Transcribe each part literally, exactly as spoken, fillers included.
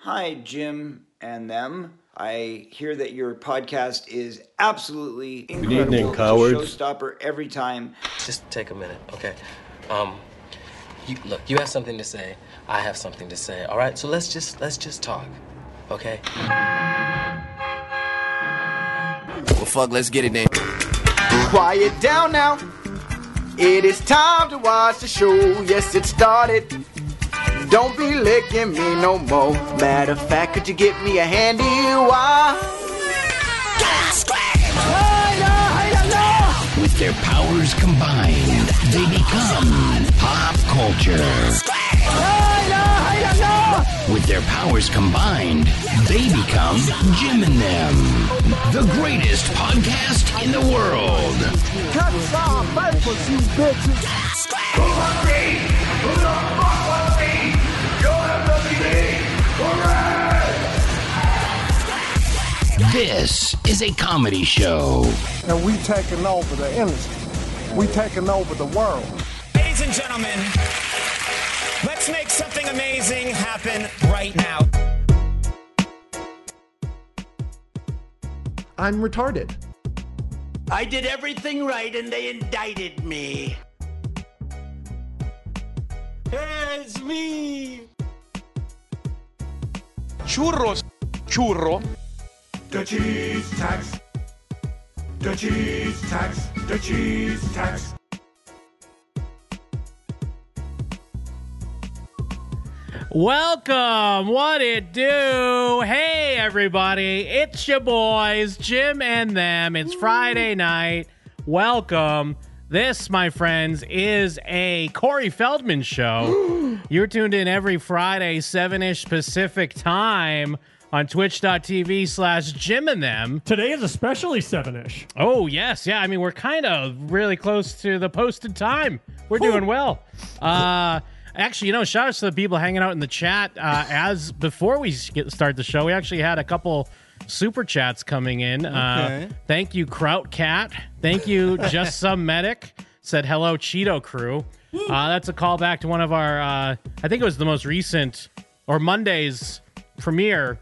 Hi, Jim and them. I hear that your podcast is absolutely incredible. Good evening, cowards. It's a showstopper every time. Just take a minute, okay? Um, you, look, you have something to say. I have something to say. All right, so let's just let's just talk, okay? Well, fuck, let's get it then. Quiet down now. It is time to watch the show. Yes, it started. Don't be licking me no more. Matter of fact, could you get me a handy wire? With their powers combined, they become pop culture. With their powers combined, they become Jim and Them, the greatest podcast in the world. Cut some papers, you bitches. Who wants me? Who the fuck wants me? You'll have to be correct. This is a comedy show. And we taking over the industry. We taking over the world. Ladies and gentlemen, let's make something amazing happen right now. I'm retarded. I did everything right and they indicted me. It's me. Churros. Churro. The cheese tax. The cheese tax. The cheese tax. Welcome, what it do? Hey everybody, it's your boys, Jim and Them. It's Friday night. Welcome. This, my friends, is a Corey Feldman show. You're tuned in every Friday, seven-ish Pacific time on twitch.tv slash Jim and Them. Today is especially seven-ish. Oh, yes. Yeah, I mean, we're kind of really close to the posted time. We're Ooh. doing well. Uh... Actually, you know, shout outs to the people hanging out in the chat. Uh, as before we get start the show, we actually had a couple super chats coming in. Okay. Uh, thank you, Kraut Cat. Thank you, Just Some Medic. Said hello, Cheeto Crew. Uh, that's a callback to one of our, uh, I think it was the most recent, or Monday's premiere.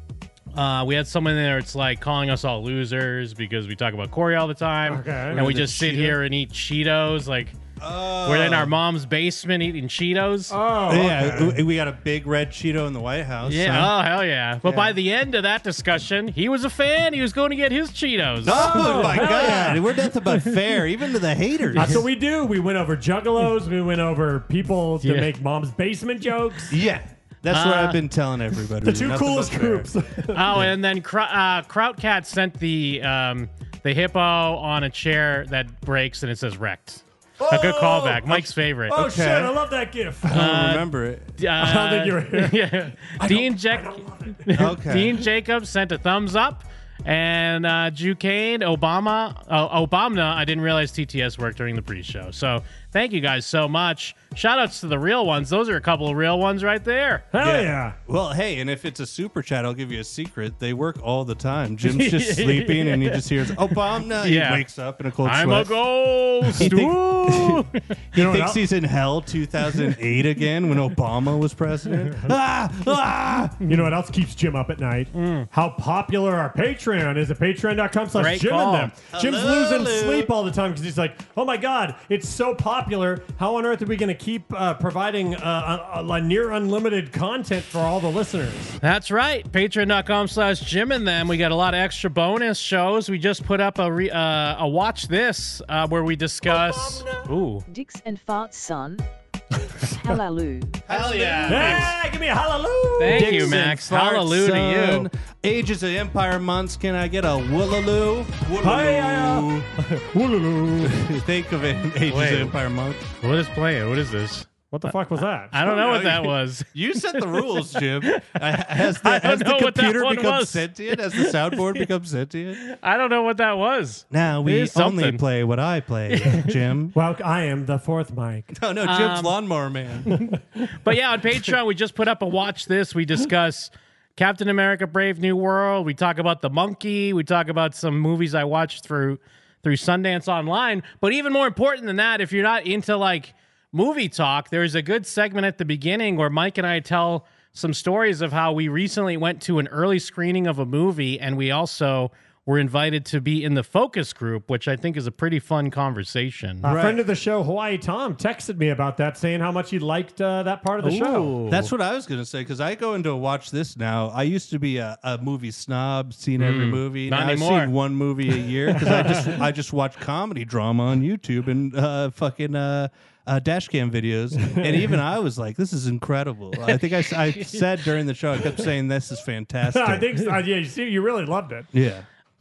Uh, we had someone there, it's like calling us all losers because we talk about Corey all the time. Okay. And we just sit here and eat Cheetos. Like, Oh. we're in our mom's basement eating Cheetos. Oh, yeah. okay. We got a big red Cheeto in the White House. Yeah. So. Oh, hell yeah. But Yeah. by the end of that discussion, he was a fan. He was going to get his Cheetos. Oh, my hell God. yeah. We're nothing but fair, even to the haters. That's what we do. We went over juggalos. We went over people to Yeah. make mom's basement jokes. Yeah. That's Uh, what I've been telling everybody. The two Nothing coolest but fair. groups. Oh, and then Cro- uh, Krautcat sent the um, the hippo on a chair that breaks and it says wrecked. A good callback. Mike's favorite. Oh, Okay. shit. I love that gif. I don't Uh, remember it. Uh, I don't think you were here. Yeah. Dean, Jac- Okay. Dean Jacobs sent a thumbs up. And uh, Jucane, Obama, oh, Obama, I didn't realize T T S worked during the pre-show. So thank you guys so much. Shout outs to the real ones. Those are a couple of real ones right there. Hell yeah. yeah. Well, hey, and if it's a super chat, I'll give you a secret. They work all the time. Jim's just sleeping, and he just hears, Obama. Yeah. He wakes up in a cold I'm sweat. a ghost. He, think- Woo. he You know what thinks else? he's in hell two thousand eight again when Obama was president. ah, ah. You know what else keeps Jim up at night? How popular our Patreon is at patreon.com slash Great Jim call. and Them. Jim's Hello, losing hello. sleep all the time because he's like, oh my God, it's so popular. How on earth are we going to keep uh, providing uh, a, a near unlimited content for all the listeners? That's right. Patreon.com slash Jim and Them. We got a lot of extra bonus shows. We just put up a re- uh, a Watch This uh, where we discuss... Ooh. Dicks and farts, son. Hallelujah. Hell yeah. Hey, give me a hallelujah. Thank Dicks you, and Max. farts, Hallelujah to you. son. Ages of Empire months. Can I get a woolaloo? Hi-ya. Woolaloo. Think of it. Ages Wait. of Empire month. What is playing? What is this? What the fuck was that? I don't know what that was. You set the rules, Jim. Uh, Has the, I don't has the know what that computer one become was. sentient? Has the soundboard become sentient? I don't know what that was. Now It we is only something. play what I play, Jim. Well, I am the fourth mic. No, no, Jim's Um, Lawnmower Man. But yeah, on Patreon, we just put up a Watch This. We discuss Captain America Brave New World. We talk about The Monkey. We talk about some movies I watched through through Sundance Online. But even more important than that, if you're not into like movie talk, there's a good segment at the beginning where Mike and I tell some stories of how we recently went to an early screening of a movie, and we also were invited to be in the focus group, which I think is a pretty fun conversation. A friend of the show, Hawaii Tom, texted me about that, saying how much he liked uh, that part of the show. That's what I was going to say, because I go into a watch this now. I used to be a, a movie snob, seen every Mm, movie. not now anymore. I've seen one movie a year because I just I just watch comedy drama on YouTube and uh, fucking uh, uh, dash cam videos. And even I was like, this is incredible. I think I, s- I said during the show, I kept saying, this is fantastic. I think so. Yeah, you see, you really loved it. Yeah.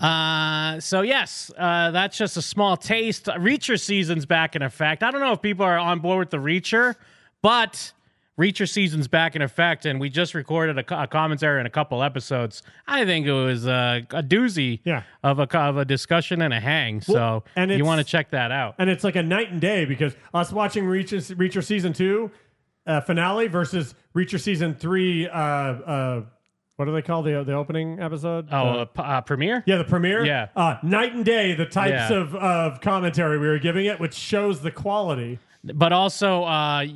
Uh, so yes, uh, that's just a small taste. Reacher season's back in effect. I don't know if people are on board with the Reacher, but Reacher season's back in effect, and we just recorded a, co- a commentary in a couple episodes. I think it was uh, a doozy Yeah. of a co- of a discussion and a hang. So Well, and you it's- want to check that out. And it's like a night and day because us watching Reacher, Reacher season two uh, finale versus Reacher season three. Uh, uh, what do they call the the opening episode? Oh, Uh, uh, p- uh, premiere? yeah, the premiere. Yeah. uh, night and day. The types Yeah. of, of commentary we were giving it, which shows the quality. But also, uh,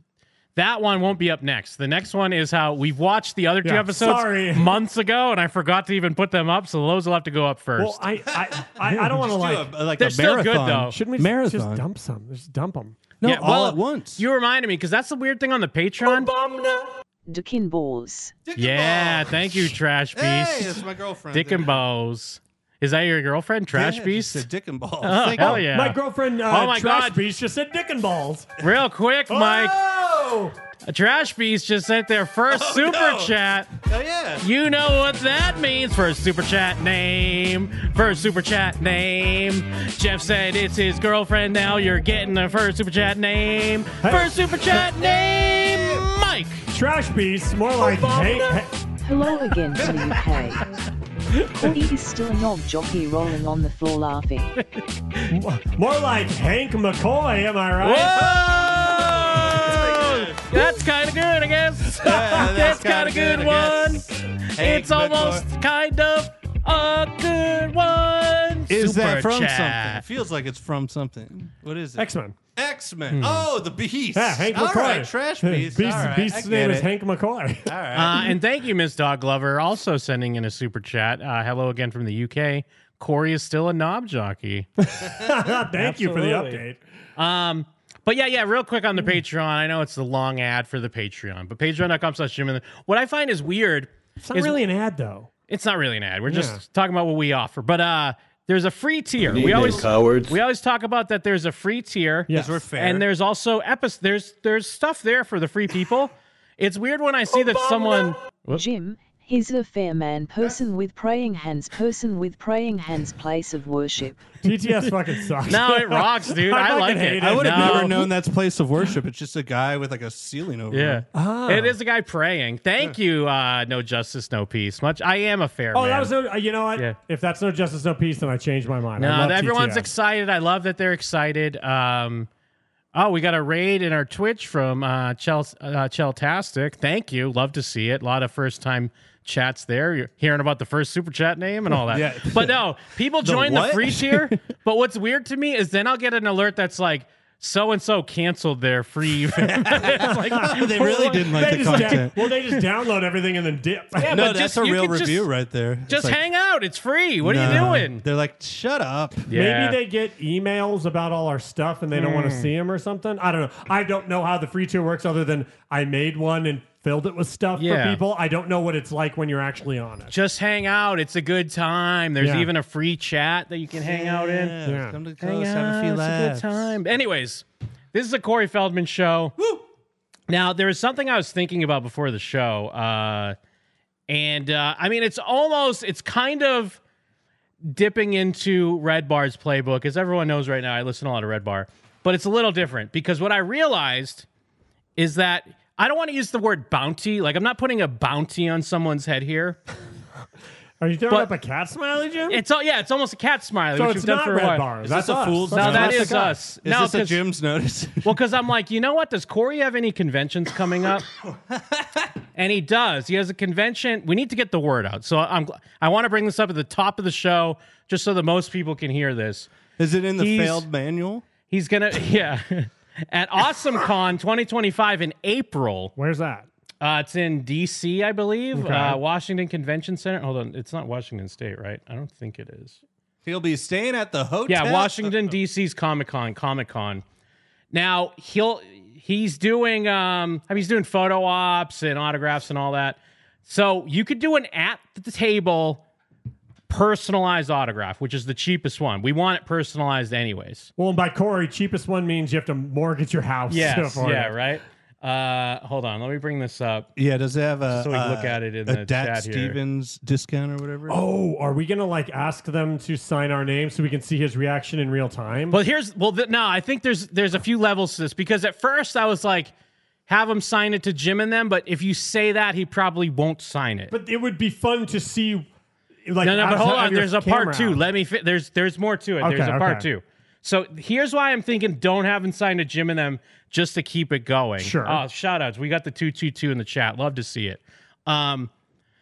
that one won't be up next. The next one is how we've watched the other two Yeah, episodes sorry. months ago, and I forgot to even put them up, so those will have to go up first. Well, I I, I, I don't want to Just do like. a- like They're a still good, marathon. though. Shouldn't we Marathon. just dump some? Just dump them. No, Yeah, all well, at once. You reminded me, because that's the weird thing on the Patreon. Dick and balls. Yeah, thank you, Trash Beast. Hey, that's my girlfriend. Dick and Bows. Is that your girlfriend, Trash Yeah, Beast? she said dick and balls. Oh, Thank hell you. yeah. My girlfriend, uh, Oh my Trash God. Beast, just said dick and balls. Real quick, Mike. Oh! A Trash Beast just sent their first Oh, super no. chat. Oh, yeah. You know what that means. First super chat name. First super chat name. Jeff said it's his girlfriend. Now you're getting the first super chat name. First super chat name. Mike. Trash Beast, more like hey, hey. Hello again from the U K. Corey is still a knob jockey rolling on the floor laughing. More like Hank McCoy, am I right? Whoa! That's kind of good, I guess. Yeah, that's that's kind of kinda good good, I one. guess. Hank It's almost McCoy. kind of a good one. Is Super that from chat. something? It feels like it's from something. What is it? X-Men. X-Men. Oh, the Beast. Yeah, Hank All McCoy. right, Trash Beast. Beast All right, Beast's I name get is it. Hank McCoy. All right. Uh, and thank you, Miss Dog Lover, also sending in a super chat. Uh, hello again from the U K. Corey is still a knob jockey. Thank you for the Absolutely. update. Um, but yeah, yeah, real quick on the Patreon. I know it's the long ad for the Patreon, but patreon.com slash Jim. and- What I find is weird. It's not is- really an ad, though. It's not really an ad. We're just Yeah. talking about what we offer. But uh, there's a free tier. We always cowards. we always talk about that. There's a free tier. Yes. we're fair. And there's also epi- There's there's stuff there for the free people. It's weird when I see that someone. Whoops. Jim, he's a fair man person with praying hands person with praying hands place of worship. T T S fucking sucks. No, it rocks, dude. I, fucking like hate it. I would have No. never known that's place of worship. It's just a guy with like a ceiling over Yeah, him. Ah. it is a guy praying. Thank you. Uh, no justice, no peace. Much. I am a fair Oh, man. that was no. uh, You know what? Yeah. If that's no justice, no peace, then I changed my mind. I No, love everyone's T T S. excited. I love that they're excited. Um, oh, we got a raid in our Twitch from uh, Chel uh, Cheltastic. Thank you. Love to see it. A lot of first time chats there. You're hearing about the first super chat name and all that. Yeah. But no, people join the what? free tier. But what's weird to me is then I'll get an alert that's like, so and so canceled their free. It's like, They really didn't like They the just da- content. well, they just download everything and then dip. Yeah, No, but that's just- a you real could just- review right there. It's just like, hang out. It's free. What are no. you doing? They're like, shut up. Yeah. Maybe they get emails about all our stuff and they don't want Hmm. to see them or something. I don't know. I don't know how the free tier works other than I made one and filled it with stuff Yeah. for people. I don't know what it's like when you're actually on it. Just hang out. It's a good time. There's Yeah. even a free chat that you can hang out in. Yeah, Yeah. Come to the Hang coast, have a few out, it's a laughs. good time. Anyways, this is a Corey Feldman show. Now, there was something I was thinking about before the show. Uh, and uh, I mean, it's almost, it's kind of dipping into Red Bar's playbook. As everyone knows right now, I listen to a lot of Red Bar. But it's a little different because what I realized is that I don't want to use the word bounty. Like, I'm not putting a bounty on someone's head here. Are you throwing But- up a cat smiley, Jim? It's all, yeah, it's almost a cat smiley, so which it's we've done not for a Red while. Bar. Is That's this a us. fool's That's No, notice? that us. is us. Is no, this a 'cause- Jim's notice? Well, because I'm like, you know what? Does Corey have any conventions coming up? And he does. He has a convention. We need to get the word out. So I'm. gl- I want to bring this up at the top of the show, just so that most people can hear this. Is it in the He's- failed manual? He's gonna, yeah, at AwesomeCon twenty twenty-five in April. Where's that? Uh, it's in D C, I believe. Okay. Uh, Washington Convention Center. Hold on. It's not Washington State, right? I don't think it is. He'll be staying at the hotel. Yeah, Washington, D C's Comic-Con. Comic-Con. Now, he'll he's doing um I mean, he's doing photo ops and autographs and all that. So you could do an at the table personalized autograph, which is the cheapest one. We want it personalized anyways. Well, and by Corey, cheapest one means you have to mortgage your house. Yes, for yeah, it. right? Uh, hold on, let me bring this up. Yeah, does it have a so we can uh, look at it in a the Dat chat here. Stevens discount or whatever? Oh, are we gonna like ask them to sign our name so we can see his reaction in real time? Well, here's well, th- no, I think there's there's a few levels to this because at first I was like, have him sign it to Jim and them, but if you say that, he probably won't sign it. But it would be fun to see. Like, no, no, but have- hold have on. your There's a part camera two. out. Let me. Fi- there's there's more to it. Okay, there's a part okay. two. So here's why I'm thinking don't have him sign to Jim and them just to keep it going. Sure. Oh, shout outs. We got the two two two in the chat. Love to see it. Um,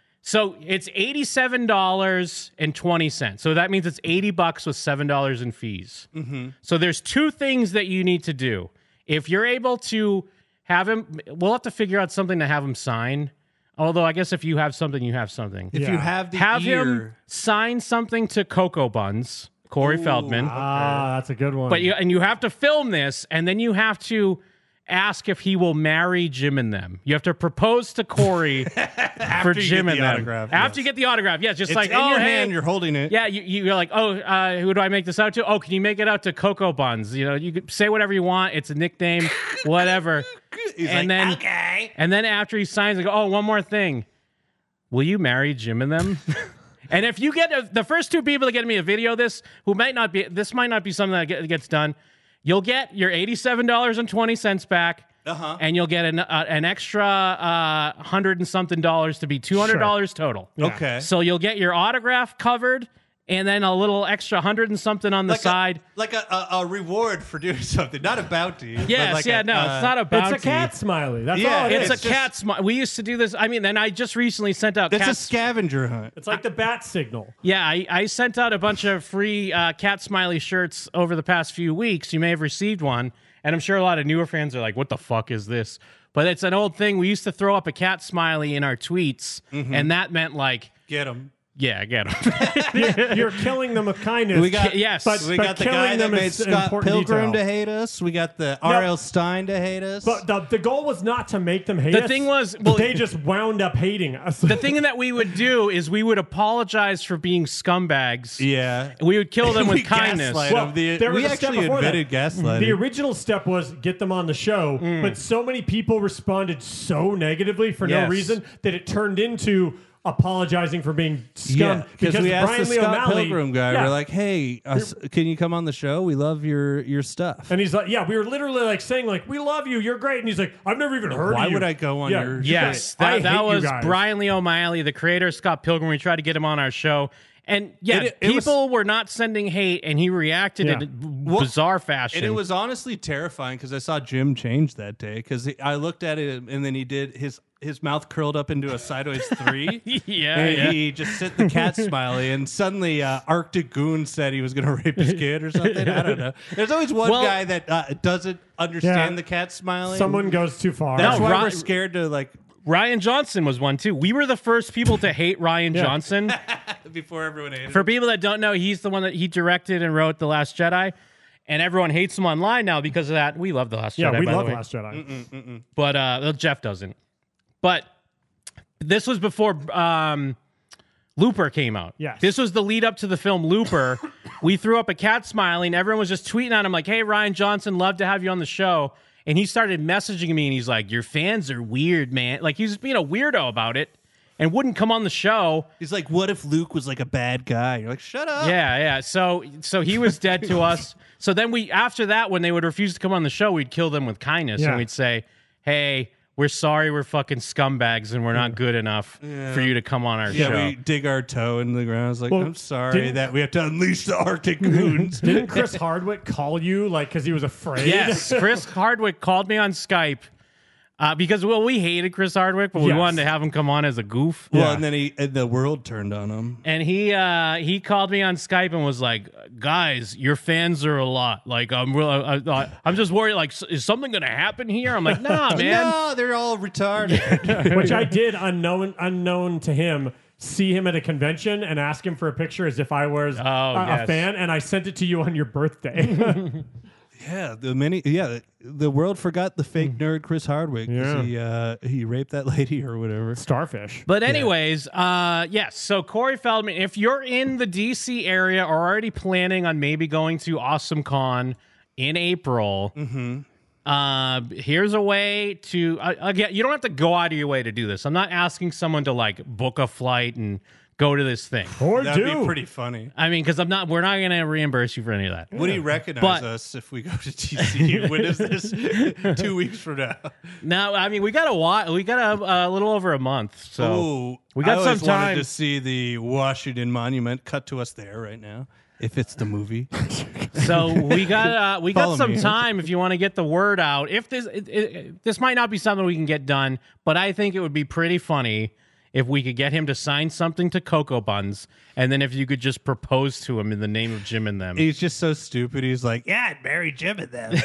so it's eighty-seven dollars and twenty cents. So that means it's eighty bucks with seven dollars in fees. Mm-hmm. So there's two things that you need to do. If you're able to have him, we'll have to figure out something to have him sign. Although I guess if you have something, you have something. If you have the have ear. him sign something to Cocoa Buns, Corey Feldman. Ah, that's a good one. But you and you have to film this, and then you have to ask if he will marry Jim and them. You have to propose to Corey for you Jim get and the them autograph, after you get the autograph. Yeah, just It's like in oh your hey, hand, you're holding it. Yeah, you, you're like oh uh, who do I make this out to? Oh, can you make it out to Cocoa Buns? You know, you could say whatever you want. It's a nickname, whatever. He's and like, then okay. and then after he signs, I go, oh, one more thing. Will you marry Jim and them? And if you get a, the first two people to get me a video of this, who might not be, this might not be something that get, gets done, you'll get your eighty-seven dollars and twenty cents back, uh-huh. and you'll get an, uh, an extra uh, hundred and something dollars to be two hundred dollars Sure. total. Yeah. Okay. So you'll get your autograph covered, and then a little extra hundred and something on the Like a- side. Like a, a, a reward for doing something, not a bounty. but Yes, like yeah, a, no, uh, it's not a bounty. It's a cat smiley. That's Yeah, all it It's is. a cat smile. We used to do this. I mean, then I just recently sent out That's cat a scavenger hunt. It's like the bat signal. Yeah, I, I sent out a bunch of free uh, Cat Smiley shirts over the past few weeks. You may have received one, and I'm sure a lot of newer fans are like, what the fuck is this? But it's an old thing. We used to throw up a cat smiley in our tweets, Mhm. and that meant like, Get them. yeah, get them. you're, you're killing them with kindness. We got yes. but, we but got the killing guy that them made is an Scott important Pilgrim detail. to hate us. We got the R L Stein to hate us. But the, the goal was not to make them hate The us. thing was- well- they just wound up hating us. The thing that we would do is we would apologize for being scumbags. yeah, We would kill them We with kindness. gaslight Well, them. The- there was we a step actually before that. admitted gaslighting. The original step was get them on the show, Mm. but so many people responded so negatively for no Yes. reason that it turned into apologizing for being scum. Yeah, because we asked Brian the Lee Scott O'Malley, Pilgrim guy. yeah, We're like, "Hey, us, can you come on the show? We love your your stuff." and he's like, yeah, we were literally like saying like, we love you, you're great, and he's like, I've never even heard. Why of you. would I go on Yeah, your- you're Yes, great. I that, that hate you was guys. Brian Lee O'Malley, the creator of Scott Pilgrim. We tried to get him on our show. And yeah, It- it was- people were not sending hate, and he reacted Yeah. in a Well, bizarre fashion. And it was honestly terrifying because I saw Jim change that day because I looked at it and then he did his his mouth curled up into a sideways three. Yeah, and yeah. he just sent the cat smiley and suddenly uh, Arctic Goon said he was going to rape his kid or something. I don't know. There's always one Well- guy that uh, doesn't understand Yeah. the cat smiley. Someone goes too far. That's No, why Ri- we're scared to like Ryan Johnson was one too. We were the first people to hate Ryan Yeah. Johnson. before everyone hated For him. people that don't know, he's the one that he directed and wrote The Last Jedi. And everyone hates him online now because of that. We love The Last yeah, Jedi. we by love the way. Last Jedi. But uh, well, Jeff doesn't. But this was before um, Looper came out. Yes. This was the lead up to the film Looper. We threw up a cat smiley, and everyone was just tweeting at him like, hey, Ryan Johnson, love to have you on the show. And he started messaging me, and he's like, your fans are weird, man. Like, he was being a weirdo about it and wouldn't come on the show. He's like, what if Luke was like a bad guy? You're like, shut up. Yeah, yeah. So so he was dead to us. So then we, after that, when they would refuse to come on the show, we'd kill them with kindness. Yeah. And we'd say, hey, we're sorry we're fucking scumbags and we're not good enough for you to come on our Yeah, show. we dig our toe in the ground. It's like, Well, I'm sorry didn't- that we have to unleash the Arctic Goons. Didn't Chris Hardwick call you like because he was afraid? Yes, Chris Hardwick called me on Skype Uh, because, well, we hated Chris Hardwick, but we Yes. wanted to have him come on as a goof. Well, and then he and the world turned on him. And he uh, he called me on Skype and was like, "Guys, your fans are a lot. Like, I'm real. I, I, I'm just worried. Like, is something gonna happen here?" I'm like, "Nah, man. No, they're all retarded. Which I did unknown unknown to him. See him at a convention and ask him for a picture as if I was Oh, a, yes. a fan, and I sent it to you on your birthday. Yeah, the many. Yeah, the world forgot the fake nerd Chris Hardwick. 'Cause Yeah. he uh, he raped that lady or whatever. Starfish. But anyways, uh, yes. So Corey Feldman, if you're in the D C area or already planning on maybe going to Awesome Con in April, uh, here's a way to uh, again. You don't have to go out of your way to do this. I'm not asking someone to like book a flight and go to this thing. Or That'd do. be pretty funny. I mean, because I'm not. We're not going to reimburse you for any of that. Would he recognize But- us if we go to D C? When is this? Two weeks from now. No, I mean we got a while. We got a, a little over a month, so Ooh, we got I some always wanted time. to see the Washington Monument. Cut to us there right now, if it's the movie. So we got uh, we Follow got some me. time if you want to get the word out. If this it, it, this might not be something we can get done, but I think it would be pretty funny if we could get him to sign something to Cocoa Buns, and then if you could just propose to him in the name of Jim and them. He's just so stupid. He's like, yeah, I'd marry Jim and them.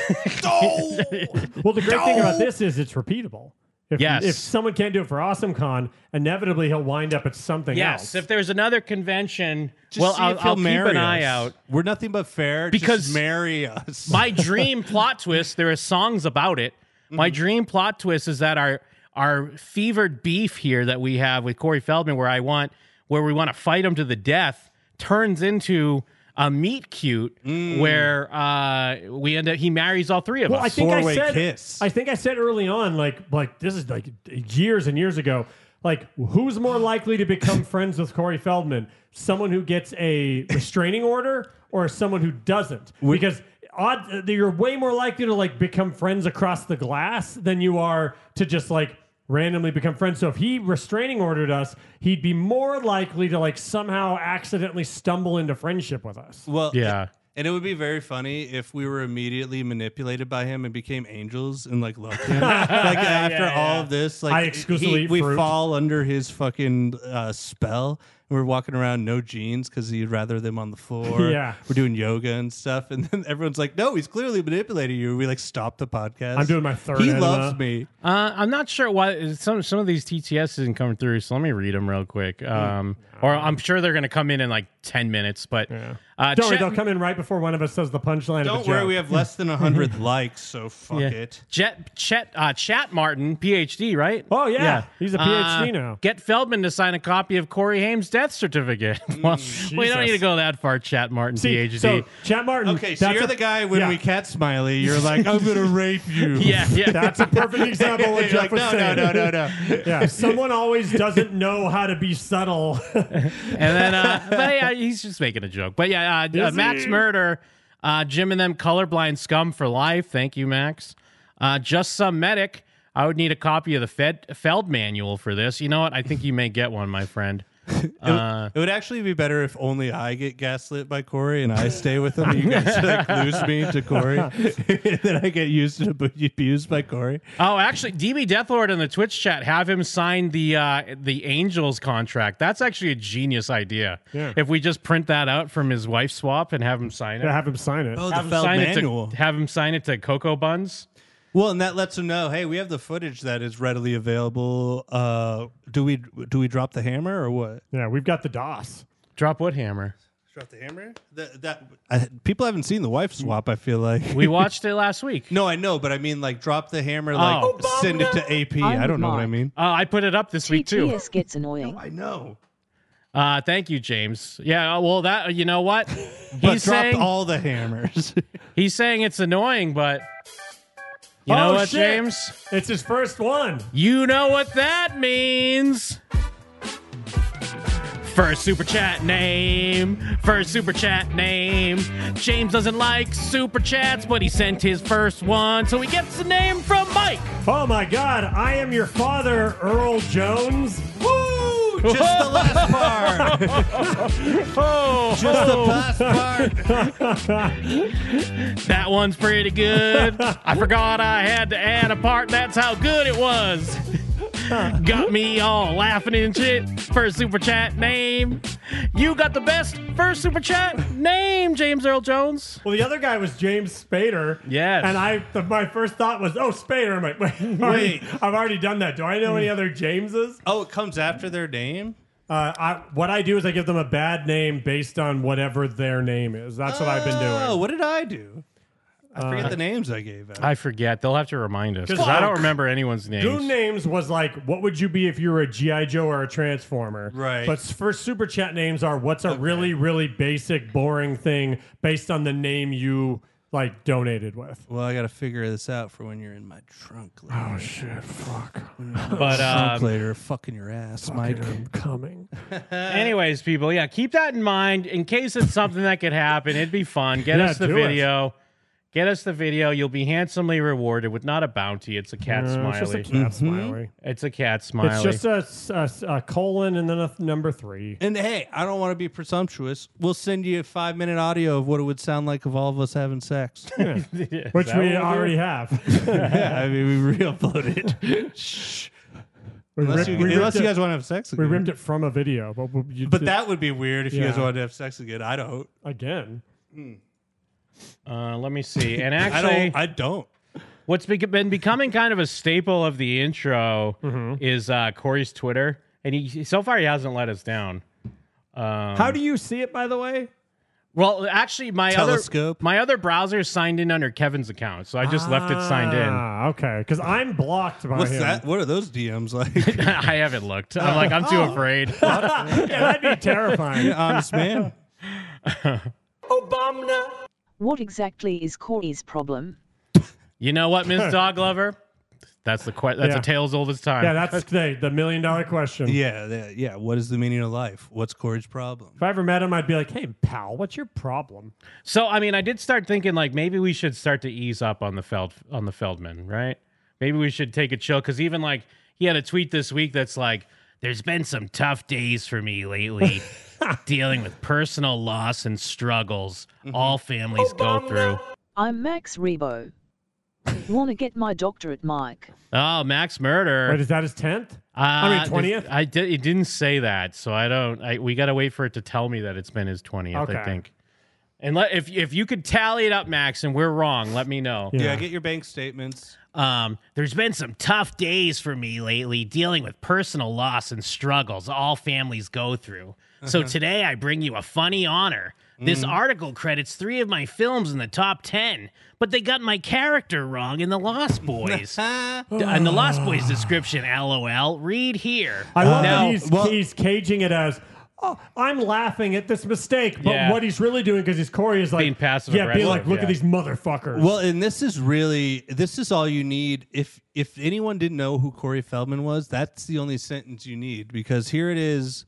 Well, the great thing about this is it's repeatable. If, Yes. if someone can't do it for Awesome Con, inevitably he'll wind up at something Yes, else. if there's another convention, Just well, see I'll, if he'll I'll keep marry an eye us. out. We're nothing but fair. Because just marry us. My dream plot twist, there are songs about it. My Mm-hmm. dream plot twist is that our our fevered beef here that we have with Corey Feldman, where I want where we want to fight him to the death, turns into a meet cute Mm. where uh, we end up he marries all three of Well, us. I think I Four-way said kiss. I think I said early on, like like this is like years and years ago. Like, who's more likely to become friends with Corey Feldman? Someone who gets a restraining order or someone who doesn't? Because odd, you're way more likely to like become friends across the glass than you are to just like randomly become friends. So if he restraining ordered us, he'd be more likely to like somehow accidentally stumble into friendship with us. Well, Yeah. And it would be very funny if we were immediately manipulated by him and became angels and like loved him. Like after Yeah, all yeah. of this, like I exclusively he- eat we fruit. fall under his fucking uh, spell. And we're walking around no jeans because he'd rather them on the floor. Yeah. We're doing yoga and stuff, and then everyone's like, "No, he's clearly manipulating you." We like stop the podcast. I'm doing my third He enema. loves me. Uh, I'm not sure why some some of these T T S isn't coming through, so let me read them real quick. Um, or I'm sure they're going to come in in like ten minutes, but uh, Don't worry, Chet- they'll come in right before one of us says the punchline of Don't the worry, joke. we have less than a hundred likes, so fuck Yeah. it. Jet, Chet, uh, Chat Martin, P H D, right? Oh, yeah. He's a P H D Uh, now. Get Feldman to sign a copy of Corey Haim's death certificate. well, we don't Jesus. need to go that far, Chat Martin, See, P H D. so Chat Martin. Okay, so that's you're a- the guy when yeah. we cat Smiley. You're like, I'm gonna rape you. yeah, yeah. That's a perfect example of what You're Jeff like, was no, saying. no, no, no, no. Yeah, someone always doesn't know how to be subtle. And then, uh, but yeah, he's just making a joke. But yeah, uh, uh, Is Max he? Murder, uh, Jim and them colorblind scum for life. Thank you, Max. Uh, just some medic. I would need a copy of the Fed Feld manual for this. You know what? I think you may get one, my friend. It, Uh, would, it would actually be better if only I get gaslit by Corey and I stay with him. You guys like lose me to Corey, and then I get used to be abused by Corey. Oh, actually, D B Deathlord in the Twitch chat have him sign the uh, the Angels contract. That's actually a genius idea. Yeah. If we just print that out from his wife swap and have him sign it, Yeah, have him sign it. Oh, the have him Feld sign manual. it to have him sign it to Cocoa Buns. Well, and that lets him know, hey, we have the footage that is readily available. Uh, do we do we drop the hammer or what? Yeah, we've got the DOS. Drop what hammer? Drop the hammer. That, that I, people haven't seen the wife swap. I feel like We watched it last week. No, I know, but I mean, like, drop the hammer, like, Oh. send it to A P. I'm I don't know what I Mark. mean. Uh, I put it up this week too. T T S gets annoying. I know. Uh, thank you, James. Yeah, well, that you know what But he's drop saying. all the hammers. He's saying it's annoying, but you Oh, know what, shit. James? It's his first one. You know what that means. First super chat name. First super chat name. James doesn't like super chats, but he sent his first one, so he gets the name from Mike. Oh my God! I am your father, Earl Jones. Woo! just the last part. Oh, Just the last part. that one's pretty good. I forgot I had to add a part. That's how good it was. Got me all laughing and shit. First super chat name. You got the best first super chat name, James Earl Jones. Well, the other guy was James Spader. Yes. And I, the, my first thought was, oh, Spader. I'm like, wait, Wait. I've already done that. Do I know any other Jameses? Oh, it comes after their name? Uh, I, what I do is I give them a bad name based on whatever their name is. That's what I've been doing. Oh, what did I do? I forget Uh, the names I gave out. I forget. They'll have to remind us because Fuck. I don't remember anyone's names. Goon names was like, what would you be if you were a G I. Joe or a Transformer? Right. But first super chat names are what's a really, really basic, boring thing based on the name you like donated with. Well, I got to figure this out for when you're in my trunk later. Oh shit! Fuck. But trunk um, later, fucking your ass, Mike. I'm coming. anyways, people, yeah, keep that in mind in case it's something that could happen. It'd be fun. Get Yeah, us the do it. video. Get us the video. You'll be handsomely rewarded with not a bounty. It's a cat Uh, smiley. it's just a cat smiley. It's a cat smiley. It's just a, a, a colon and then a th- number three. And hey, I don't want to be presumptuous. We'll send you a five minute audio of what it would sound like of all of us having sex. Yeah. Which that we what we'll already do? have. yeah, I mean, we re-uploaded it. Shh. We Unless, ripped- you, we ripped unless you it- guys want to have sex We again. ripped it from a video. But, we- you But did- that would be weird if you guys Yeah. wanted to have sex again. I don't. Again. Uh, let me see. And I actually, don't. I don't. what's be- been becoming kind of a staple of the intro is uh, Corey's Twitter, and he so far he hasn't let us down. Um, How do you see it, by the way? Well, actually, my Telescope? other my other browser is signed in under Kevin's account, so I just left it signed in. Ah, okay. Because I'm blocked by What's him. that? What are those D Ms like? I haven't looked. I'm like, I'm too afraid. Yeah, that'd be terrifying. Honest man. What exactly is Corey's problem? You know what, Miss Dog Lover? That's the que- That's Yeah. a tale as old as time. Yeah, that's the, the million dollar question. Yeah, yeah, yeah. What is the meaning of life? What's Corey's problem? If I ever met him, I'd be like, hey, pal, what's your problem? So, I mean, I did start thinking like maybe we should start to ease up on the Feld on the Feldman, right? Maybe we should take a chill because even like he had a tweet this week that's like, "There's been some tough days for me lately, dealing with personal loss and struggles all families go through." I'm Max Rebo. Want to get my doctorate, Mike? Oh, Max Murder. Wait, is that his tenth? Uh, I mean, twentieth? I did. It didn't say that, so I don't. I, we got to wait for it to tell me that it's been his twentieth. I Okay. think. And let, if if you could tally it up, Max, and we're wrong, let me know. Yeah, Yeah. get your bank statements. Um, there's been some tough days for me lately, dealing with personal loss and struggles all families go through. So today I bring you a funny honor. This article credits three of my films in the top ten, but they got my character wrong in The Lost Boys. And The Lost Boys description, LOL. Read here. I love Now- that he's, well- he's caging it as, oh, I'm laughing at this mistake. But Yeah. what he's really doing, because his Corey is like, Being passive yeah, being aggressive, like, look yeah. at these motherfuckers. Well, and this is really this is all you need. If if anyone didn't know who Corey Feldman was, that's the only sentence you need because here it is.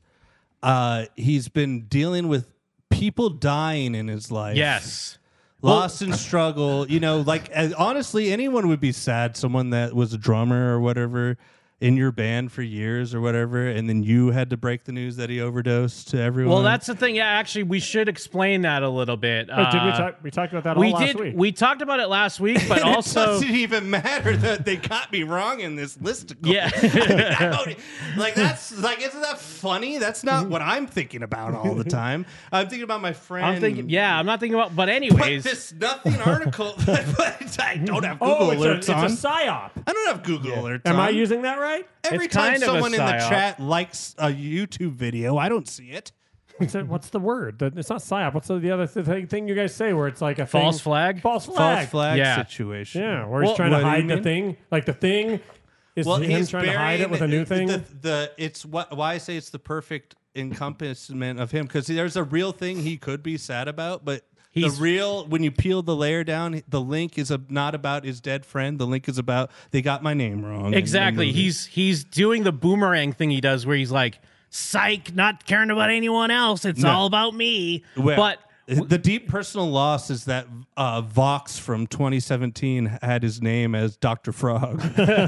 Uh, he's been dealing with people dying in his life. Yes. Loss and struggle. You know, like as, honestly, anyone would be sad. Someone that was a drummer or whatever in your band for years or whatever, and then you had to break the news that he overdosed to everyone. Well, that's the thing. Yeah, actually, we should explain that a little bit. Wait, did we, Uh, talk, we talked about that we all last did. week. We talked about it last week, but And also it doesn't even matter that they got me wrong in this listicle. Yeah. I don't- like that's like isn't that funny? That's not what I'm thinking about all the time. I'm thinking about my friend. I'm thinking. Yeah, I'm not thinking about. But But anyways, this nothing article. but I don't have Google oh, it's a, alerts it's on. a psyop. I don't have Google alerts Am on. I using that right? Every It's time kind of a someone in the psyop. chat likes a YouTube video, I don't see it. What's, it, what's the word? The- It's not psyop. What's the, the other th- thing, thing you guys say where it's like a false thing? flag. False flag. False flag Yeah. situation. Yeah, where Well, he's trying what to do you hide the mean? thing. Like the thing is Well, him he's trying to hide it with a new burying thing. The, the it's what why I say it's the perfect encompassment of him because there's a real thing he could be sad about, but He's- the real when you peel the layer down, the link is a, not about his dead friend. The link is about they got my name wrong. in the Exactly. movie. He's he's doing the boomerang thing he does, where he's like, "Psych, not caring about anyone else. It's No. all about me." Well- but The deep personal loss is that uh, Vox from twenty seventeen had his name as Doctor Frog.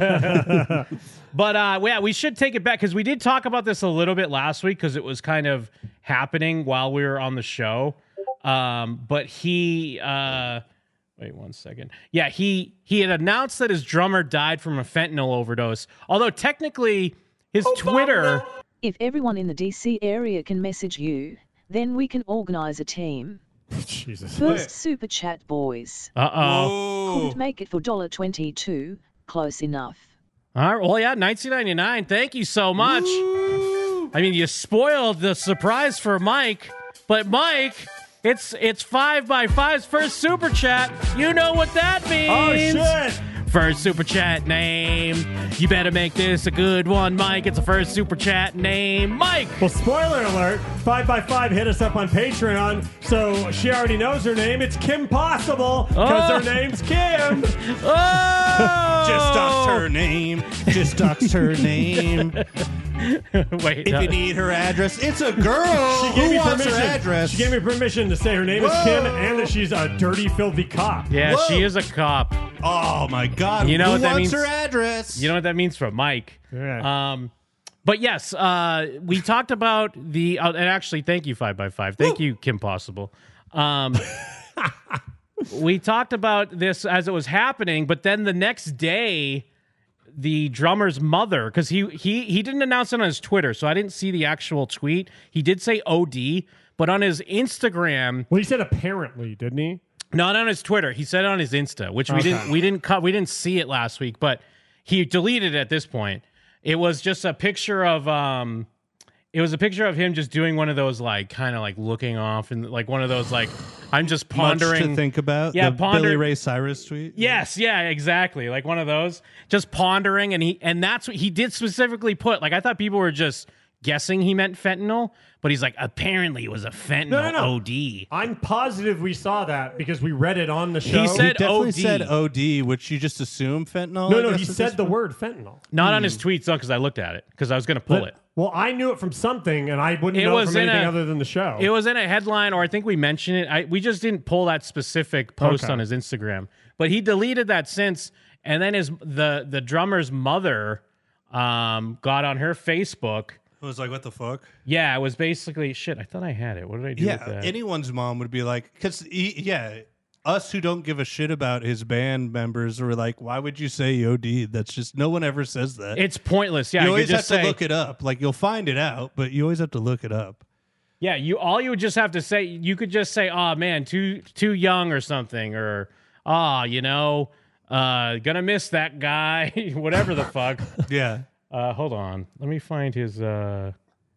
But uh, yeah, we should take it back because we did talk about this a little bit last week because it was kind of happening while we were on the show. Um, but he, uh, wait one second. Yeah, he he had announced that his drummer died from a fentanyl overdose. Although technically, his Obama. Twitter. If everyone in the D C area can message you, then we can organize a team. Jesus. First super chat, boys. Uh-oh. Couldn't make it for one dollar twenty-two. Close enough. All right, well, yeah, nineteen ninety-nine. Thank you so much. Woo! I mean, you spoiled the surprise for Mike, but Mike, it's it's five by five's first super chat. You know what that means? Oh shit! First super chat name. You better make this a good one, Mike. It's a first super chat name, Mike. Well, spoiler alert, five by five hit us up on Patreon, so she already knows her name. It's Kim Possible, because Oh. her name's Kim. Oh! Just doxed her name. Just doxed her name. Wait. If uh, you need her address, it's a girl. She gave Who me wants permission. her address? She gave me permission to say her name is Whoa. Kim and that she's a dirty, filthy cop. yeah, Whoa. she is a cop. Oh my God! You know Who what that wants means? her address? You know what that means for Mike. Yeah. Um, but yes, uh, we talked about the, uh, and actually, thank you, five by five. Thank you, Kim Possible. Um, we talked about this as it was happening, but then the next day, the drummer's mother, because he, he, he didn't announce it on his Twitter, so I didn't see the actual tweet. He did say O D, but on his Instagram. Well, he said apparently, didn't he? Not on his Twitter. He said it on his Insta, which we Okay. didn't we didn't cut we didn't see it last week, but he deleted it at this point. It was just a picture of um it was a picture of him just doing one of those like kind of like looking off and like one of those like I'm just pondering Much to think about. Yeah, the ponder- Billy Ray Cyrus tweet. Yes, yeah, exactly. Like one of those. Just pondering and he and that's what he did specifically put. Like I thought people were just guessing he meant fentanyl, but he's like, apparently it was a fentanyl No, no, no. O D. I'm positive we saw that because we read it on the show. He said He definitely O D. said O D, which you just assume fentanyl. no, I no, guess, he at said this the point? word fentanyl. Not on his tweets though, because I looked at it because I was going to pull But- it. Well, I knew it from something, and I wouldn't It know it was from in anything a- other than the show. It was in a headline, or I think we mentioned it. I, we just didn't pull that specific post Okay. on his Instagram, but he deleted that since. And then his the the drummer's mother um, got on her Facebook. It was like, what the fuck? Yeah, it was basically shit. I thought I had it. What did I do with Yeah, that? anyone's mom would be like, because yeah, us who don't give a shit about his band members were like, why would you say O D? That's just no one ever says that. It's pointless. Yeah, you you always just have to say, look it up. Like you'll find it out, but you always have to look it up. Yeah, you all you would just have to say. You could just say, "Oh man, too too young" or something, or "Ah, you know, uh, gonna miss that guy," whatever the fuck. Yeah. Uh, hold on, let me find his. uh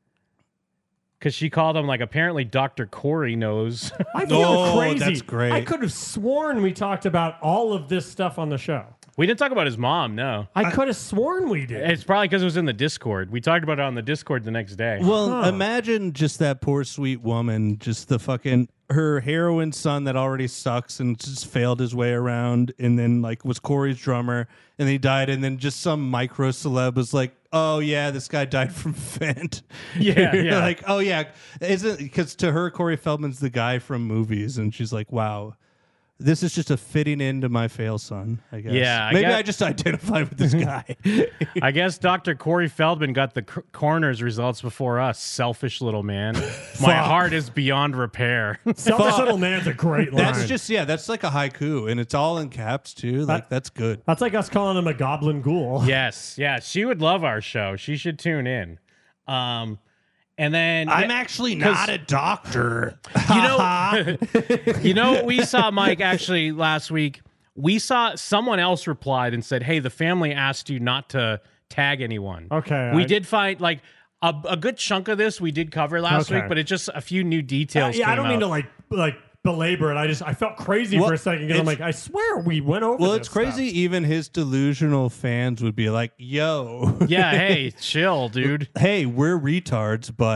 Because she called him like apparently Doctor Corey knows. I feel Oh, crazy. that's great. I could have sworn we talked about all of this stuff on the show. We didn't talk about his mom. No, I could have sworn we did. it's probably because it was in the Discord. We talked about it on the Discord the next day. Well, Huh. imagine just that poor sweet woman, just the fucking her heroin son that already sucks and just failed his way around, and then like was Corey's drummer, and he died, and then just some micro celeb was like, "Oh yeah, this guy died from fent." Yeah, You're yeah. like, "Oh yeah," isn't because to her Corey Feldman's the guy from movies, and she's like, "Wow." This is just a fitting into my fail son, I guess. Yeah, I maybe guess- I just identify with this guy. I guess Doctor Corey Feldman got the c- coroner's results before us. Selfish little man. My heart is beyond repair. Selfish little man's a great line. That's just yeah, that's like a haiku, and it's all in caps too. Like that's good. That's like us calling him a goblin ghoul. Yes, yeah, she would love our show. She should tune in. Um, and then I'm actually not a doctor. You know, you know what we saw, Mike, actually last week? We saw someone else replied and said, hey, the family asked you not to tag anyone. Okay. We I- did find, like, a, a good chunk of this we did cover last Okay. week, but it's just a few new details. Uh, yeah, I came don't mean out. to like like belabor it. I just I felt crazy Well, for a second because I'm it's- like, I swear we went over. Well, this it's crazy. stuff. Even his delusional fans would be like, "Yo, Yeah, hey, chill, dude. hey, we're retards, but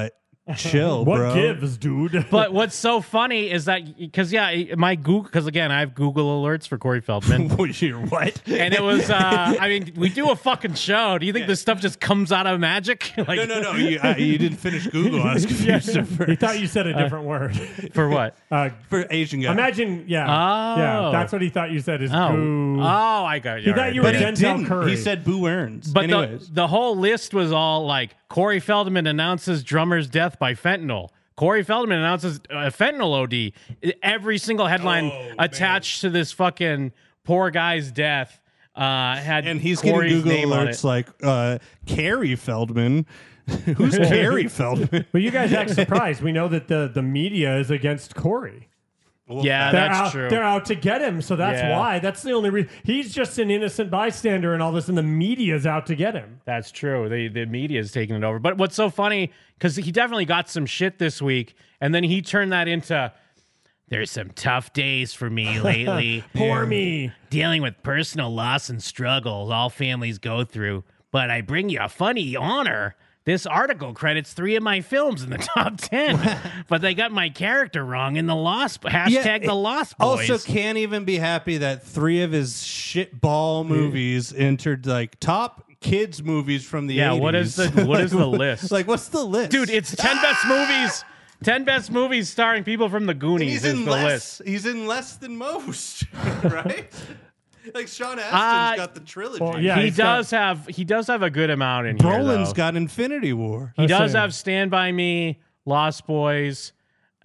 Chill, what bro. gives, dude? But what's so funny is that because yeah, my Google because again I have Google alerts for Corey Feldman. What? And it was uh, I mean we do a fucking show. Do you think this stuff just comes out of magic? Like, no, no, no. You, uh, you didn't finish Google. I was confused at first. He thought you said a different uh, word. For what? Uh, for Asian guy. Imagine, yeah, oh. yeah. That's what he thought you said. Is oh. boo. Oh, I got you. He thought right. you were but Denzel he Curry. He said Boo Earns. But Anyways. the, the whole list was all like Corey Feldman announces drummer's death by fentanyl. Corey Feldman announces a fentanyl O D. Every single headline Oh, attached man. to this fucking poor guy's death uh, had and he's Corey's getting Google name on alerts it. like uh, Carrie Feldman. Who's Carrie Feldman? But you guys act surprised. We know that the, the media is against Corey. Well, yeah, they're that's out, true. They're out to get him, so that's yeah. why. That's the only reason. He's just an innocent bystander and all this, and the media's out to get him. That's true. The the media is taking it over. But what's so funny, because he definitely got some shit this week, and then he turned that into, there's some tough days for me lately. Poor me. Dealing with personal loss and struggles all families go through. But I bring you a funny honor. This article credits three of my films in the top ten, but they got my character wrong in the Lost hashtag Yeah, the Lost Boys. Also, can't even be happy that three of his shitball movies entered like top kids movies from the yeah, eighties. what is the what is the list? Like, what's the list, dude? It's ten best movies. Ten best movies starring people from the Goonies he's is in the less, list. He's in less than most, right? Like Sean Astin's Uh, got the trilogy. well, yeah, he he's does have he does have a good amount in here. Brolin's though. got Infinity War. He I'll does say. have Stand By Me, Lost Boys.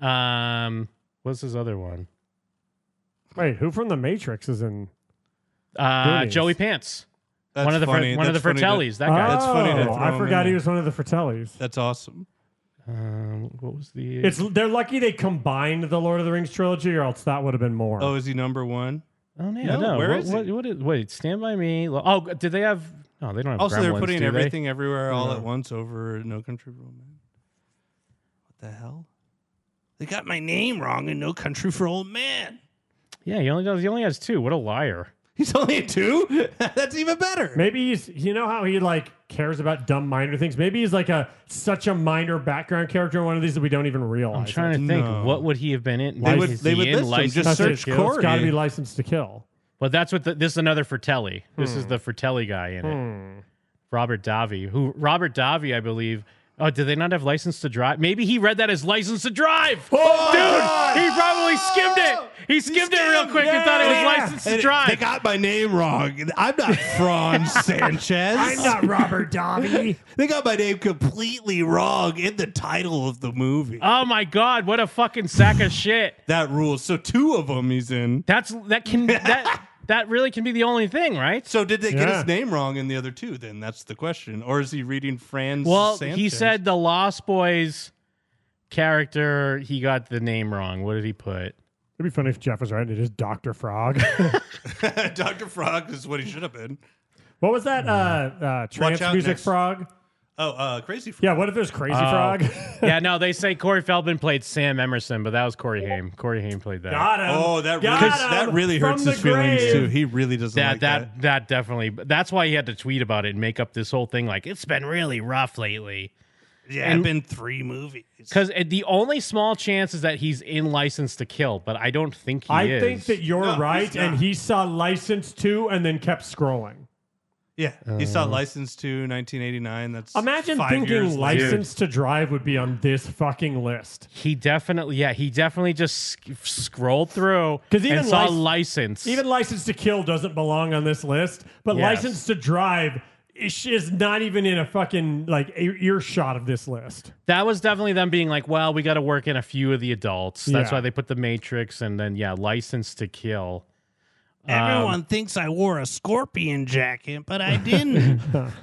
Um, what's his other one? Wait, who from The Matrix is in? Uh, Goonies? Joey Pants. That's one of the Fr- funny. one of That's the funny to- Fratellis. That guy. That's funny to Oh, throw I him forgot in he there. was one of the Fratellis. That's awesome. Um, what was the? It's they're lucky they combined the Lord of the Rings trilogy, or else that would have been more. Oh, is he number one? Oh yeah, No, no. where what, is he? what, what is, wait, Stand By Me. Oh, did they have? No, they don't have. Also, Gremlins, they're putting do everything They? everywhere all No. at once over No Country for Old Men. What the hell? They got my name wrong in No Country for Old Men. Yeah, he only does. He only has two. What a liar! He's only at two? That's even better. Maybe he's, you know how he like cares about dumb minor things. Maybe he's like a such a minor background character in one of these that we don't even realize. I'm trying to think. No. What would he have been in? They Is would- he they would in list him. License Just to search Kill? Corey. It's got to be Licensed to Kill. But that's what the, this is another Fratelli. This is Hmm. the Fratelli guy in it. Hmm. Robert Davi, who Robert Davi, I believe. Oh, did they not have License to Drive? Maybe he read that as License to Drive. Oh, Dude, he probably skimmed it. He skimmed it real quick and thought it was Yeah. License to And Drive. They got my name wrong. I'm not Franz Sanchez. I'm not Robert Davi. They got my name completely wrong in the title of the movie. Oh my God, what a fucking sack of shit. That rules. So two of them he's in. That's that can that that really can be the only thing, right? So did they get Yeah. his name wrong in the other two? Then that's the question. Or is he reading Franz? Well, Sanchez? he said the Lost Boys character, he got the name wrong. What did he put? It'd be funny if Jeff was right. It is Doctor Frog. Doctor Frog is what he should have been. What was that? Uh, uh, trance out music next. frog. Oh, uh, Crazy Frog. Yeah. What if there's Crazy Oh. Frog? Yeah, no, they say Corey Feldman played Sam Emerson, but that was Corey Haim. Corey Haim played that. Got him. Oh, that Got really, him that really from hurts the his feelings grave. too. He really doesn't that like that that. that definitely. That's why he had to tweet about it and make up this whole thing. Like it's been really rough lately. Yeah, And- it's been three movies. Because the only small chance is that he's in License to Kill, but I don't think he I is. think that you're No, right, he's and not. he saw License to and then kept scrolling. Yeah, he saw License to nineteen eighty-nine. That's Imagine five years thinking later. License to Drive would be on this fucking list. he definitely, yeah, he definitely just sc- scrolled through 'Cause even and saw Lic- License. Even License to Kill doesn't belong on this list, but Yes. License to Drive is is not even in a fucking like ear- earshot of this list. That was definitely them being like, well, we got to work in a few of the adults. That's Yeah. why they put the Matrix and then, yeah, License to Kill. Everyone thinks I wore a scorpion jacket, but I didn't.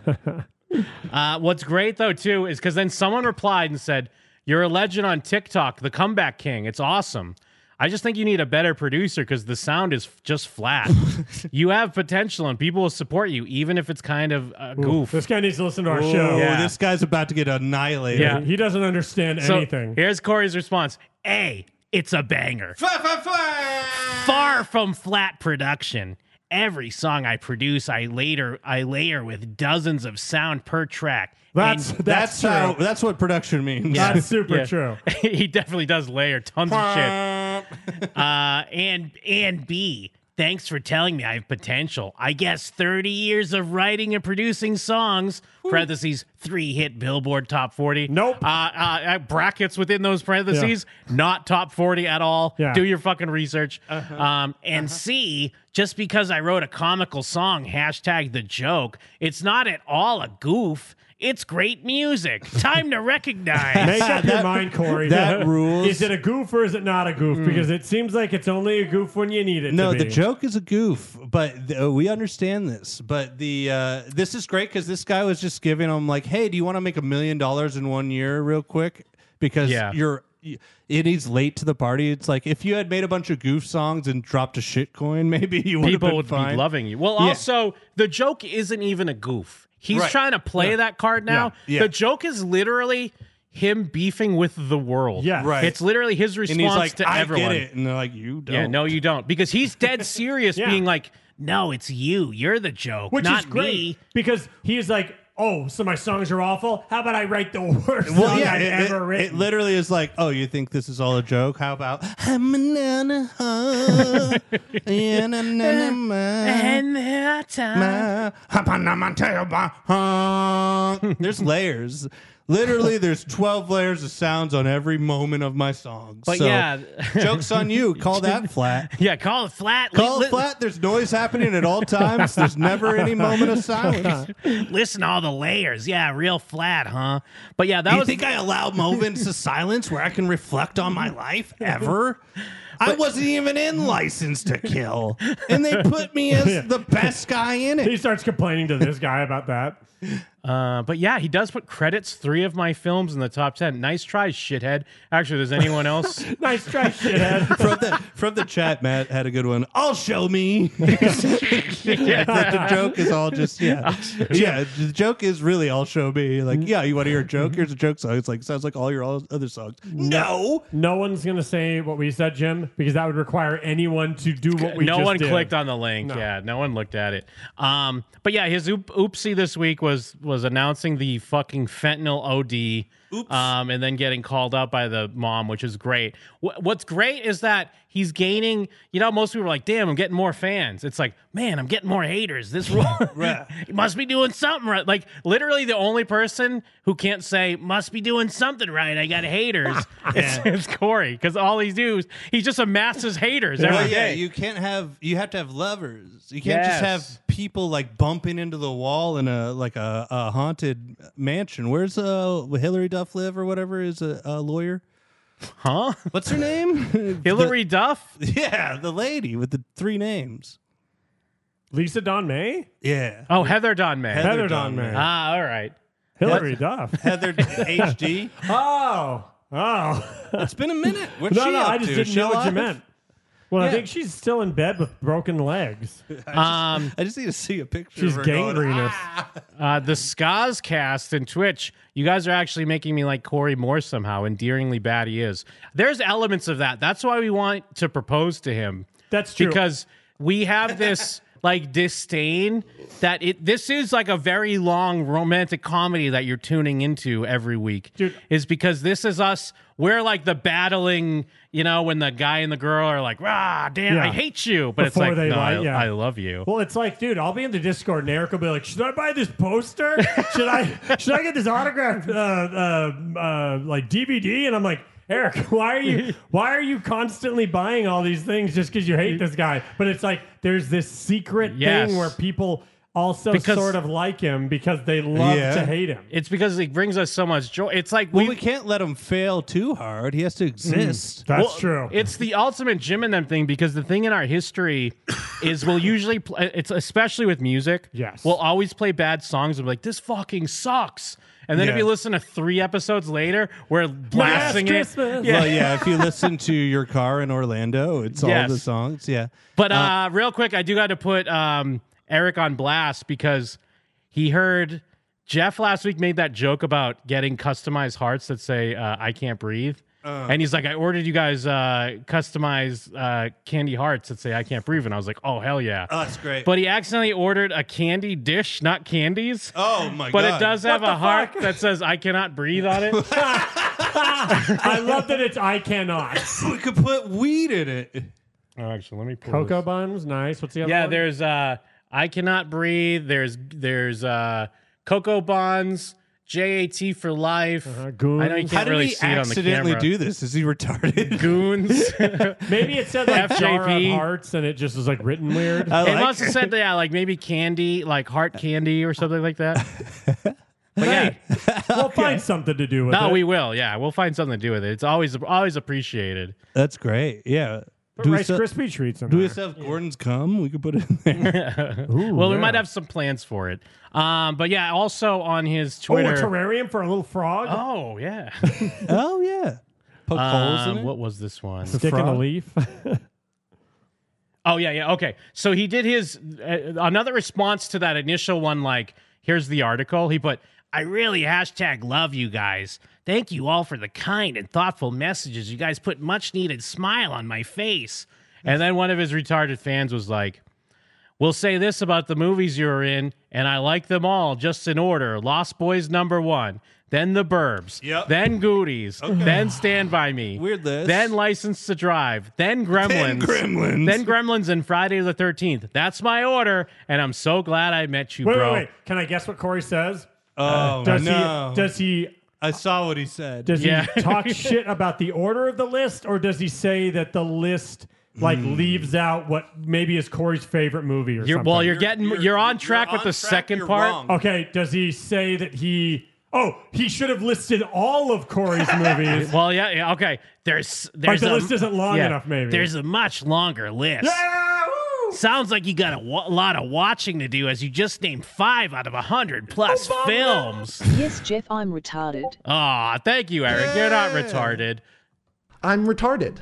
Uh, what's great, though, too, is because then someone replied and said, you're a legend on TikTok, the comeback king. It's awesome. I just think you need a better producer because the sound is f- just flat. You have potential and people will support you, even if it's kind of a goof. This guy needs to listen to our Oh, show. Yeah. this guy's about to get annihilated. Yeah. He doesn't understand So anything. here's Corey's response. A, it's a banger. Fly, fly, fly. Far from flat production. Every song I produce, I later I layer with dozens of sound per track. That's And- that's That's how. That's what production means. That's super Yeah. true. He definitely does layer tons of shit. Uh, and and B, thanks for telling me I have potential. I guess thirty years of writing and producing songs, parentheses, three hit Billboard Top forty. Nope. Uh, uh, brackets within those parentheses, not top forty at all. Yeah. Do your fucking research. Um, and C, just because I wrote a comical song, hashtag the joke, it's not at all a goof. It's great music. Time to recognize. Make up your That- mind, Corey. that rules. Is it a goof or is it not a goof? Because it seems like it's only a goof when you need it No, to be. the joke is a goof, but th- uh, we understand this. But the uh, this is great because this guy was just giving him like, "Hey, do you want to make a million dollars in one year, real quick?" Because Yeah. you're y- it is late to the party. It's like if you had made a bunch of goof songs and dropped a shit coin, maybe you would People been would fine. be loving you. Well, Yeah. also, the joke isn't even a goof. He's Right. trying to play Yeah. that card now. Yeah. Yeah. The joke is literally him beefing with the world. Yeah. Right. It's literally his And response he's like, to "I everyone. get it," and they're like, "You don't." Yeah, no, you don't. Because he's dead serious, Yeah. being like, no, it's you. You're the joke, Which not is great me. because he's like, oh, so my songs are awful? How about I write the worst Well, song yeah, I've it, ever it- written? it literally is like, oh, you think this is all a joke? How about I'm a nana, huh? Yeah, na, na, na, ma, And that time. ma, hapa na ma, tail ba, huh. There's layers. Literally, there's twelve layers of sounds on every moment of my songs. But So, yeah. joke's on you. Call that flat. Yeah, call it flat. Call Li- it flat. There's noise happening at all times. There's never any moment of silence. Listen to all the layers. Yeah, real flat, huh? But yeah, that you was. think I allow moments of silence where I can reflect on my life ever? I wasn't even in License to Kill, and they put me as the best guy in He it. starts complaining to this guy about that. Uh, but yeah, he does put credits three of my films in the top ten. Nice try, shithead. Actually, does anyone else? Nice try, shithead. From the from the chat, Matt had a good one. I'll show me. yeah, the, the joke is all just yeah, yeah. The joke is really I'll show me. Like yeah, you want to hear a joke? Here's a joke song. It's like sounds like all your all other songs. No, No one's going to say what we said, Jim, because that would require anyone to do what we no just one did. clicked on the link. No. Yeah, no one looked at it. Um, but yeah, his oop- oopsie this week was was announcing the fucking fentanyl O D. Oops. Um, and then getting called out by the mom, which is great. Wh- what's great is that he's gaining, you know, most people are like, damn, I'm getting more fans. It's like, man, I'm getting more haters. This rule, he must be doing something right. Like, literally, the only person who can't say, must be doing something right, I got haters, it's, it's Corey. Because all he does, he just amasses haters every Well, day. yeah, you can't have you have to have lovers. You can't Yes. just have people like bumping into the wall in a like a, a haunted mansion. Where's uh Hillary Duff live or whatever is a, a lawyer? Huh? What's her name? Hillary Duff? The- yeah, the lady with the three names. Lisa Dawn May? Yeah. Oh, Heather Don May. Heather, Heather Dawn May. Ah, all right. Hillary Duff. Heather H D. Oh. Oh. It's been a minute. What's no, she no, up I just to? didn't She know what you alive? meant. Well, I Yeah. think she's still in bed with broken legs. Um, I just need to see a picture She's of her going, gangrenous. "Ah." Uh, the Skaz cast and Twitch, you guys are actually making me like Corey more somehow. Endearingly bad he is. There's elements of that. That's why we want to propose to him. That's true. Because we have this like disdain that it. This is like a very long romantic comedy that you're tuning into every week. Dude. Is because this is us. We're like the battling, you know, when the guy and the girl are like, "Rah, damn, I Yeah. hate you," but Before it's like, they no, lie, I, yeah. I love you. Well, it's like, dude, I'll be in the Discord and Eric will be like, should I buy this poster? should I should I get this autographed uh, uh, uh, like D V D? And I'm like, Eric, why are you why are you constantly buying all these things just because you hate this guy? But it's like there's this secret Yes. thing where people also Because- sort of like him because they love Yeah. to hate him. It's because it brings us so much joy. It's like Well, we, we can't let him fail too hard. He has to exist. That's well, true. It's the ultimate Jim and them thing because the thing in our history is we'll usually play, it's especially with music. Yes. We'll always play bad songs and be like, this fucking sucks. And then if Yeah. you listen to three episodes later, we're blasting it. Christmas. Yeah. Well, yeah. If you listen to your car in Orlando, it's all Yes. the songs. Yeah. But uh, real quick, I do got to put um, Eric on blast because he heard Jeff last week made that joke about getting customized hearts that say uh, "I can't breathe." Uh, and he's like, I ordered you guys uh, customized uh, candy hearts that say I can't breathe. And I was like, oh, hell yeah. Oh, that's great. But he accidentally ordered a candy dish, not candies. Oh, my but God. But it does have What a the heart fuck? that says I cannot breathe on it. I love that it's I cannot. We could put weed in it. Oh, actually, let me pull Cocoa this. buns, nice. What's the other Yeah, one? there's uh, I cannot breathe. There's there's uh, cocoa buns. J A T for life. Uh-huh, goons. I know you can't How did really he see it on the accidentally camera. do this? Is he retarded? Goons. Maybe it said like F J jar P. of hearts and it just was like written weird. I It like must have it. said yeah, like maybe candy, like heart candy or something like that. But yeah, We'll find something to do with no, it. we will. Yeah, we'll find something to do with it. It's always always appreciated. That's great. Yeah. Put Do we Rice still- Krispie treats in Do we there. still have Gordon's cum? We could put it in there. Ooh, well, we yeah. might have some plans for it. Um, but yeah, also on his Oh, a Twitter. terrarium for a little frog? Oh yeah. Oh, yeah. Poke holes in Um, it. what was this one? Stick in a frog? leaf. Oh yeah, yeah. Okay, so he did his uh, another response to that initial one. Like, here's the article. He put, "I really hashtag love you guys. Thank you all for the kind and thoughtful messages. You guys put much needed smile on my face." And then one of his retarded fans was like, "We'll say this about the movies you were in, and I like them all just in order. Lost Boys number one, then The Burbs, Yep. then Goonies, then Stand By Me, Weird list. then License to Drive, then Gremlins, Gremlins. then Gremlins and Friday the thirteenth. That's my order, and I'm so glad I met you, Wait, bro." wait, wait. Can I guess what Corey says? Oh, Does no. he does he I saw what he said. does Yeah. he talk shit about the order of the list, or does he say that the list like leaves out what maybe is Corey's favorite movie or You're, something? well, you're, getting you're, you're- on you're track with on the track, second you're part. wrong. Okay, does he say that he oh, he should have listed all of Corey's movies? Well, yeah, yeah, okay. There's there's the a, list isn't long yeah, enough, maybe. There's a much longer list. Yeah, woo! Sounds like you got a wa- lot of watching to do, as you just named five out of a hundred plus films. Yes, Jeff, I'm retarded. Aw, thank you, Eric. You're not retarded. I'm retarded.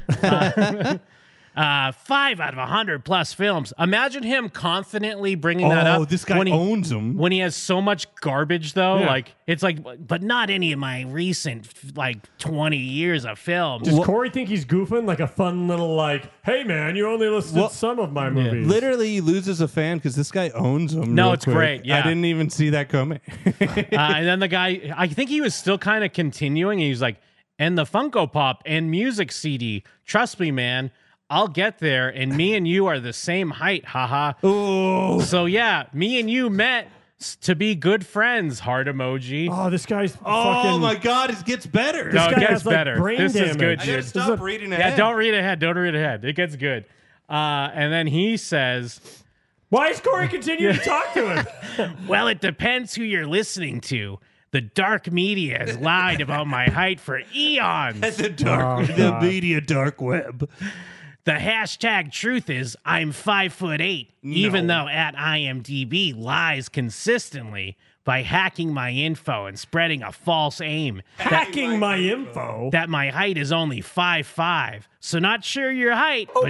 Uh, five out of a hundred plus films. Imagine him confidently bringing that Oh, up. this guy when he, owns them. When he has so much garbage, though, Yeah. like it's like, but not any of my recent like twenty years of films. Does Corey think he's goofing like a fun little like, hey man, you only listed Well, some of my movies? Literally, he loses a fan because this guy owns them. No, real it's quick. great, yeah. I didn't even see that coming. uh, and then the guy, I think he was still kind of continuing. He was like, and the Funko Pop and music C D. Trust me, man. I'll get there, and me and you are the same height, haha. Oh, So yeah, me and you met s- to be good friends. Heart emoji. Oh, this guy's oh fucking. my God, it gets better. This no, it guy gets has, like, better. brain This is damage. good, I gotta dude. This stop is a- reading Yeah, ahead. don't read ahead. Don't read ahead. It gets good. Uh, and then he says, Why is Corey continuing to talk to him? well, it depends who you're listening to. The dark media has lied about my height for eons. the dark, Oh, the God. media dark web. The hashtag truth is I'm five foot eight, even though at IMDb lies consistently by hacking my info and spreading a false aim Hacking my info. that my height is only five five. So not sure your height, but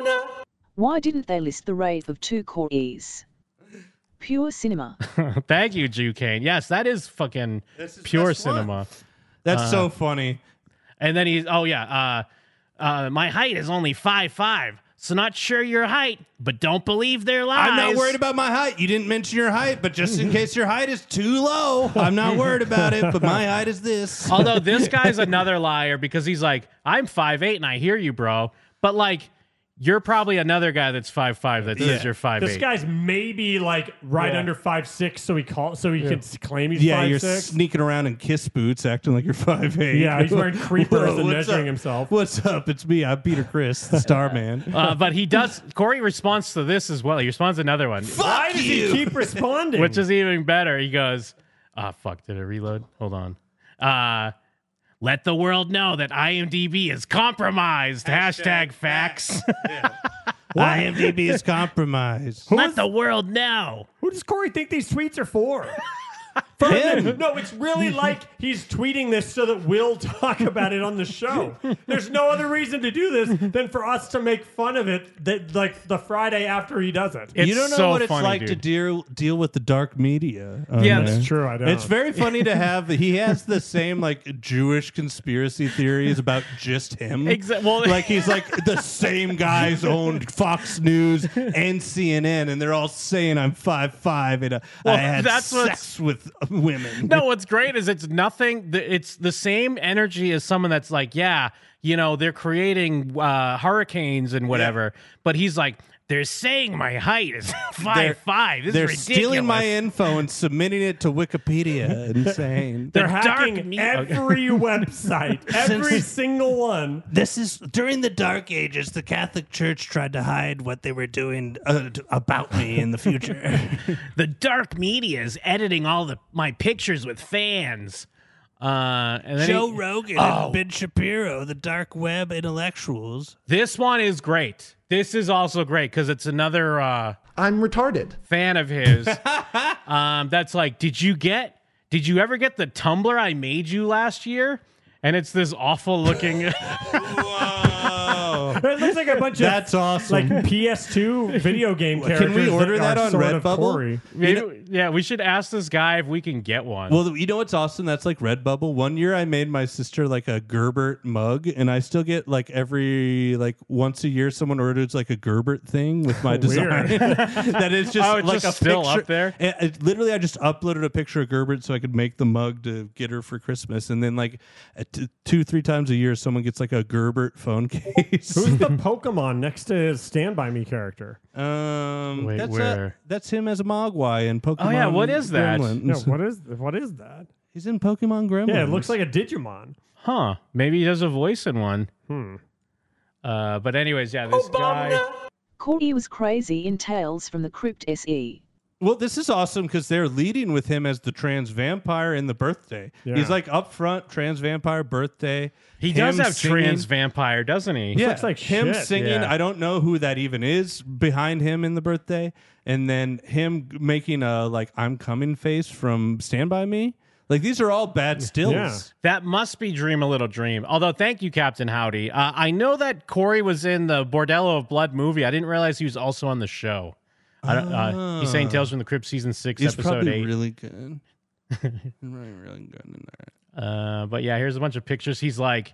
Why didn't they list the rate of two Corys? Pure cinema. thank you, Jucane. Yes, that is fucking That's his pure best one. cinema. That's Uh, so funny. And then he's, oh yeah, uh, uh, my height is only five five. So not sure your height, but don't believe their lies. I'm not worried about my height. You didn't mention your height, but just in case your height is too low, I'm not worried about it. But my height is this. Although this guy's another liar because he's like, I'm five eight and I hear you, bro. But like, you're probably another guy that's five five that says Yeah. you're five This eight. guy's maybe like right Yeah. under five six, so he call so he can s- claim he's Yeah, five you're six. sneaking around in kiss boots, acting like you're five eight. Yeah, he's wearing creepers and what's measuring up? himself. What's up? It's me. I'm Peter Chris, the Star Man. Uh, but he does. Corey responds to this as well. He responds to another one, Why does he keep responding? which is even better. He goes, "Ah, fuck! Did I reload? Hold on. Uh, let the world know that IMDb is compromised. Hashtag, facts. IMDb is compromised. Let the world know. Who does Corey think these tweets are for? Furman, no, it's really like he's tweeting this so that we'll talk about it on the show. There's no other reason to do this than for us to make fun of it that like the Friday after he does it. you don't know what it's like to deal deal with the dark media. on Yeah, there. that's true, I don't. It's very funny to have. He has the same like Jewish conspiracy theories about just him. Exa- well- like he's like the same guys owned Fox News and C N N, and they're all saying I'm five five and uh, Well, I had that's what's- sex with women. No, what's great is it's nothing. th- It's the same energy as someone that's like, yeah, you know, they're creating uh, hurricanes and whatever. But he's like, they're saying my height is five They're- five. This they're is ridiculous. stealing my info and submitting it to Wikipedia and saying They're The hacking dark me- every website, every single one. This is during the Dark Ages. The Catholic Church tried to hide what they were doing uh, t- about me in the future. The dark media is editing all the my pictures with fans. Uh, and then Joe he- Rogan Oh. and Ben Shapiro, the dark web intellectuals. This one is great. This is also great because it's another uh, I'm retarded. fan of his. um, that's like, did you get? Did you ever get the Tumblr I made you last year? And it's this awful looking. It looks like a bunch That's of awesome. like P S two video game Can we characters. order that are on sort of Redbubble? Corey. Maybe, yeah, we should ask this guy if we can get one. Well, you know what's awesome? That's like Redbubble. One year I made my sister like a Gerbert mug, and I still get like every like once a year someone orders like a Gerbert thing with my design. Weird. that is just Oh, it's like just a still picture. up there? And it- literally, I just uploaded a picture of Gerbert so I could make the mug to get her for Christmas, and then like uh, t- two, three times a year, someone gets like a Gerbert phone case. Who's the Pokemon next to his Stand By Me character? Um, Wait, that's where? A, that's him as a Mogwai in Pokemon. Oh, yeah, what is that? Gremlins. No, what is what is that? He's in Pokemon Gremlins. Yeah, it looks like a Digimon. Huh? Maybe he does a voice in one. Hmm. Uh, but anyways, yeah, this guy. Corey was crazy in Tales from the Crypt S E. Well, this is awesome because they're leading with him as the trans vampire in the birthday. Yeah. He's like up front, trans vampire birthday. He him does have singing. trans vampire, doesn't he? Yeah, looks like him shit, singing. yeah. I don't know who that even is behind him in the birthday, and then him making a like "I'm coming" face from Stand By Me. Like these are all bad stills. Yeah. That must be Dream a Little Dream. Although, thank you, Captain Howdy. Uh, I know that Corey was in the Bordello of Blood movie. I didn't realize he was also on the show. I don't, uh, he's saying Tales from the Crypt season six, He's episode probably eight. really good. really, really good in that. Uh, but yeah, here's a bunch of pictures. He's like,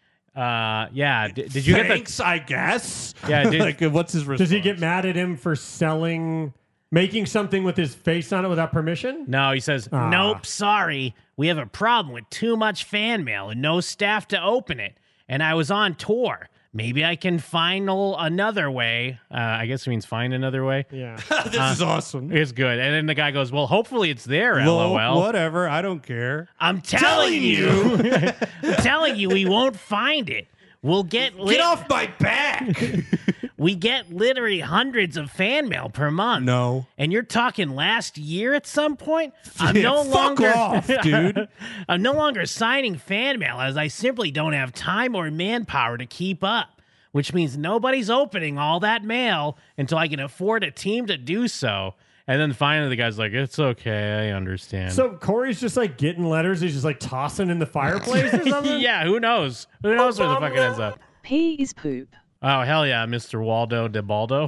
uh, yeah. Did, did you Thanks, I guess. Yeah, did- like, uh, what's his response? Does he get mad at him for selling, making something with his face on it without permission? get? No, he says, Ah. nope, sorry. We have a problem with too much fan mail and no staff to open it. And I was on tour. Maybe I can find a- another way. Uh, I guess it means find another way. Yeah. this is awesome. It's good. And then the guy goes, well, hopefully it's there, Well, LOL. whatever. I don't care. I'm telling you. I'm telling you, we won't find it. We'll get lit- Get off my back. We get literally hundreds of fan mail per month. No. And you're talking last year at some point? I'm Yeah, no fuck longer off, dude. I'm no longer signing fan mail as I simply don't have time or manpower to keep up, which means nobody's opening all that mail until I can afford a team to do so. And then finally the guy's like, it's okay, I understand. So Corey's just like getting letters. He's just like tossing in the fireplace or something. yeah, who knows? Who knows where the fuck it ends up? Pee is poop. Oh, hell yeah, Mister Waldo de Baldo.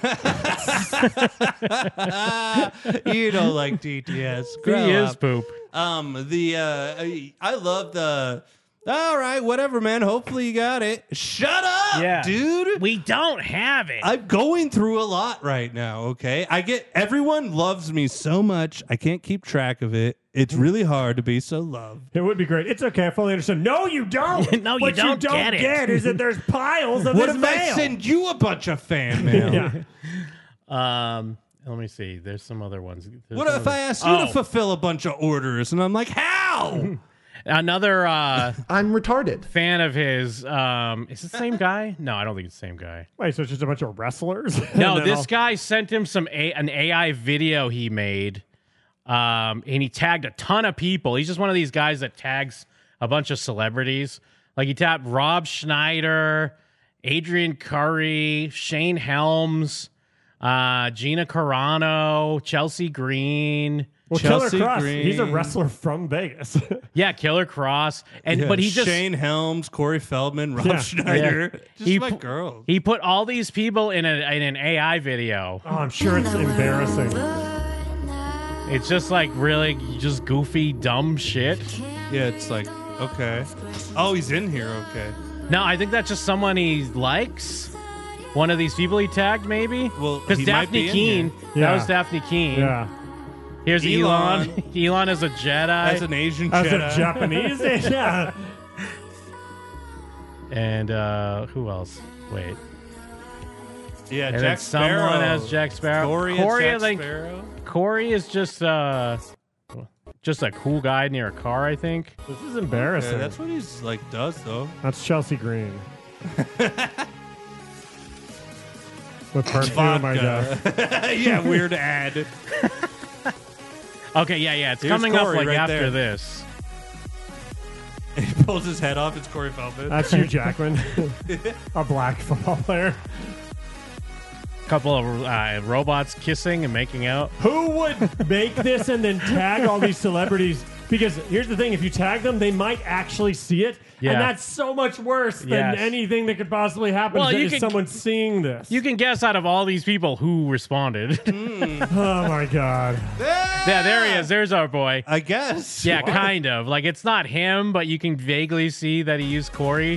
You don't like D T S. He Grow is up. poop. Um, the uh, I- I love the. All right, whatever, man. Hopefully you got it. Shut up, Yeah. dude. We don't have it. I'm going through a lot right now. Okay, I get everyone loves me so much. I can't keep track of it. It's really hard to be so loved. It would be great. It's okay. I fully understand. No, you don't. No, you what don't you don't get it. get is that there's piles of What this if mail. I send you a bunch of fan mail? Yeah. Um, let me see. There's some other ones. There's What some if I other- asked you Oh, to fulfill a bunch of orders and I'm like, how? another uh, I'm retarded. fan of his? Um, is it the same guy? No, I don't think it's the same guy. Wait, so it's just a bunch of wrestlers? No, And then this I'll- guy sent him some a- an A I video he made, um, and he tagged a ton of people. He's just one of these guys that tags a bunch of celebrities. Like he tapped Rob Schneider, Adrian Curry, Shane Helms, uh, Gina Carano, Chelsea Green. Well, Chelsea Killer Cross, Green. he's a wrestler from Vegas. Yeah, Killer Cross, and Yeah, but he just Shane Helms, Corey Feldman, Rob Yeah. Schneider. Just He my pu- girl. He put all these people in, a, in an A I video. Oh, I'm sure it's embarrassing. It's just like really just goofy, dumb shit. Yeah, it's like, okay. Oh, he's in here, okay. No, I think that's just someone he likes. One of these people he tagged, maybe? Well, because he might be Daphne in Keene. here. That Yeah. was Daphne Keene. Yeah. Here's Elon. Elon. Elon is a Jedi. As an Asian As Jedi. a Japanese, yeah. And uh, who else? Wait. Yeah, And then Jack Sparrow. someone as Jack Sparrow. Corey, Corey, as I Jack think. Sparrow. Corey is just uh, just a cool guy near a car, I think. This is embarrassing. Yeah, that's what he's like does though. That's Chelsea Green. With perfume, I guess. Yeah, weird ad. Okay, yeah, yeah. It's Here's coming up Corey like right after there. this. He pulls his head off. It's Corey Feldman. That's Hugh Jackman, a black football player. Couple of uh, robots kissing and making out. Who would make this and then tag all these celebrities? Because here's the thing: if you tag them, they might actually see it, Yeah. and that's so much worse than Yes. anything that could possibly happen. Well, is, you is can- someone seeing this? You can guess out of all these people who responded. Oh my god! Yeah, there he is. There's our boy. I guess. Yeah, kind of. Like, it's not him, but you can vaguely see that he used Corey.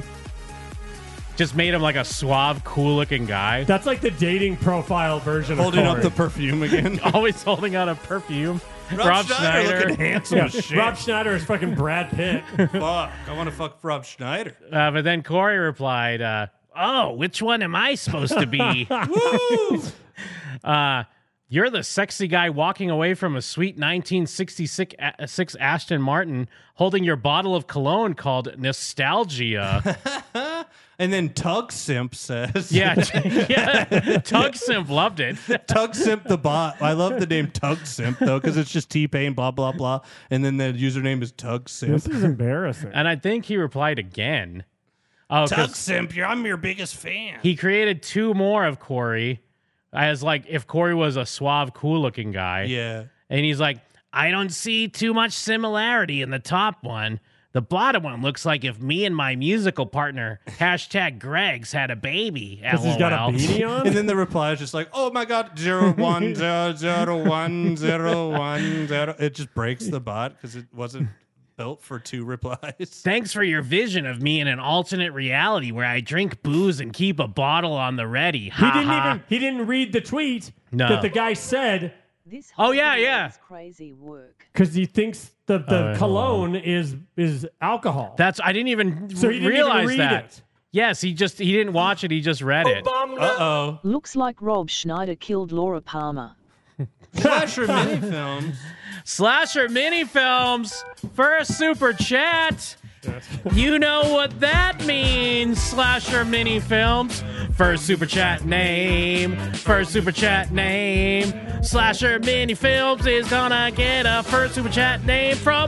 Just made him like a suave, cool-looking guy. That's like the dating profile version Holding of up Corey. the perfume again. Always holding out a perfume. Rob, Rob Schneider, Schneider. looking handsome Yeah, as shit. Rob Schneider is fucking Brad Pitt. Fuck, I want to fuck Rob Schneider. Uh, but then Corey replied, uh, "Oh, which one am I supposed to be?" Woo! uh, you're the sexy guy walking away from a sweet nineteen sixty-six A- six Aston Martin holding your bottle of cologne called Nostalgia. And then Tug Simp says, yeah, yeah. Tug Simp loved it. Tug Simp the bot. I love the name Tug Simp though, because it's just T-Pain, blah blah blah, and then the username is Tug Simp. This is embarrassing. And I think he replied again. Oh, 'cause Tug Simp, you're, I'm your biggest fan. he created two more of Corey as like if Corey was a suave, cool-looking guy. Yeah. And he's like, I don't see too much similarity in the top one. The bottom one looks like if me and my musical partner, hashtag Greg's, had a baby. Because he's got a LOL. beanie on. And then the reply is just like, oh my god, zero one zero zero one zero one zero. It just breaks the bot because it wasn't built for two replies. Thanks for your vision of me in an alternate reality where I drink booze and keep a bottle on the ready. Ha, He didn't ha. even he didn't read the tweet No. that the guy said This Oh, yeah, whole video yeah. is crazy work. because he thinks the, the Uh, hold cologne is is alcohol. That's I didn't even So he didn't even realize read that. it. Yes, he just he didn't watch it. He just read it. Uh-oh. Looks like Rob Schneider killed Laura Palmer. Slasher mini films. Slasher mini films first super chat. You know what that means, Slasher mini films. First super chat name. First super chat name. Slasher mini films is gonna get a first super chat name from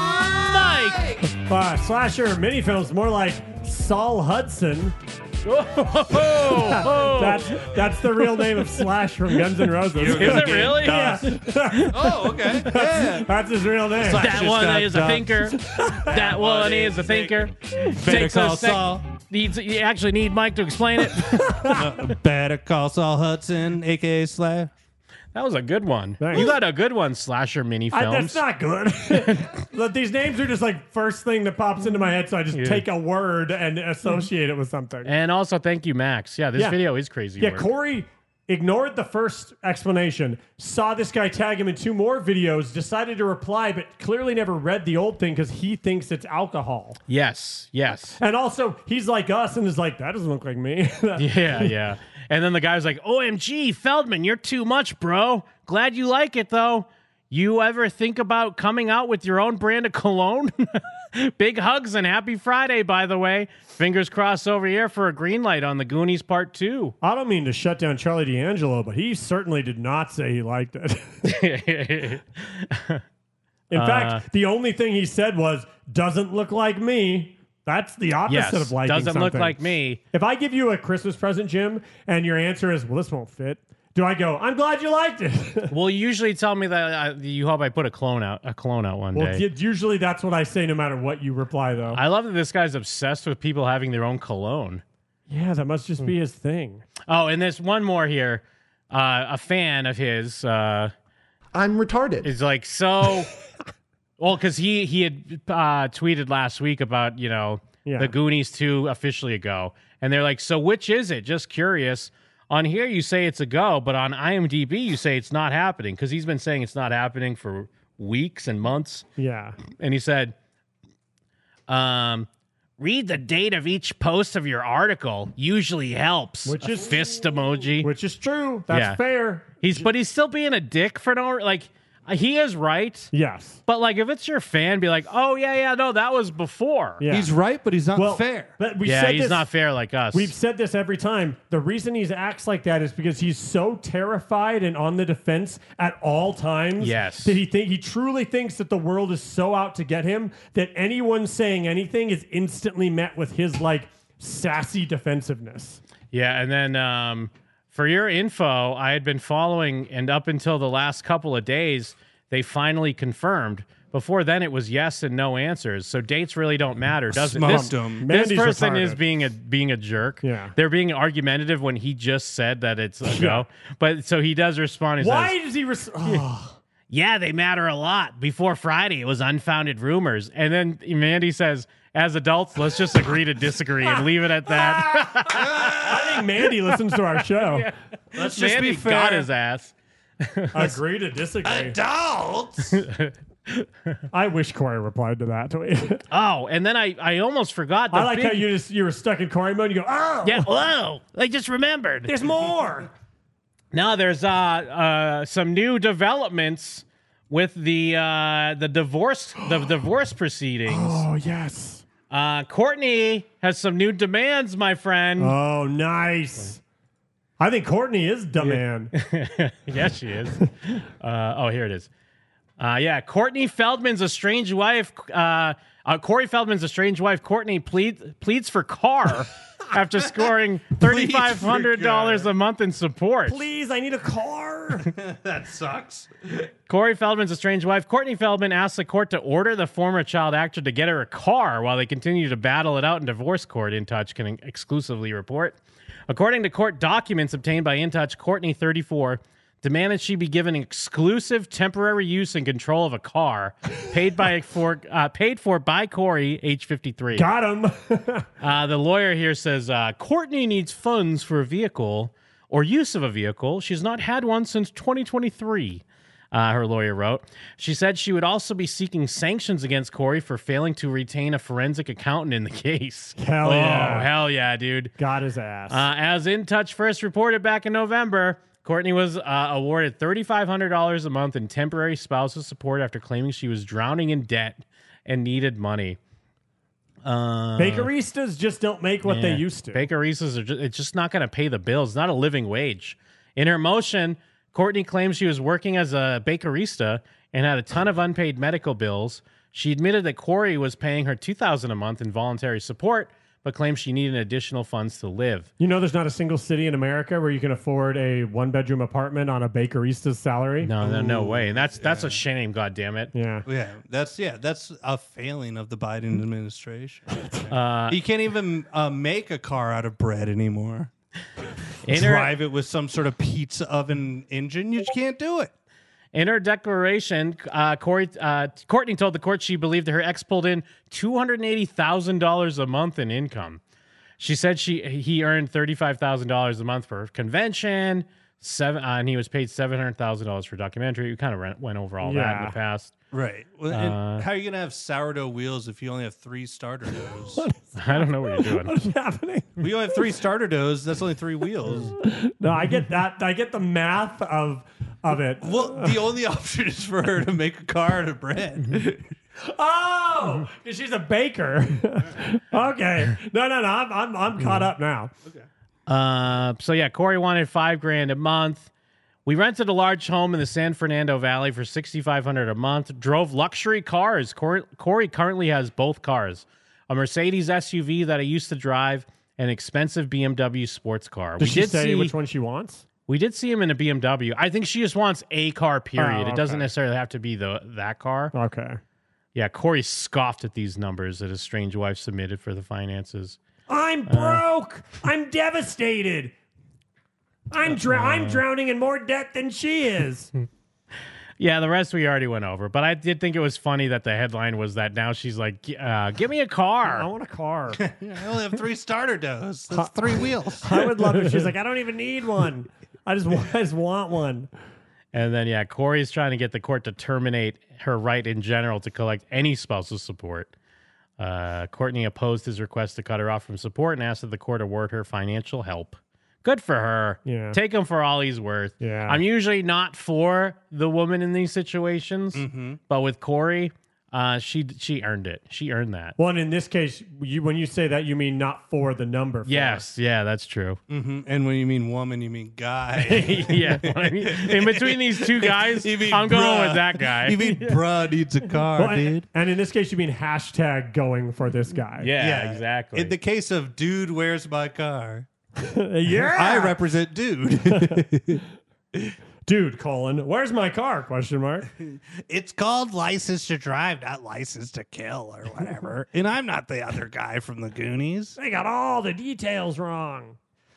Mike. Uh, slasher mini films more like Saul Hudson. Oh, that's that's the real name of Slash from Guns N' Roses. Is it really? Yeah. Oh, okay. Yeah. That's his real name. Slash That just one got is a dumped. thinker. That one is a thinker. Better Takes call a sec- Saul. Needs you actually need Mike to explain it. Uh, Better call Saul Hudson, aka Slash. That was a good one. Thanks. You got a good one, Slasher mini I, films. that's not good. Look, these names are just like first thing that pops into my head, so I just Yeah. take a word and associate it with something. And also, thank you, Max. Yeah, this Yeah. video is crazy. Yeah, work. Corey ignored the first explanation, saw this guy tag him in two more videos, decided to reply, but clearly never read the old thing because he thinks it's alcohol. Yes, yes. And also, he's like us and is like, that doesn't look like me. Yeah, yeah. And then the guy's like, O M G, Feldman, you're too much, bro. Glad you like it, though. You ever think about coming out with your own brand of cologne? Big hugs and happy Friday, by the way. Fingers crossed over here for a green light on the Goonies Part two. I don't mean to shut down Charlie D'Angelo, but he certainly did not say he liked it. In Uh, fact, the only thing he said was, doesn't look like me. That's the opposite Yes, of liking doesn't look something. like me. If I give you a Christmas present, Jim, and your answer is, well, this won't fit, Do I go, I'm glad you liked it? Well, you usually tell me that I, you hope I put a clone out, a clone out one Well, day. y- usually that's what I say no matter what you reply, though. I love that this guy's obsessed with people having their own cologne. Yeah, that must just be his thing. Oh, and there's one more here. Uh, a fan of his. Uh, I'm retarded. Is like, so... well, because he, he had uh, tweeted last week about, you know, Yeah. the Goonies two officially a go. And they're like, so which is it? Just curious. On here, you say it's a go, but on IMDb, you say it's not happening because he's been saying it's not happening for weeks and months. Yeah. And he said, um, read the date of each post of your article. Usually helps. Which A is- fist emoji. Which is true. That's Yeah. fair. He's, but he's still being a dick for no, like, he is right. Yes. But, like, if it's your fan, be like, oh, yeah, yeah, no, that was before. Yeah. He's right, but he's not Well, fair. But we yeah, said he's this- not fair like us. We've said this every time. The reason he acts like that is because he's so terrified and on the defense at all times. Yes. That he think he truly thinks that the world is so out to get him that anyone saying anything is instantly met with his like sassy defensiveness. Yeah, and then um, for your info, I had been following, and up until the last couple of days, they finally confirmed. Before then, it was yes and no answers. So dates really don't matter, does it? Smoked This, him. this Mandy's person is retarded. being a being a jerk. Yeah. They're being argumentative when he just said that it's a Yeah. go. But so he does respond. He Why says, does he? Res- oh. yeah, they matter a lot. Before Friday, it was unfounded rumors. And then Mandy says, as adults, let's just agree to disagree and leave it at that. I think Mandy listens to our show. Yeah. Let's just Mandy be fair. got his ass. Agree to disagree. Adults. I wish Corey replied to that tweet. Oh, and then I, I almost forgot. The I like big, how you just you were stuck in Corey mode. You go, oh, Yeah, whoa! I just remembered. there's more. Now there's uh, uh some new developments with the uh the divorce the divorce proceedings. Oh yes. Uh, Courtney has some new demands, my friend. Oh, nice. I think Courtney is the man. Yes, she is. Uh, oh, here it is. Uh, yeah, Courtney Feldman's estranged wife. Uh, uh, Corey Feldman's estranged wife, Courtney, plead, pleads for car after scoring thirty-five hundred dollars a month in support. Please, I need a car. That sucks. Corey Feldman's estranged wife, Courtney Feldman, asked the court to order the former child actor to get her a car while they continue to battle it out in divorce court, In Touch can exclusively report. According to court documents obtained by In Touch, Courtney, thirty-four, demanded she be given exclusive temporary use and control of a car paid by for uh, paid for by Corey, age fifty-three. Got him. Uh, the lawyer here says uh, Courtney needs funds for a vehicle or use of a vehicle. She's not had one since twenty twenty-three. Uh, her lawyer wrote. She said she would also be seeking sanctions against Corey for failing to retain a forensic accountant in the case. Hell oh, yeah. hell yeah, dude. Got his ass. Uh, as In Touch first reported back in November, Courtney was uh, awarded thirty-five hundred dollars a month in temporary spousal support after claiming she was drowning in debt and needed money. Uh, Bakeristas just don't make what they yeah. used to. Bakeristas are just, it's just not going to pay the bills. It's not a living wage. In her motion, Courtney claims she was working as a bakerista and had a ton of unpaid medical bills. She admitted that Corey was paying her two thousand dollars a month in voluntary support, but claims she needed additional funds to live. You know, there's not a single city in America where you can afford a one-bedroom apartment on a bakerista's salary. No, no, no Ooh, way. And that's that's a shame. God damn it. Yeah. Yeah, that's yeah, that's a failing of the Biden administration. Uh, You can't even uh, make a car out of bread anymore. In her- Drive it with some sort of pizza oven engine. You just can't do it. In her declaration, uh, Corey, uh, Courtney told the court she believed her ex pulled in two hundred eighty thousand dollars a month in income. She said she he earned thirty-five thousand dollars a month for convention, seven, uh, and he was paid seven hundred thousand dollars for documentary. We kind of went over all that in Yeah. the past. Right. Well, Uh, and how are you going to have sourdough wheels if you only have three starter doughs? I don't know what you're doing. What's happening? We only have three starter doughs. That's only three wheels. No, I get that. I get the math of of it. Well, the only option is for her to make a car out of bread. Oh, 'cause she's a baker. Okay. No, no, no. I'm I'm, I'm caught up now. Okay. Uh, so yeah, Corey wanted five grand a month. We rented a large home in the San Fernando Valley for sixty-five hundred dollars a month. Drove luxury cars. Corey, Corey currently has both cars: a Mercedes S U V that I used to drive, and an expensive B M W sports car. Does we she did say see, which one she wants? We did see him in a B M W. I think she just wants a car, period. Oh, okay. It doesn't necessarily have to be the that car. Okay. Yeah, Corey scoffed at these numbers that his strange wife submitted for the finances. I'm broke. Uh, I'm devastated. I'm dr- uh, I'm drowning in more debt than she is. Yeah, the rest we already went over. But I did think it was funny that the headline was that now she's like, uh, give me a car. I want a car. I only have three starter doors. That's three wheels. I would love it. She's like, I don't even need one. I just, want, I just want one. And then, yeah, Corey's trying to get the court to terminate her right in general to collect any spousal support. Uh, Courtney opposed his request to cut her off from support and asked that the court award her financial help. Good for her. Yeah. Take him for all he's worth. Yeah. I'm usually not for the woman in these situations, mm-hmm. but with Corey, uh, she she earned it. She earned that. Well, and in this case, you, when you say that, you mean not for the number. For yes. Yeah, that's true. Mm-hmm. And when you mean woman, you mean guy. yeah. I mean, in between these two guys, I'm bruh. going with that guy. You mean bruh needs a car, well, dude. And, and in this case, you mean hashtag going for this guy. Yeah, Yeah. exactly. In the case of dude, where's my car? Yeah. I represent dude. Dude, Colin, where's my car? Question mark. It's called license to drive, not license to kill or whatever. And I'm not the other guy from the Goonies. They got all the details wrong.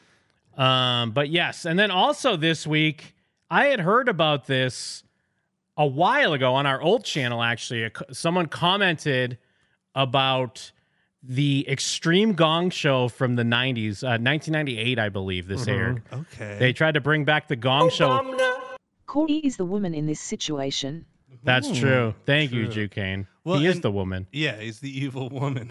Um, but yes, and then also this week, I had heard about this a while ago on our old channel, actually. Someone commented about the Extreme Gong Show from the nineties, uh, nineteen ninety-eight, I believe this Mm-hmm. aired. Okay. They tried to bring back the Gong Show. Corey is the woman in this situation. That's Ooh, true. Thank true. you, Jucane. Well, he is and- the woman. Yeah, he's the evil woman.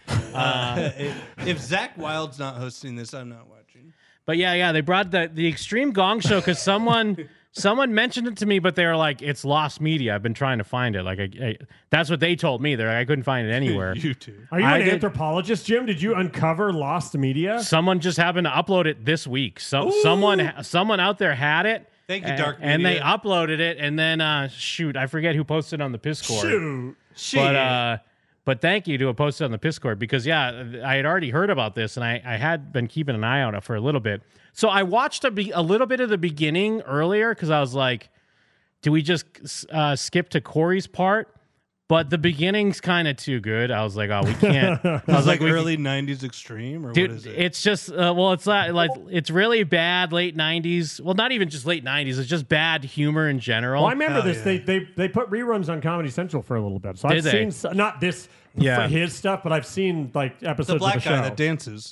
uh, if Zach Wilde's not hosting this, I'm not watching. But yeah, yeah, they brought the, the Extreme Gong Show because someone someone mentioned it to me, but they were like, it's lost media. I've been trying to find it. Like, I, I, that's what they told me. They're like, I couldn't find it anywhere. You too. Are you I an did- anthropologist, Jim? Did you uncover lost media? Someone just happened to upload it this week. So someone someone out there had it. Thank you, and, Dark And they Media. uploaded it, and then uh, shoot, I forget who posted on the Piscord. Shoot. But uh, but thank you to who posted on the Piscord because yeah, I had already heard about this, and I, I had been keeping an eye on it for a little bit. So I watched a, be- a little bit of the beginning earlier because I was like, do we just uh, skip to Corey's part? But the beginning's kind of too good. I was like, oh, we can't. I I was like, we- early nineties extreme, or Dude, what is it? it's just uh, well, it's not like it's really bad late nineties. Well, not even just late nineties. It's just bad humor in general. Well, I remember Hell this. yeah. They they they put reruns on Comedy Central for a little bit. So Did I've they? seen s- not this Yeah. for his stuff, but I've seen like the episodes black of the guy show. that dances.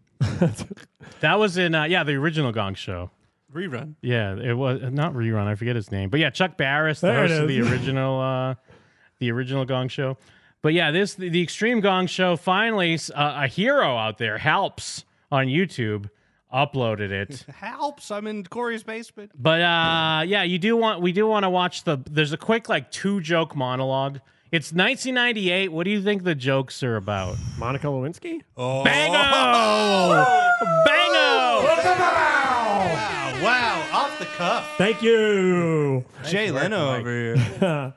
That was in uh, yeah the original Gong Show. Rerun. Yeah, it was not rerun. I forget his name, but yeah, Chuck Barris, the There it host of the is. original, uh, the original Gong Show. But yeah, this the, the Extreme Gong Show. Finally, uh, a hero out there, Helps on YouTube, uploaded it. Helps! I'm in Corey's basement. But uh, yeah, you do want we do want to watch the. There's a quick like two joke monologue. It's nineteen ninety-eight. What do you think the jokes are about? Monica Lewinsky. Oh. Bango! Bango! Wow! Wow! Off the cuff. Thank you. Jay Leno over here.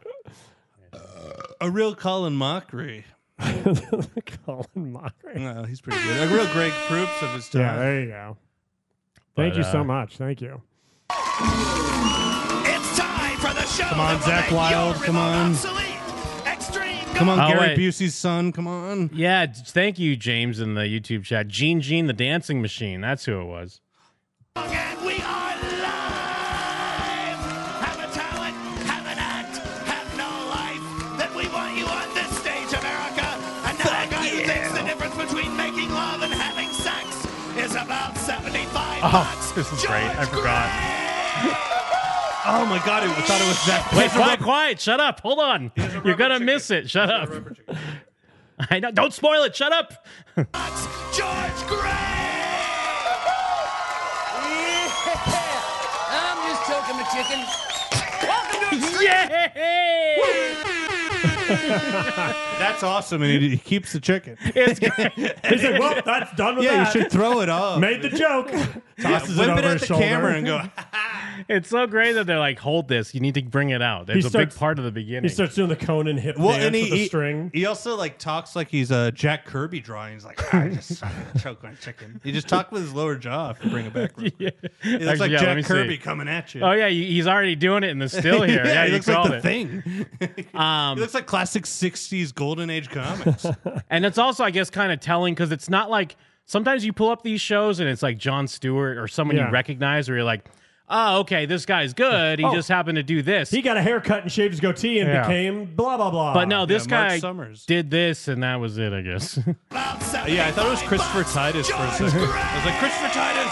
A real Colin Mockery. Colin Mockery. No, he's pretty good. A real Greg Proops of his time. Yeah, there you go. Thank But, you so uh, much. Thank you. It's time for the show. Come on, that will Zach make Wilde, your come remote on. obsolete. Extreme. Come on, Oh, Gary wait. Busey's son. Come on. Yeah, d- thank you, James, in the YouTube chat. Gene Gene, the dancing machine. That's who it was. And we are live. Have a talent, have an act, have no life. Then we want you on this stage, America. And now a guy who thinks the difference between making love and having sex is about seventy-five Oh, bucks. this is great. I forgot. Oh my God! I thought it was Zach. Wait, quiet, quiet. Shut up. Hold on. You're going to miss it. Shut up. I know. Don't spoil it. Shut up. George Gray. I'm just choking the chicken. Welcome to Yay! That's awesome, and he, he keeps the chicken. It's good. He's like, well, that's done with Yeah, that. you should throw it off. Made the joke. Tosses Whip it it over at his the shoulder. camera and go. It's so great that they're like, hold this. You need to bring it out. There's He a starts- big part of the beginning. He starts doing the Conan hip Well, dance and he, with the he- string. he also like talks like he's a Jack Kirby drawing. He's like, "Ah, I just choke on chicken. He just talked with his lower jaw if you bring it back. real quick. Yeah. He looks Actually, like yeah, let me Jack Kirby see. coming at you. Oh yeah, he- he's already doing it in the still here. yeah, yeah, he you looks like called the it. thing. Um, he looks like classic sixties golden age comics. And it's also, I guess, kind of telling because it's not like sometimes you pull up these shows and it's like Jon Stewart or someone Yeah. you recognize where you're like, oh, okay, this guy's good. He Oh. just happened to do this. He got a haircut and shaved his goatee and Yeah. became blah blah blah. But no, this Yeah, Mark guy Summers. did this and that was it, I guess. Yeah, I thought it was Christopher Titus for a second. I was like, Christopher Titus.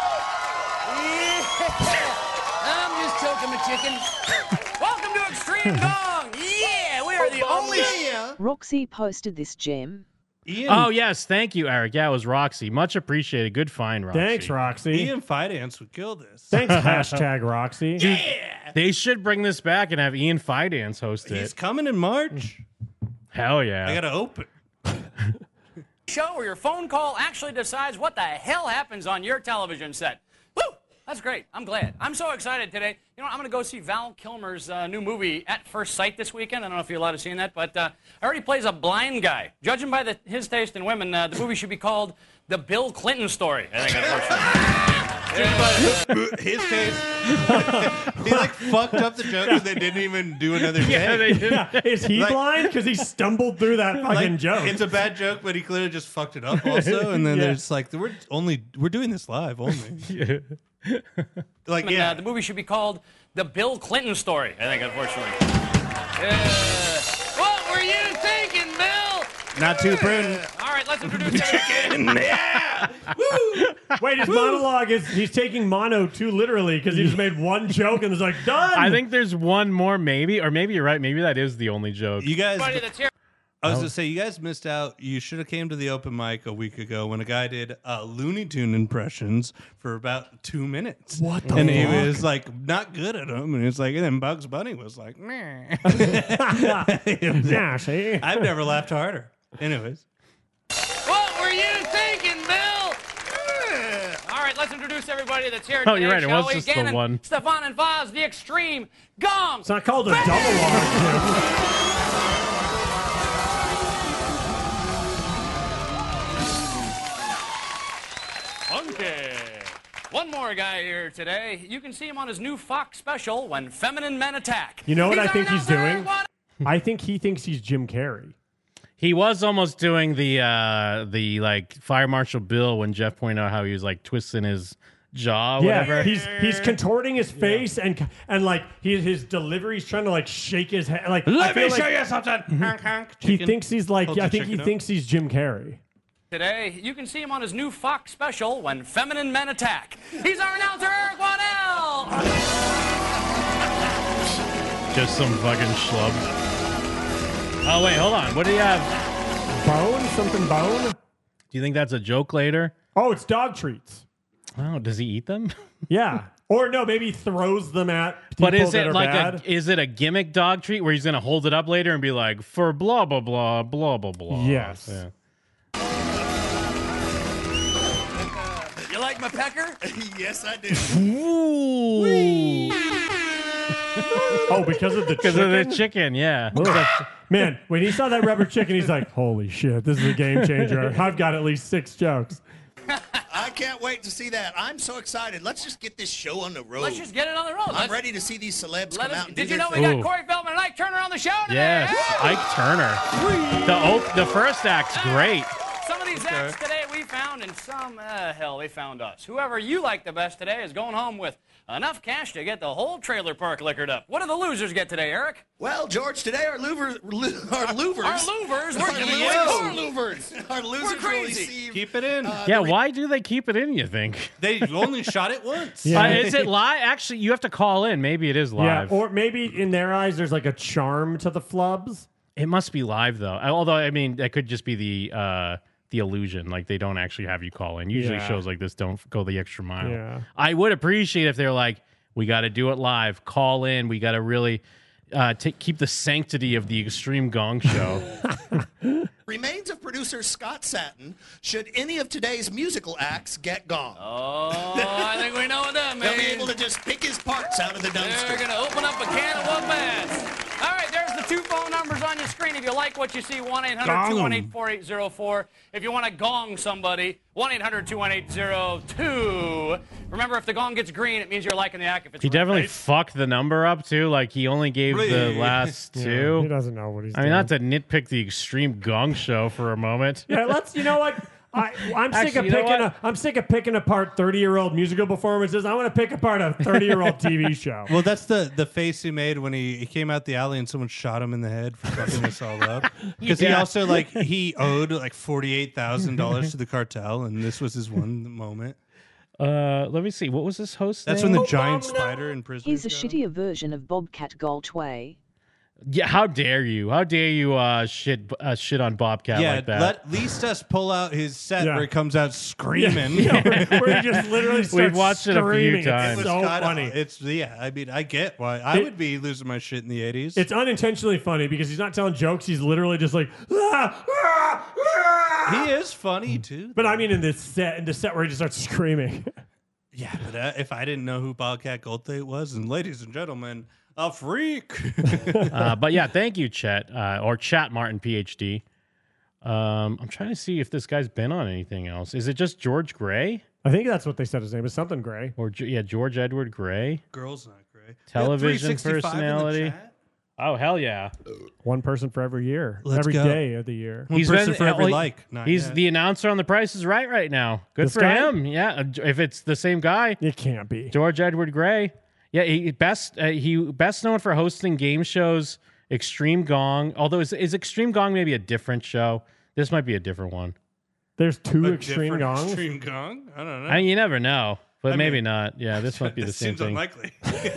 I'm just choking my chicken. Welcome to Extreme Dong. Yeah, we are the only. Roxy posted this gem. Ian, Oh, yes. Thank you, Eric. Yeah, it was Roxy. Much appreciated. Good find, Roxy. Thanks, Roxy. Ian Fidance would kill this. Thanks, hashtag Roxy. They should bring this back and have Ian Fidance host He's it. coming in March. Hell yeah. I gotta open. show where your phone call actually decides what the hell happens on your television set. Woo! That's great. I'm glad. I'm so excited today. You know, I'm going to go see Val Kilmer's uh, new movie, At First Sight, this weekend. I don't know if you're allowed to see that, but uh, I already plays a blind guy. Judging by the, his taste in women, uh, the movie should be called The Bill Clinton Story, I think, unfortunately. His taste. He like fucked up the joke because they didn't even do another take. Yeah, they did. Yeah. Is he Like- blind? Because he stumbled through that fucking Like, joke. It's a bad joke, but he clearly just fucked it up also. And then Yeah. there's like we're only we're doing this live only. Like And, yeah, uh, the movie should be called The Bill Clinton Story, I think, unfortunately. Uh, what were you thinking, Bill? not too prudent. All right, let's introduce chicken. Yeah. Wait, his monologue is he's taking mono too literally because he just made one joke and it's like done. I think there's one more, maybe, or maybe you're right. Maybe that is the only joke. You guys, Everybody that's here. I was gonna say you guys missed out. You should have came to the open mic a week ago when a guy did uh, Looney Tune impressions for about two minutes. What the And he fuck? was like not good at them, and it's like, and then Bugs Bunny was like, meh. yeah, see? I've never laughed harder. Anyways, What were you thinking, Bill? All right, let's introduce everybody that's here Oh, today, you're right, it shall was we? just the Gannon, one. Stefan and Foz, the Extreme Gong. It's not called a double R. Funky. One more guy here today. You can see him on his new Fox special, When Feminine Men Attack. You know what He's I think our he's number doing? one- I think he thinks he's Jim Carrey. He was almost doing the uh the like Fire Marshal Bill when Jeff pointed out how he was like twisting his jaw, or Yeah, whatever. he's he's contorting his face and and like he, his delivery's trying to like shake his head. Like I let me feel show like you something. Honk, honk, he chicken. thinks he's like Hold yeah, I your think he chicken up. thinks he's Jim Carrey. Today, you can see him on his new Fox special, When Feminine Men Attack. He's our announcer, Eric Waddell. just some fucking schlub. Oh wait, hold on. What do you have? Bone, something bone. Do you think that's a joke later? Oh, it's dog treats. Oh, does he eat them? Yeah, or no, maybe he throws them at people But is that it are like bad. a is it a gimmick dog treat where he's gonna hold it up later and be like, for blah blah blah blah blah blah? Yes. Yeah. You like my pecker? Yes, I do. Ooh. Oh, because of the Because chicken? of the chicken, yeah. Ugh. Man, when he saw that rubber chicken, he's like, holy shit, this is a game changer. I've got at least six jokes. I can't wait to see that. I'm so excited. Let's just get this show on the road. Let's just get it on the road. I'm Let's- ready to see these celebs Let come us- out and do did you their know we thing. got Corey Feldman and Ike Turner on the show today? Yes, Ike Turner. The op- the first act's great. Some of these acts today we found, and some, uh, hell, they found us. Whoever you like the best today is going home with enough cash to get the whole trailer park liquored up. What do the losers get today, Eric? Well, George, today our louvers, our louvers, Our louvers, we're our giving losers, you our louvers, our losers We're will crazy. receive. Keep it in. Uh, Yeah, the re- why do they keep it in, you think? They only shot it once. Yeah. Uh, is it live? Actually, you have to call in. Maybe it is Yeah, live. or maybe in their eyes, there's like a charm to the flubs. It must be live, though. I- Although, I mean, that could just be the uh, the illusion. Like, they don't actually have you call in. Usually Yeah. shows like this don't go the extra mile. Yeah. I would appreciate if they're like, we got to do it live. Call in. We got to really uh, ta keep the sanctity of the Extreme Gong Show. remains of producer Scott Satin should any of today's musical acts get gone. Oh, I think we know what that means. They'll be able to just pick his parts out of the dumpster. They're going to open up a can of whoop ass. All right, there's the two phone numbers on your screen. If you like what you see, one eight hundred two one eight four eight zero four. If you want to gong somebody, one eight hundred two one eight zero two. Remember, if the gong gets green, it means you're liking the act. If it's He red, definitely right? fucked the number up too. Like he only gave the Really? last Yeah, two. he doesn't know what he's I mean, doing. not to nitpick the Extreme Gong Show for a moment. Yeah, let's. You know what? I, I'm sick Actually, of you know picking. what? A, I'm sick of picking apart thirty-year-old musical performances. I want to pick apart a thirty-year-old T V show. Well, that's the the face he made when he, he came out the alley and someone shot him in the head for fucking this all up. Because he Yeah. also like he owed like forty eight thousand dollars to the cartel, and this was his one moment. Uh, let me see. What was this host? That's name? when the giant spider in prison. He's a shittier version of Bobcat Goldthwait. Yeah, how dare you? How dare you uh, shit uh, shit on Bobcat Yeah, like that? let least us pull out his set Yeah. where he comes out screaming. Yeah, where, where he just literally starts We've watched it a few screaming. times. It's so kinda- funny. It's yeah. I mean, I get why I It- would be losing my shit in the eighties. It's unintentionally funny because he's not telling jokes. He's literally just like, ah, ah, ah. He is funny too. But I mean, in this set, in the set where he just starts screaming. Yeah, but uh, if I didn't know who Bobcat Goldthwait was, and ladies and gentlemen, a freak. uh, but yeah, thank you, Chet, uh, or Chat Martin, PhD. Um, I'm trying to see if this guy's been on anything else. Is it just George Gray? I think that's what they said his name is. Something Gray. Or Ge- yeah, George Edward Gray, Girl's not great. television We have three sixty-five in the personality. chat. Oh hell yeah! One person for every year. Let's every go. day of the year. One person for every well, like. Not he's yet. the announcer on The Price is Right right now. Good This for guy? him. Yeah, if it's the same guy, It can't be. George Edward Gray. Yeah, he best uh, he best known for hosting game shows Extreme Gong. Although is, is Extreme Gong maybe a different show? This might be a different one. There's two A extreme different gongs. Extreme gong? I don't know. I, you never know, but I maybe mean- not. Yeah, this might be the This same seems thing. unlikely.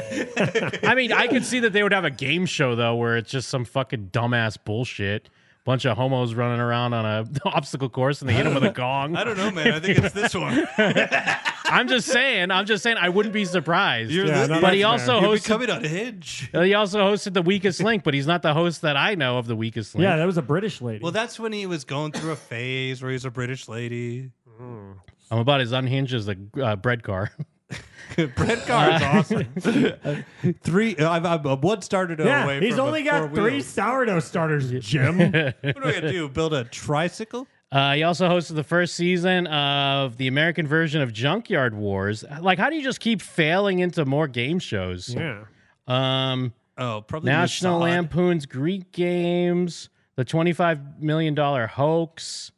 I mean, I could see that they would have a game show though, where it's just some fucking dumbass bullshit. Bunch of homos running around on a obstacle course and they hit them with a gong. I don't know, man. I think it's this one. I'm just saying. I'm just saying. I wouldn't be surprised. You're Yeah, the- no, but he that's also fair. You're hosted. becoming on edge. uh, He also hosted The Weakest Link, but he's not the host that I know of The Weakest Link. Yeah, that was a British lady. Well, that's when he was going through a phase where he was a British lady. I'm about as unhinged as a uh, bread car. Brett Carr is awesome. Three, I'm, I'm one starter to yeah, away he's from only a got four three wheels. sourdough starters, Jim. What are we gonna do? Build a tricycle? Uh, he also hosted the first season of the American version of Junkyard Wars. Like, how do you just keep failing into more game shows? yeah. Um, Oh, probably National Mossad. Lampoon's Greek Games, the twenty-five million dollars hoax.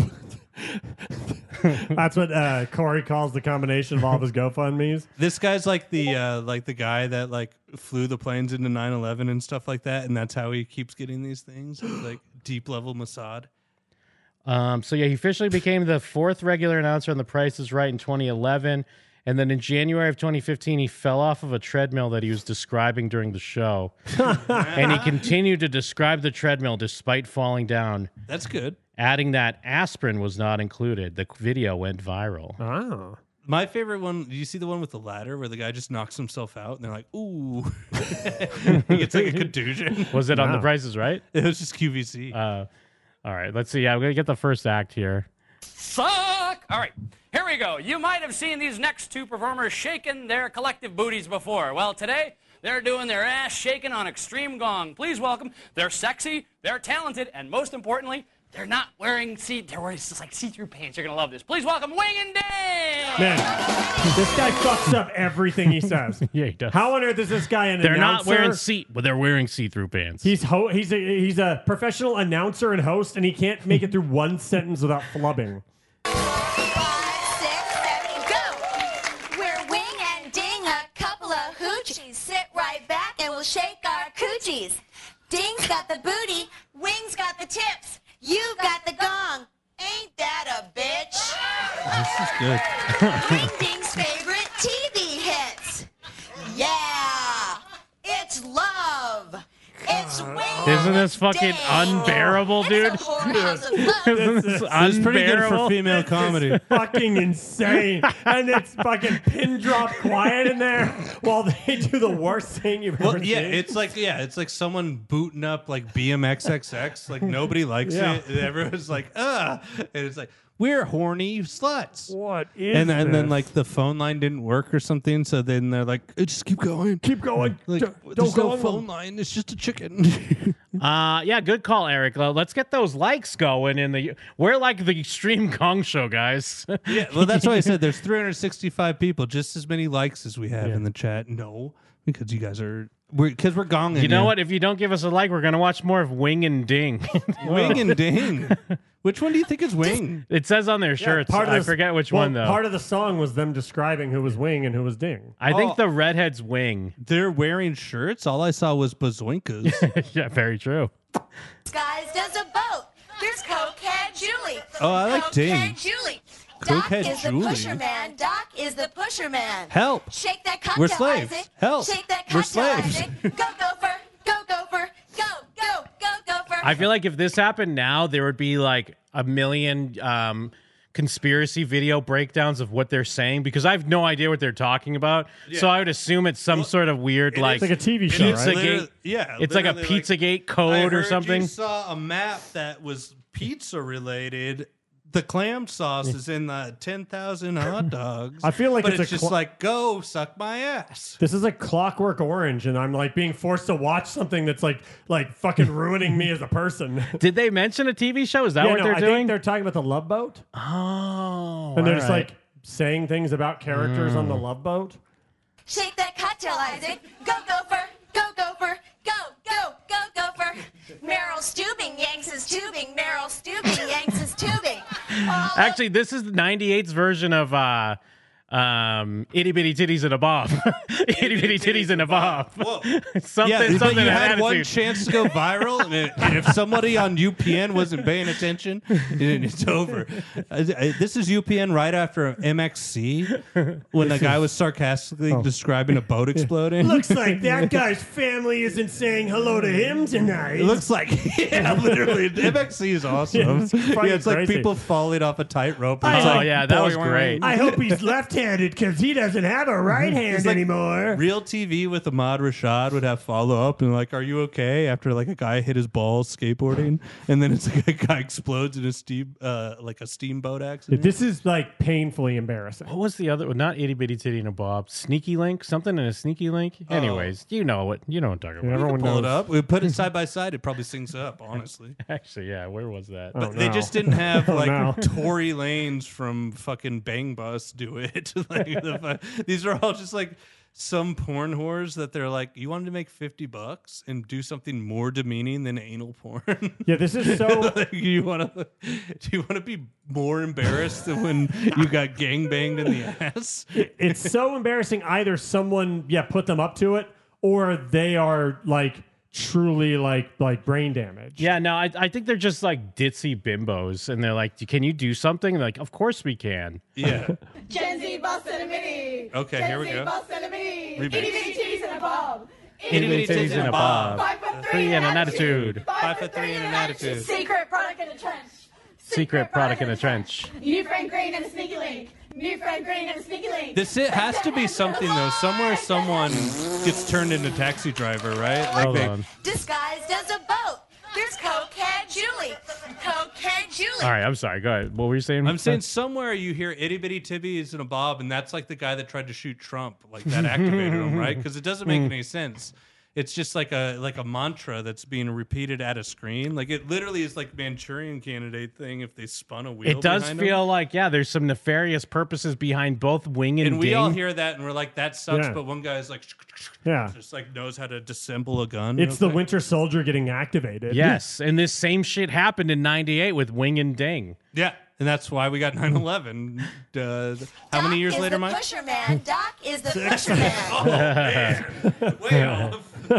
That's what uh, Corey calls the combination of all of his GoFundMe's. This guy's like the uh, like the guy that like flew the planes into nine eleven and stuff like that, and that's how he keeps getting these things. It's like deep level Mossad. Um, so yeah, he officially became the fourth regular announcer on The Price is Right in twenty eleven. And then in January of twenty fifteen, he fell off of a treadmill that he was describing during the show. And he continued to describe the treadmill despite falling down, That's good. adding that aspirin was not included. The video went viral. Oh. My favorite one. Do you see the one with the ladder where the guy just knocks himself out and they're like, "Ooh," he gets like a contusion. Was it on The Wow. Price is Right? It was just Q V C. Uh, all right, let's see. Yeah, we're going to get the first act here. Suck! All right, here we go. You might have seen these next two performers shaking their collective booties before. Well, today, they're doing their ass shaking on Extreme Gong. Please welcome, they're sexy, they're talented, and most importantly, they're not wearing see they're wearing just like see-through pants. You're gonna love this. Please welcome Wing and Dan! Man, this guy fucks up everything he says. Yeah, he does. How on earth is this guy an They're announcer? not wearing seat, but they're wearing see-through pants. He's ho- he's a he's a professional announcer and host, and he can't make it through one sentence without flubbing. We're Wing and Ding, a couple of hoochies. Sit right back and we'll shake our coochies. Ding's got the booty, Wing's got the tips, you've got the gong. Ain't that a bitch? This is good. Wing Ding's favorite T V hits. Yeah, it's love. It's Wing This Isn't this fucking unbearable, dude? It's a whorehouse of love. Isn't This this is- It's pretty good for unbearable? female comedy. Fucking insane. And it's fucking pin drop quiet in there while they do the worst thing you've ever Well, yeah, seen. it's like yeah, it's like someone booting up like B M X X X. Like nobody likes Yeah. it. And everyone's like, ah, and it's like we're horny sluts. What is And, and then this? like the phone line didn't work or something, so then they're like, "Eh, just keep going, keep going. Like, Don't- there's don't no go phone on. line. It's just a chicken. Uh, yeah, good call, Eric. Uh, Let's get those likes going in the. We're like the Extreme Kong Show, guys. Yeah, well, that's why I said there's three hundred sixty-five people, just as many likes as we have in the chat. No, because you guys are we're because we're gonging. You know what? If you don't give us a like, we're gonna watch more of Wing and Ding. Wing and Ding. Which one do you think is Wing? It says on their shirts. part of I this- forget which well, one though. Part of the song was them describing who was Wing and who was Ding. I think Oh. the redhead's Wing. They're wearing shirts. All I saw was bazoinkas. Yeah, very true. Guys, does a boat. Here's Cokehead Julie. Oh, I like Ding. Cokehead Julie. Doc Cokehead is the Julie. pusher man. Doc is the pusher man. Help. Shake that cocktail, We're slaves. Isaac. Help. Shake that We're cocktail, slaves. Isaac. Go, gopher. Go, gopher. Go, go, go, gopher. I feel like if this happened now, there would be like a million um, conspiracy video breakdowns of what they're saying because I have no idea what they're talking about. So I would assume it's some sort of weird, like, It's like a T V show, right? Pizzagate. Literally- yeah, it's like a literally, like, Pizzagate I code or heard something. You saw a map that was pizza related. The clam sauce is in the ten thousand hot dogs. I feel like but it's it's, a just cl- like go suck my ass. This is a Clockwork Orange, and I'm like being forced to watch something that's like like fucking ruining me as a person. Did they mention a T V show? Is that yeah, what no, they're I doing? think they're talking about the Love Boat, oh, and they're all just right. like saying things about characters on the Love Boat. Shake that cocktail, Isaac. Go, gopher. Go, gopher. Go, go, go, gopher. Meryl Steubing yanks his tubing. Meryl Steubing yanks his tubing. Oh, Actually, this is ninety-eight's version of uh, um, Itty Bitty Titties in a Bob. Itty Bitty Titties in a Bob. Whoa. something, Yeah, but something you of had one attitude. chance to go viral, and, it- and if somebody on U P N wasn't paying attention, then it's over. Uh, This is U P N right after M X C, when the guy was sarcastically Oh. describing a boat exploding. Looks like that guy's family isn't saying hello to him tonight. It looks like, yeah, literally. M X C is awesome. Yeah, Yeah, it's it's, fucking like crazy. people falling off a tightrope. I It's know. like, Oh, yeah, that was boing. great. I hope he's left-handed because he doesn't have a right hand It's like anymore. Real T V with Ahmad Rashad would have follow up and like, "Are you okay?" After like a guy hit his balls skateboarding, and then it's like a guy explodes in a steam, uh, like a steamboat accident. This is like painfully embarrassing. What was the other one? Not Itty Bitty Titty in a Bob. Sneaky Link? Something in a Sneaky Link? Anyways, you know what. You know what I'm talking about. Everyone Pull knows. it up. We put it side by side. It probably syncs up. Honestly, Actually, yeah, where was that? Oh, but they no. just didn't have Oh, like no. Tory Lanez from fucking Bang Bus do it. Like, the, fu- these are all just like some porn whores that they're like, you wanted to make fifty bucks and do something more demeaning than anal porn. Yeah, this is so. Like, you want to? Do you want to be more embarrassed than when you got gang banged in the ass? It's so embarrassing. Either someone, yeah, put them up to it, or they are like truly like like brain damage. Yeah, no, I, I think they're just like ditzy bimbos, and they're like, "Can you do something?" And they're like, "Of course we can." Yeah. Gen Z boss and a mini. Okay, Gen here we Z go. boss and a mini. Remix. Itty bitty titties and a bob. Itty bitty titties in a bob. Five foot Three and an attitude. Five foot three and an attitude. Secret product in a trench. Secret product in a trench. New friend green and a sneaky link. New friend green and a sneaky link. This it has to be something though. Somewhere someone gets turned into taxi driver, right? Like Hold they, on. disguised as a boat. Here's Cokehead Julie. Cokehead Julie. All right, I'm sorry. Go ahead. What were you saying? I'm saying somewhere you hear itty bitty tibbies and a bob, and that's like the guy that tried to shoot Trump. Like that activated him, right? Because it doesn't make any sense. It's just like a like a mantra that's being repeated at a screen. Like it literally is like Manchurian Candidate thing if they spun a wheel. It does behind feel him. like, yeah, there's some nefarious purposes behind both Wing and, And we Ding. all hear that, and we're like, "That sucks." Yeah. But one guy's like, Yeah. just like knows how to disassemble a gun. It's real the quick. Winter Soldier getting activated. Yes, and this same shit happened in ninety-eight with Wing and Ding. Yeah, and that's why we got nine eleven. Uh, how many years is later, the Mike? pusher man. Doc is the pusher man. Way off.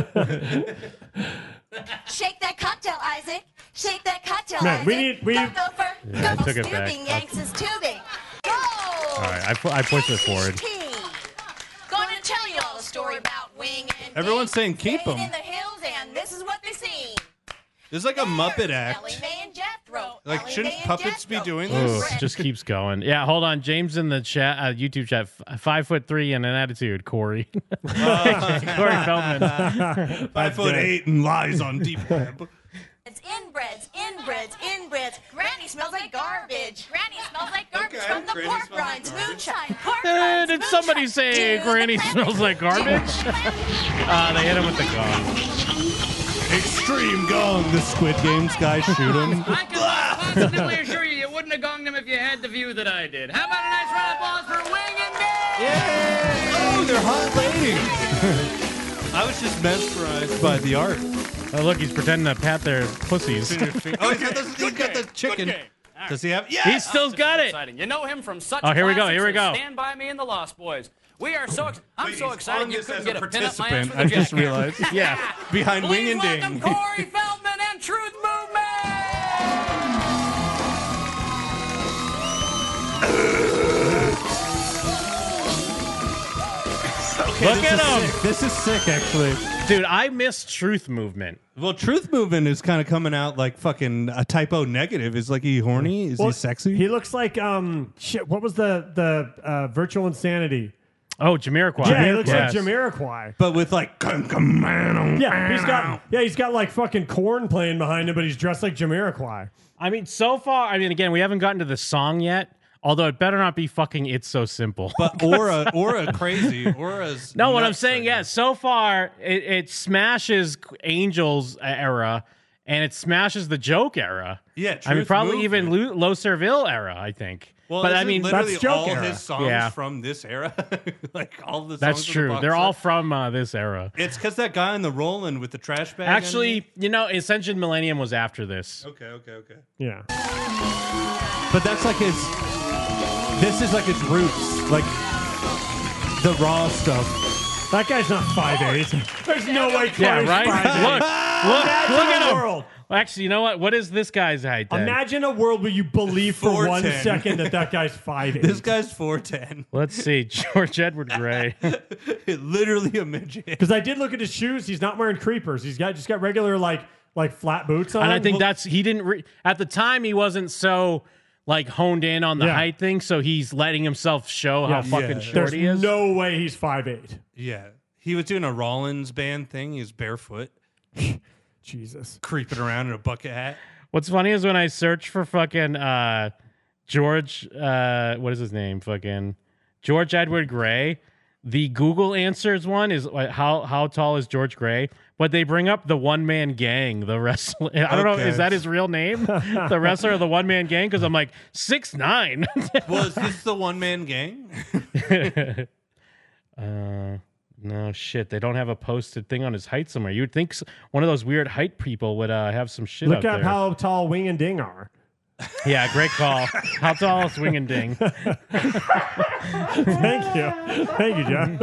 Shake that cocktail, Isaac. Shake that cocktail, Man, Isaac. we need- we- Go, gopher. Yeah, I Go, took it back. Steubing yanks his tubing. Go. All right, I, pu- I pushed it forward. Going to tell you all the story about Wing and Everyone's Ding. saying keep Stayed 'em. in the hills, and this is what they seen. This is like a Muppet act. Ellie Mae and Jethro. Like, Ellie shouldn't Mae and puppets be Jethro. doing Ooh, this? it just keeps going. Yeah, hold on. James in the chat, uh, YouTube chat, f- five foot three and an attitude. Corey, Corey Feldman, Five foot eight and lies on deep web. It's inbreds, inbreds, inbreds. Granny smells like garbage. Granny smells like garbage Okay, from the Granny pork smells like rinds. garbage. Moonshine, pork Eh, rinds, did moonshine. somebody say Do Granny the smells like garbage? uh, they hit him with the gong. Extreme gong. The Squid Games guy shoot him. I can positively assure you, you wouldn't have gonged him if you had the view that I did. How about a nice round of applause for Wing and Dave? Oh, they're hot ladies. I was just mesmerized by the art. Oh, look, he's pretending to pat their pussies. Oh, he's got, those, he's got the chicken. Does he have? Yeah, He still's got it. Exciting. You know him from such Oh, here we go, classics here we as go. Stand By Me and The Lost Boys. We are so ex- I'm Wait, so he's excited on you this couldn't as get a a pin up my ass participant. for the I just jacket. realized. Yeah. Behind Wing Please and welcome Ding. Corey Feldman and Truth Movement. Okay, Look this at is him. sick. This is sick, actually. Dude, I miss Truth Movement. Well, Truth Movement is kind of coming out like fucking a typo negative. Is like he horny? Is Well, he sexy? He looks like um shit. What was the the uh, Virtual Insanity? Oh, Jamiroquai. Yeah, he looks Yes. like Jamiroquai. but with like Yeah, he's got yeah he's got like fucking corn playing behind him, but he's dressed like Jamiroquai. I mean, so far, I mean, again, we haven't gotten to the song yet. Although it better not be fucking It's So Simple. But Aura, Aura crazy. Aura's No, what I'm nuts saying, right yeah, so far it, it smashes Angels era and it smashes the Joke era. Yeah, I mean, Truth probably Movement. even Lo, Lo Serville era, I think. Well, but I isn't mean, literally that's Joke all era. his songs Yeah. from this era. Like all the songs that's in the true. box They're set. all from uh, this era. It's because that guy in the Roland with the trash bag. Actually, you know, Ascension Millennium was after this. Okay, okay, okay. Yeah, But that's like his. This is like his roots, like the raw stuff. that guy's not five eight. There's no way. Yeah, Corey's right? five eight. Look, look, Imagine look a at him. world. Well, actually, you know what? What is this guy's height then? Imagine a world where you believe for four one ten. second that that guy's five eight. This guy's four ten. Let's see. George Edward Gray. Literally a midget. Because I did look at his shoes. He's not wearing creepers. He's got just got regular like like flat boots on. And I think Well, that's he didn't re- at the time he wasn't so like honed in on the Yeah. height thing, so he's letting himself show how Yes. fucking Yeah. short there's he is. no way he's five eight. Yeah. He was doing a Rollins band thing. He was barefoot, Jesus. creeping around in a bucket hat. What's funny is when I search for fucking uh, George, uh, what is his name? Fucking George Edward Gray. The Google answers one is like, how how tall is George Gray? But they bring up the One Man Gang, the wrestler. I don't know, Okay. is that his real name? The wrestler of the One Man Gang? Because I'm like six nine. Was this the one man gang? uh, no shit. They don't have a posted thing on his height somewhere. You'd think s- one of those weird height people would uh, have some shit Look up up there. how tall Wing and Ding are. Yeah, great call. How tall is Wing and Ding? Thank you. Thank you, John.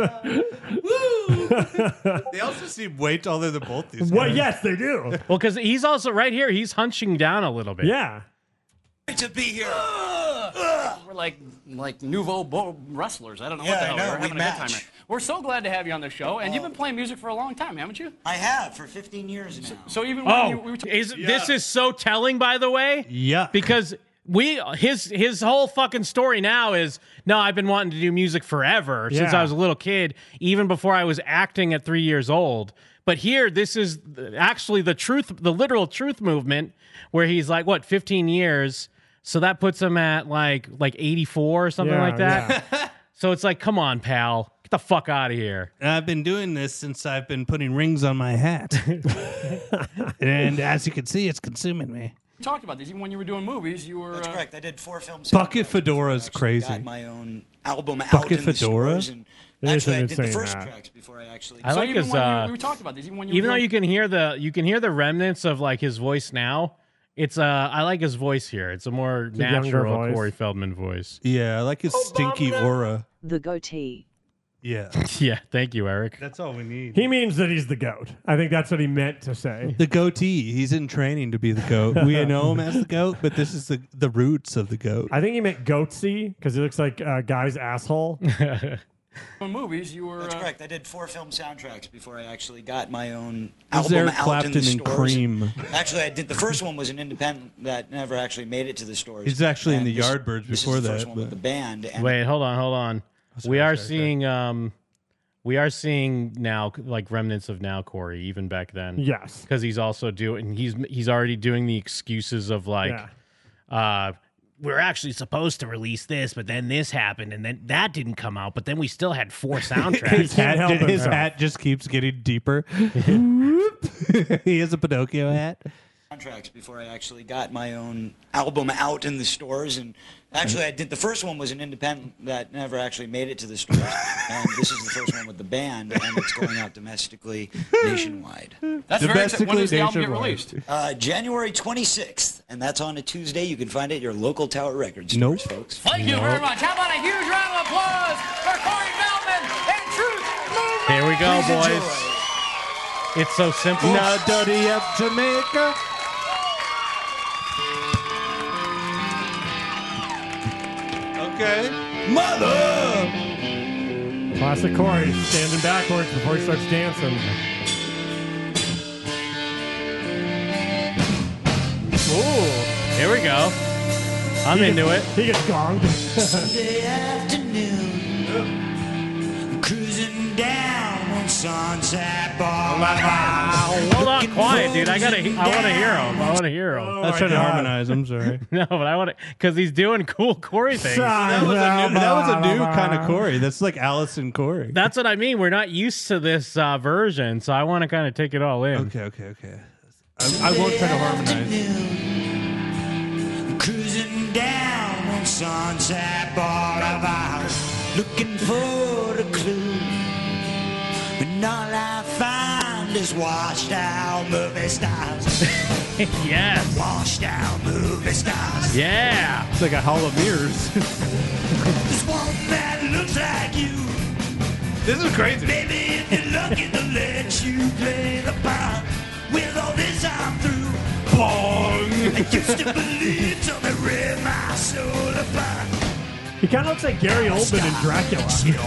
They also seem way taller than both these guys. Well, yes, they do. Well, because he's also right here. He's hunching down a little bit. Yeah. To be here. We're like like nouveau bo- wrestlers. I don't know Yeah, what the I hell. know. We're We having a good time match. here. We're so glad to have you on the show, and you've been playing music for a long time, haven't you? I have for fifteen years now. So even when you, Oh, we were t- is this is so telling, by the way? Yeah. Because we his his whole fucking story now is no, I've been wanting to do music forever since Yeah. I was a little kid, even before I was acting at three years old. But here, this is actually the truth, the literal truth movement, where he's like, what, fifteen years? So that puts him at like like eighty-four or something Yeah, like that. So it's like, come on, pal, get the fuck out of here. I've been doing this since I've been putting rings on my hat. And as you can see, it's consuming me. we talked about this. Even when you were doing movies, you were. That's uh, correct. I did four films. Bucket Fedora's crazy. Got my own album out Bucket in the Fedora? stores, and There actually, I isn't did the saying first that. tracks before I actually. I so like even his. when you, Uh, we talked about this. Even when you were even though doing, you can hear the you can hear the remnants of like his voice now. It's uh I like his voice here. It's a more a younger natural voice. Corey Feldman voice. Yeah, I like his stinky aura. The goatee. Yeah. Yeah, thank you, Eric. That's all we need. He means that he's the goat. I think that's what he meant to say. The goatee. He's in training to be the goat. We know him as the goat, but this is the, the roots of the goat. I think he meant goatsy because he looks like a guy's asshole. movies, you were. That's uh, correct. I did four film soundtracks before I actually got my own Was album Eric out Clapton in the and stores. Cream? Actually, I did. The first one was an independent that never actually made it to the stores. He's actually in And the this- Yardbirds this is before the first that, one with but- the band. And Wait, hold on, hold on. sorry, we are sorry, seeing um we are seeing now like remnants of now Corey even back then. Yes. Because he's also doing he's he's already doing the excuses of like uh we're actually supposed to release this, but then this happened, and then that didn't come out, but then we still had four soundtracks. his hat, his hat just keeps getting deeper. He has a Pinocchio hat. Contracts before I actually got my own album out in the stores. And actually, I did. The first one was an independent that never actually made it to the stores. And this is the first one with the band, and it's going out domestically, nationwide. That's very exciting. When does the album get released? Uh, January twenty-sixth, and that's on a Tuesday. You can find it at your local Tower Records Nope. stores, folks. Thank you very much. How about a huge round of applause for Corey Feldman and Truth Movement? Here we go, Please boys. enjoy. It's so simple. Now, dirty up Jamaica. Okay. Mother! Classic Corey, standing backwards before he starts dancing. Ooh, here we go. I'm He into gets- it. He gets gonged. Sunday afternoon, cruising down on Sunset Boulevard. Hold on, quiet, dude. I gotta. I want to hear him. I want to hear him. I was trying to harmonize. I'm sorry. No, but I want to because he's doing cool Corey things. That was a new, that was a new kind of Corey. That's like Allison Corey. That's what I mean. We're not used to this uh, version, so I want to kind of take it all in. Okay, okay, okay. I, I won't try to harmonize. Cruising down on Sunset Boulevard, looking for a clue. And all I find is washed out movie stars. Yes. Washed out movie stars. Yeah. It's like a hall of mirrors. There's one that looks like you. This is crazy. Baby, if you're lucky to let you play the part. With all this I'm through. Bong! I used to believe till they ripped my soul apart. He kind of looks like Gary Oldman in Dracula.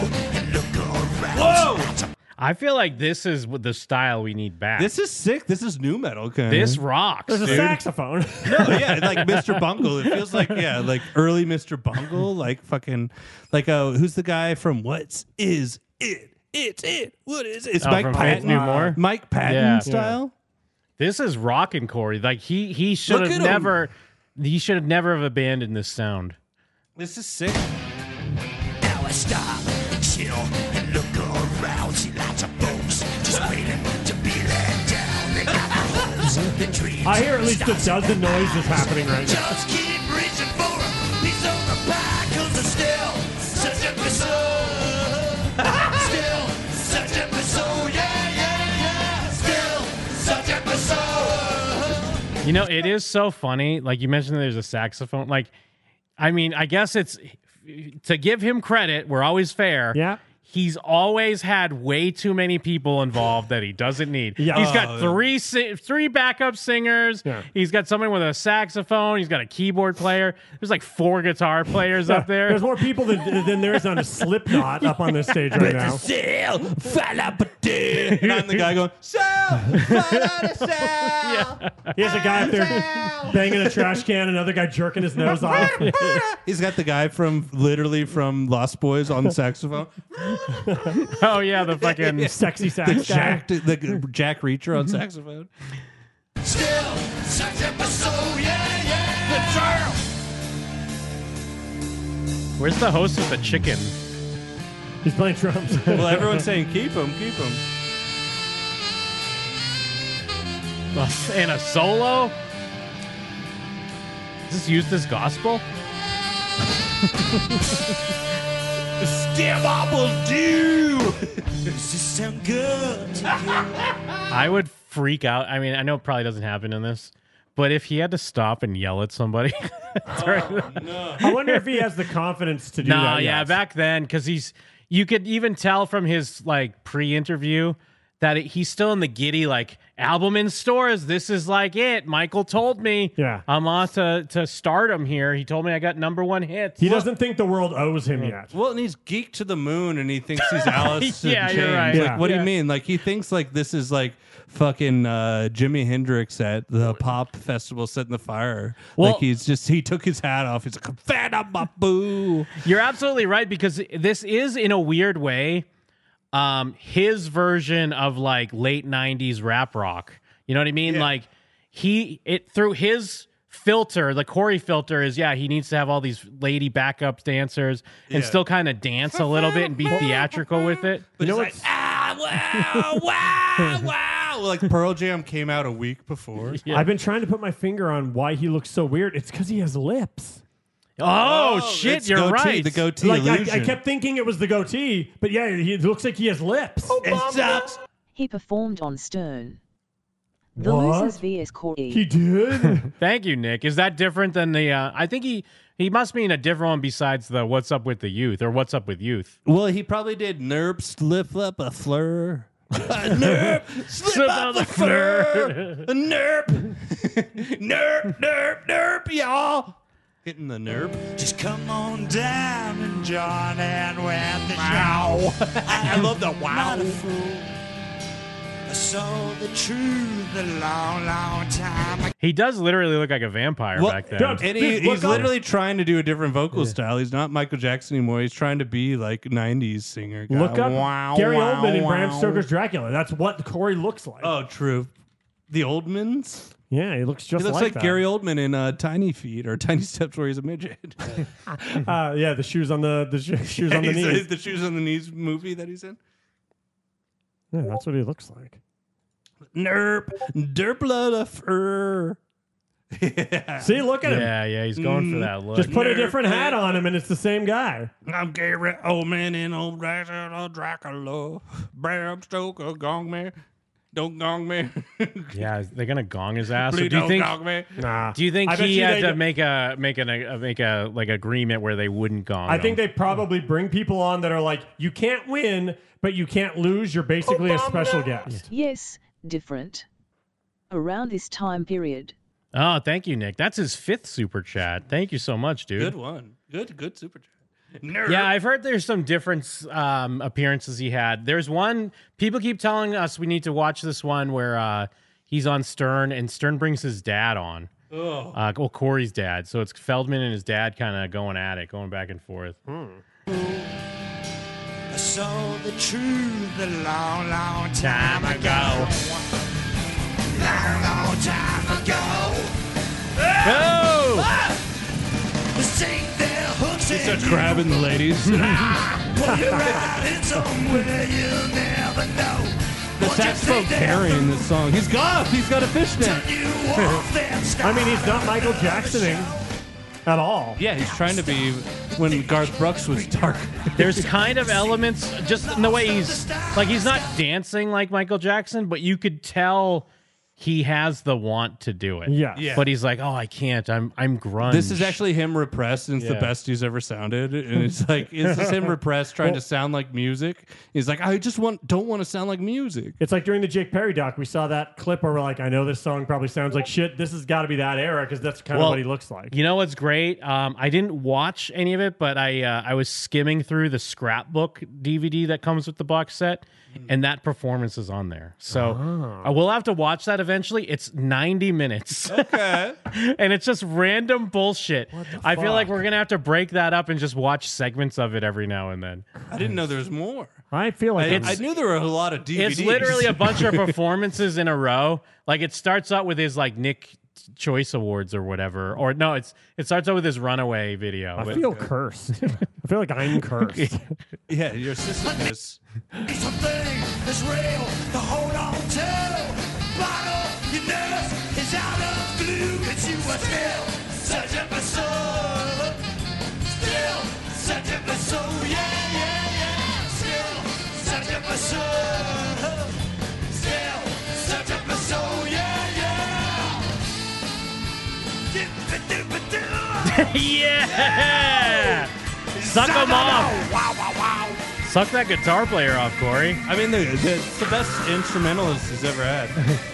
Whoa! I feel like this is what the style we need back. This is sick. This is new metal. Kind This rocks. There's a dude. saxophone. No, yeah, like Mister Bungle. It feels like yeah, like early Mister Bungle, like fucking, like uh, who's the guy from What's Is It? It's it. What is it? It's Oh, Mike from Faith Patton. No More? Mike Patton Yeah. style. This is rockin' Corey. Like he he should Look have at him. never. He should have never have abandoned this sound. This is sick. Now I stop, chill, and look around. See lots of folks just waiting to be let down. They got the hopes, the dreams. I hear at least a dozen noises happening right now. Just keep reaching for a piece of the pie, 'cause there's still such a pursuit. Still such a pursuit. Yeah, yeah, yeah. Still such a pursuit. You know, it is so funny. Like you mentioned, there's a saxophone. Like, I mean, I guess it's to give him credit. We're always fair. Yeah. He's always had way too many people involved that he doesn't need. Yeah. He's Oh, got three si- three backup singers. Yeah. He's got someone with a saxophone. He's got a keyboard player. There's like four guitar players up there. There's more people than, than there is on a Slipknot up on this stage right now. Still, And I'm the guy going, Sal! Yeah. He has a guy up there banging a trash can, another guy jerking his nose off. He's got the guy from literally from Lost Boys on the saxophone. Oh yeah, the fucking Sexy The sax guy. Jack, the Jack Reacher on saxophone. still such a pursuit. Yeah, yeah. The trail. Where's the host with the chicken? He's playing drums. Well, everyone's saying keep him, keep him. And a solo? Is this used as gospel? Still will do. Does this sound good to you? I would freak out. I mean, I know it probably doesn't happen in this, but if he had to stop and yell at somebody. I wonder if he has the confidence to do No, that. yeah, yet. back then, because he's, you could even tell from his like pre-interview that it, he's still in the giddy, like, album in stores. This is like it. Michael told me. Yeah. I'm on to, to stardom here. He told me I got number one hits. He doesn't think the world owes him yet. Well, and he's geeked to the moon, and he thinks he's Alice in Yeah, Chains. you're right. Like, Yeah. what do Yeah. you mean? Like, he thinks like this is like fucking uh, Jimi Hendrix at the pop festival setting the fire. Well- like he's just he took his hat off. He's like, "Fat up my boo." You're absolutely right, because this is, in a weird way, um, his version of like late nineties rap rock. You know what I mean? Like he it through his filter, the Corey filter is yeah, he needs to have all these lady backup dancers and Yeah. still kind of dance a little bit and be theatrical with it. But you know what's ah, wow, wow, wow. Like Pearl Jam came out a week before. I've been trying to put my finger on why he looks so weird. It's because he has lips. Oh, Oh, shit, it's you're goatee, right. the goatee Like I, I illusion. kept thinking it was the goatee, but yeah, he it looks like he has lips. It sucks. He performed on Stern. The What? Losers versus Corey. He did. Thank you, Nick. Is that different than the? Uh, I think he he must be in a different one besides the "What's Up with the Youth" or "What's Up with Youth." Well, he probably did Nerp slip up a fleur. Nerp slip up a fleur. Nerp. Nerp, nerp, nerp, y'all. Hitting the nerp. Just come on down and join in with the show. I love the wow. Not a fool. I saw the truth a long, long time ago. He does literally look like a vampire Well, back then. and he, he's literally trying to do a different vocal style. He's not Michael Jackson anymore. He's trying to be like nineties singer guy. Look up Wow, Gary wow, Oldman in wow. Bram Stoker's Dracula. That's what Corey looks like. Oh, true. The Oldmans? Yeah, he looks just he looks like like, that. Gary Oldman in uh, Tiny Feet or Tiny Steps where he's a midget. uh, yeah, the shoes on the the sh- shoes on the He's- knees. The Shoes on the Knees movie that he's in. Yeah, that's what he looks like. Nerp, derpla the fur. Yeah. See, look at him. Yeah, yeah, he's going for that look. Just put a Nerp, different hat on him, and it's the same guy. I'm Gary Oldman in old Dracula, Dracula, Bram Stoker, Gong Man, don't Gong Man. Yeah, they're gonna gong his ass. Or Please do you don't think? gong me. Nah. Do you think I bet he you had they to do- make a make an a, make a like agreement where they wouldn't gong? I think him? they probably bring people on that are like, you can't win, but you can't lose. You're basically a special guest. Yes, different. Around this time period. Oh, thank you, Nick. That's his fifth super chat. Thank you so much, dude. Good one. Good, good super chat. Nerp. Yeah, I've heard there's some different um, appearances he had. There's one, people keep telling us we need to watch this one where uh, he's on Stern and Stern brings his dad on. Oh. Uh, well, Corey's dad. So it's Feldman and his dad kind of going at it, going back and forth. I saw the truth a long, long time ago. Long, long time ago. Oh! The same there hooks He in starts you. grabbing the ladies. Well, you're riding somewhere you'll never know. The saxophone carrying this song. He's got he's got a fishnet. I mean, he's not Michael Jacksoning at all. Yeah, he's trying to be when Garth Brooks was dark. There's kind of elements just in the way he's like he's not dancing like Michael Jackson, but you could tell he has the want to do it. Yeah. Yeah. But he's like, oh, I can't. I'm I'm grunge. This is actually him repressed, and it's Yeah. the best he's ever sounded. And it's like it's just him repressed, trying to sound like music. He's like, I just want don't want to sound like music. It's like during the Jake Perry doc, we saw that clip where we're like, I know this song probably sounds like shit. This has got to be that era because that's kind Well, of what he looks like. You know what's great? Um, I didn't watch any of it, but I uh, I was skimming through the scrapbook D V D that comes with the box set, and that performance is on there. So Oh. I will have to watch that eventually. It's ninety minutes. Okay. And it's just random bullshit. I feel like fuck? we're gonna have to break that up and just watch segments of it every now and then. I didn't know there was more. I feel like I, it's, I knew there were a lot of D V Ds. It's literally a bunch of performances in a row. Like it starts out with his like Nick Choice Awards or whatever, or no, it's it starts out with his Runaway video. I But- feel cursed. I feel like I'm cursed. Yeah, your Sisyphus. It's something that's real to hold on to. Bottle your nerves is out of glue, but you are still searching for soul. Still searching for soul, yeah, yeah, yeah. Still searching for soul. Still searching for soul, yeah, yeah. Dip-a-dip-a-doo. yeah! Suck him off! Wow, wow, wow. Suck that guitar player off, Corey. I mean, the, the, it's the best instrumentalist he's ever had.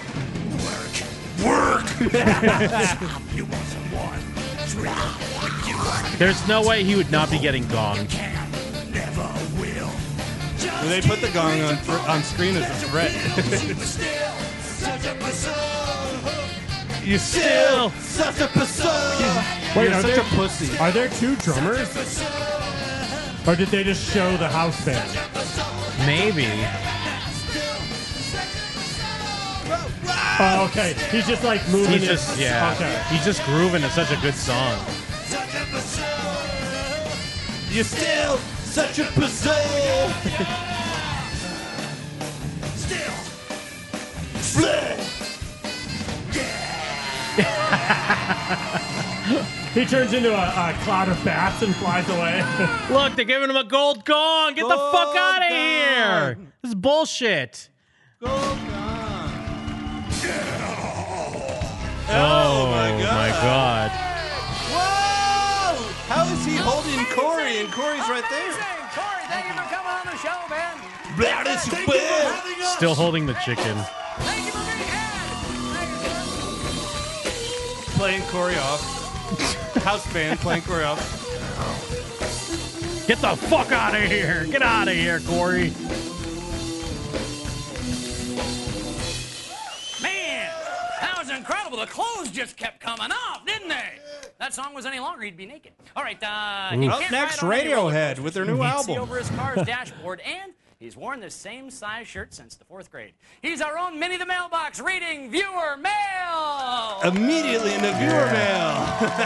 Work! There's no way he would not be getting gonged. When they put the gong on on screen as a threat. You still such a pussy. Wait, You're are such there, a pussy. Are there two drummers? Or did they just show the house band? Maybe. Oh, okay. He's just like moving. He's it. just yeah. Okay. He's just grooving to such a good song. You're still such a pussy. Still. He turns into a, a cloud of bats and flies away. Look, they're giving him a gold gong. Get the Gold fuck out of gong. here. This is bullshit. Gold gong. Oh, my God. my God. Whoa! How is he holding Corey and Corey's right there? Corey, thank you for coming on the show, man. That is Thank you for having us. Still holding the chicken. Thank you for being here. Playing Corey off. House band playing Corey off. Get the fuck out of here. Get out of here, Corey. Man, that was incredible. The clothes just kept coming off, didn't they? That song was any longer, he'd be naked. All right, uh, he Up can't next, ride on any roller Radiohead coasters. with their new He can see album. over his car's dashboard, and he's worn the same size shirt since the fourth grade. He's our own Minnie the Mailbox reading viewer mail. Immediately into viewer mail.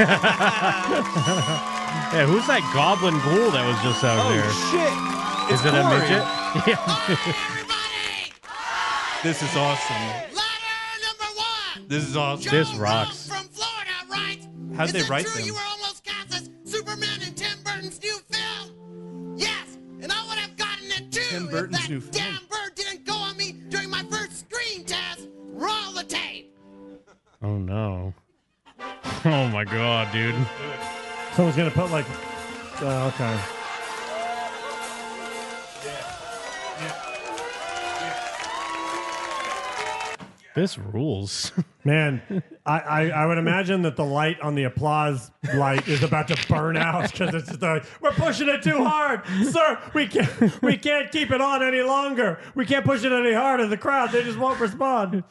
Yeah, who's that goblin ghoul that was just out Oh, there? shit. Is It's it a Corey. midget? Yeah. This is awesome. This is awesome. This rocks. From Florida, right? How'd they Is it write true them? you were almost cast as Superman in Tim Burton's new film? Yes, and I would have gotten it too Tim if Burton's that new film. damn bird didn't go on me during my first screen test. Roll the tape. Oh, no. Oh, my God, dude. Someone's gonna put like. Uh, okay. This rules. Man, I, I, I would imagine that the light on the applause light is about to burn out because it's just like, we're pushing it too hard, sir. We can't we can't keep it on any longer. We can't push it any harder. The crowd, they just won't respond.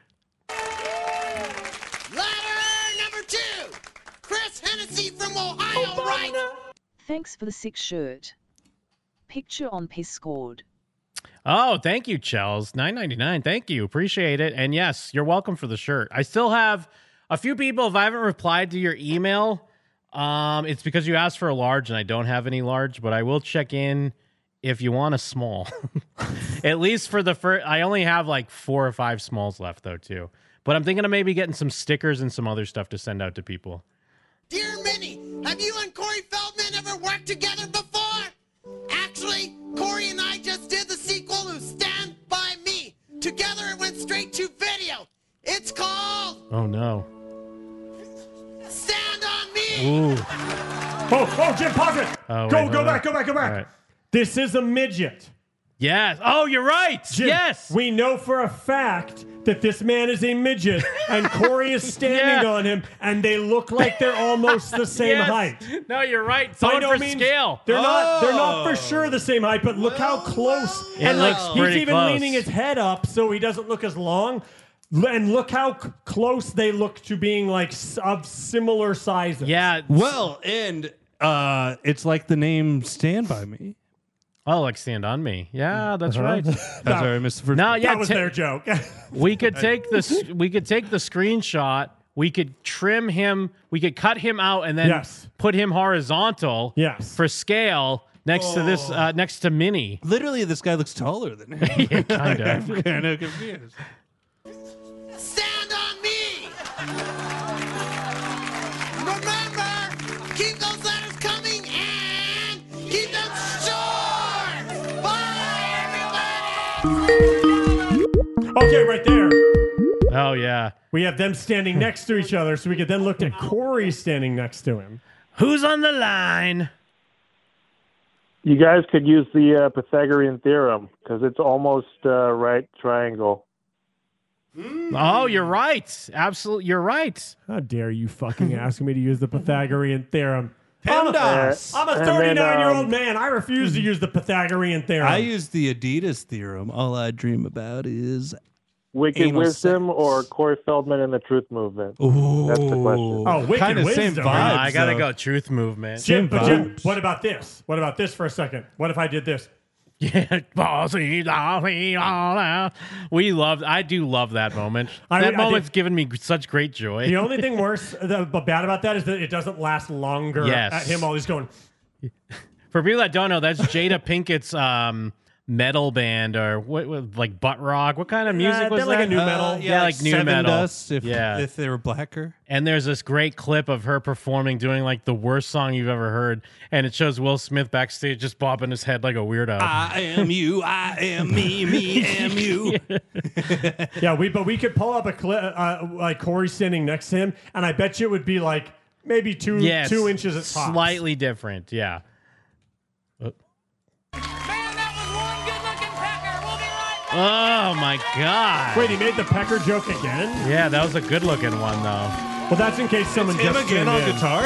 Letter number two. Chris Hennessy from Ohio, right? Thanks for the sick shirt. Picture on Discord. Oh, thank you, Chels. nine ninety-nine. Thank you. Appreciate it. And yes, you're welcome for the shirt. I still have a few people. If I haven't replied to your email, um, it's because you asked for a large and I don't have any large, but I will check in if you want a small. At least for the first, I only have like four or five smalls left though, too. But I'm thinking of maybe getting some stickers and some other stuff to send out to people. Dear Minnie, have you and Corey Feldman ever worked together before? Actually, Corey and I just did the sequel to Stand By Me. Together it went straight to video. It's called Oh, no. Stand On Me. Ooh. Oh, oh, Jim, pause it. Oh, go, wait, go hold back, on. go back, go back. All right. This is a midget. Yes. Oh, you're right. Jim, yes. We know for a fact that this man is a midget and Corey is standing Yeah. on him and they look like they're almost the same Yes. height. No, you're right. By Someone no for means- scale. They're not they're not Oh. for sure the same height, but look how close. It and like looks he's pretty even close. leaning his head up so he doesn't look as long. L- And look how c- close they look to being like s- of similar sizes. Yeah. Well, and uh, it's like the name Stand By Me. Oh, like Stand On Me. Yeah, that's Uh-huh. right. That's all right, Mister First. No, yeah, that was ta- their joke. we could take this. We could take the screenshot. We could trim him. We could cut him out and then Yes. put him horizontal. Yes. For scale next to this. Uh, next to Minnie. Literally, this guy looks taller than him. Yeah, kind I'm of. kind of confused. Stand On Me. Remember, keep those letters coming and keep them short. Bye, everybody. Okay, right there. Oh yeah. We have them standing next to each other, so we could then look at Corey standing next to him. Who's on the line? You guys could use the uh, Pythagorean theorem because it's almost uh, right triangle. Oh, you're right. Absolutely, you're right. How dare you fucking ask me to use the Pythagorean theorem? I'm a, PEMDAS. I'm a And then, thirty-nine-year-old um, man. I refuse to use the Pythagorean theorem. I use the Adidas theorem. All I dream about is Wicked anal Wisdom sex. or Corey Feldman and the Truth Movement? Ooh. That's the question. Oh, Wicked Kinda Wisdom. same Uh, vibes. I gotta though. go. Truth movement. Jim, Same but Jim, vibes. what about this? What about this for a second? What if I did this? Yeah, we love. I do love that moment. I- that I moment's did- given me such great joy. The only thing worse, the, but bad about that is that it doesn't last longer. Yes. At him always going. For people that don't know, that's Jada Pinkett's um, metal band, or what, what, like butt rock. What kind of music Uh, was they're like that? a new metal. Uh, yeah, like, new Seven metal. Dust, if, yeah, if they were blacker. and there's this great clip of her performing, doing like the worst song you've ever heard, and it shows Will Smith backstage just bobbing his head like a weirdo. I am you, I am me, me am you. Yeah, we but we could pull up a clip uh, like Corey standing next to him, and I bet you it would be like maybe two Yes, two inches at tops. slightly different. Yeah. Oh my God! Wait, he made the pecker joke again? Yeah, that was a good-looking one, though. Well, that's in case someone Him just again tuned on in. guitar.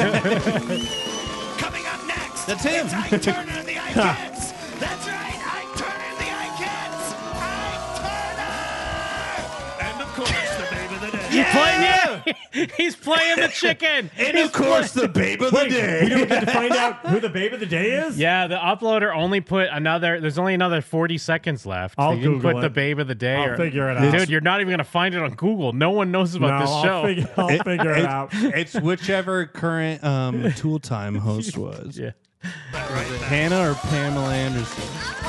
Coming up next, That's him. it's Ike Turner and the Ikettes. That's right, Ike Turner and the Ikettes. Ike Turner! And of course, the babe of the day. He's playing, yeah! He's playing the chicken. And He's of course, the babe of the Wait, day. we don't get to find out who the babe of the day is? Yeah, the uploader only put another. There's only another forty seconds left. I'll They didn't Google put it. the babe of the day. I'll or- figure it out. Dude, you're not even gonna find it on Google. No one knows about No, this I'll show. figure, I'll It- figure it it- out. It's whichever current um, Tool Time host was. Yeah. Was it Hannah or Pamela Anderson?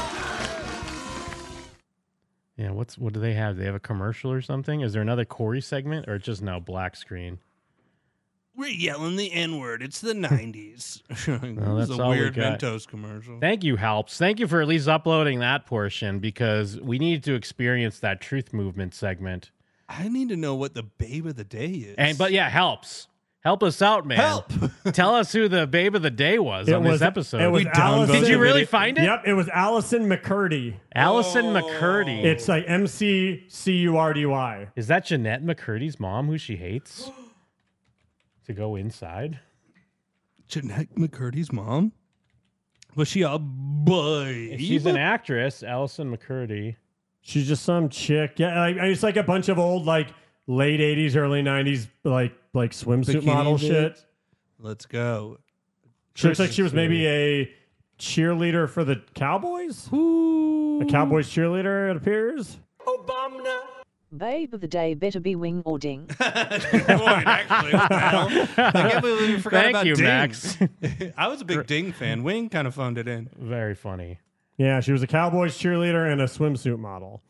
Yeah. What's what do they have? They have a commercial or something? Is there another Corey segment, or just now black screen? We're yelling the N word. It's the nineties. Well, It that's was a all we weird got. Mentos commercial. Thank you, Helps. Thank you for at least uploading that portion, because we need to experience that truth movement segment. I need to know what the babe of the day is. And but yeah, Helps. Help us out, man. Help. Tell us who the babe of the day was It on was, this episode. It was We Allison. downvoted Did you really it. find it? Yep, it was Allison McCurdy. Allison Oh. McCurdy. It's like M C C U R D Y. Is that Jeanette McCurdy's mom, who she hates? To go inside? Jeanette McCurdy's mom? Was she a boy? She's an actress, Allison McCurdy. She's just some chick. Yeah, like, it's like a bunch of old like late eighties, early nineties like like swimsuit Bikini model vid? shit. Let's go. She looks like she was maybe a cheerleader for the Cowboys. A Cowboys cheerleader, it appears. Babe of the day better be wing or ding. Actually, wow. I can't believe we forgot Thank about you, Ding. Max. I was a big Ding fan. Wing kind of phoned it in. Very funny. Yeah, she was a Cowboys cheerleader and a swimsuit model.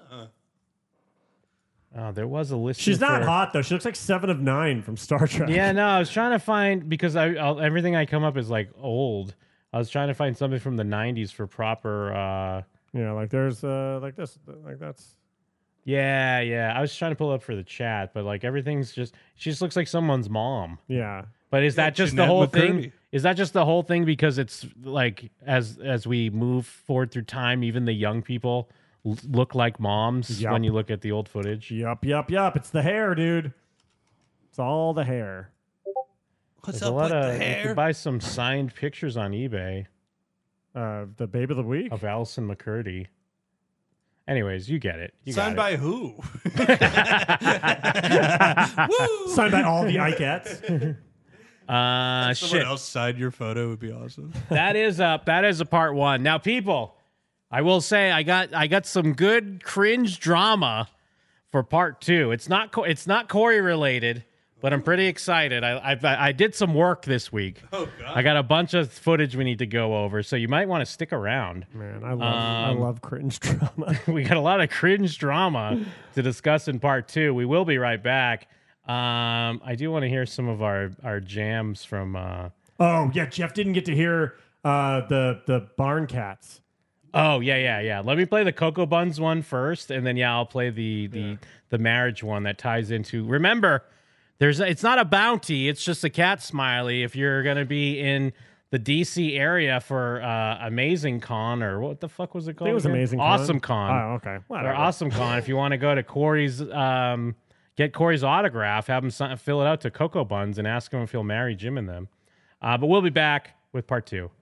Oh, there was a list. She's not hot though. She looks like Seven of Nine from Star Trek. Yeah, no, I was trying to find, because I I'll, everything I come up is like old. I was trying to find something from the nineties for proper. Uh, yeah, like there's uh like this, like that's. yeah, yeah. I was trying to pull up for the chat, but like everything's just. She just looks like someone's mom. Yeah. But is Yeah, that just Jeanette the whole McCurdy. thing? Is that just the whole thing because it's like as as we move forward through time, even the young people l- look like moms Yup. when you look at the old footage? Yup, yup, yup. It's the hair, dude. It's all the hair. What's There's up a lot with of, the You hair? could buy some signed pictures on eBay Uh, the babe of the week. of Allison McCurdy. Anyways, you get it. You Signed got by who? Signed by all the Ikettes. it. Uh, Someone shit. else signed your photo would be awesome. That is up. That is a part one. Now, people, I will say I got I got some good cringe drama for part two. It's not Co- it's not Corey related, but I'm pretty excited. I I, I did some work this week. Oh, God. I got a bunch of footage we need to go over, so you might want to stick around. Man, I love I Um, love cringe drama. We got a lot of cringe drama to discuss in part two. We will be right back. Um, I do want to hear some of our our jams from. Uh, Oh yeah, Jeff didn't get to hear uh, the the Barn Cats. Oh yeah, yeah, yeah. Let me play the Cocoa Buns one first, and then yeah, I'll play the the the marriage one that ties into. Remember, there's it's not a bounty; it's just a cat smiley. If you're gonna be in the D C area for uh, Amazing Con, or what the fuck was it called? it was again? Amazing Con. Awesome Con. Oh, okay. Or Whatever. Awesome Con. If you want to go to Corey's, um, get Corey's autograph, have him sign, fill it out to Cocoa Buns, and ask him if he'll marry Jim and them. Uh, but we'll be back with part two.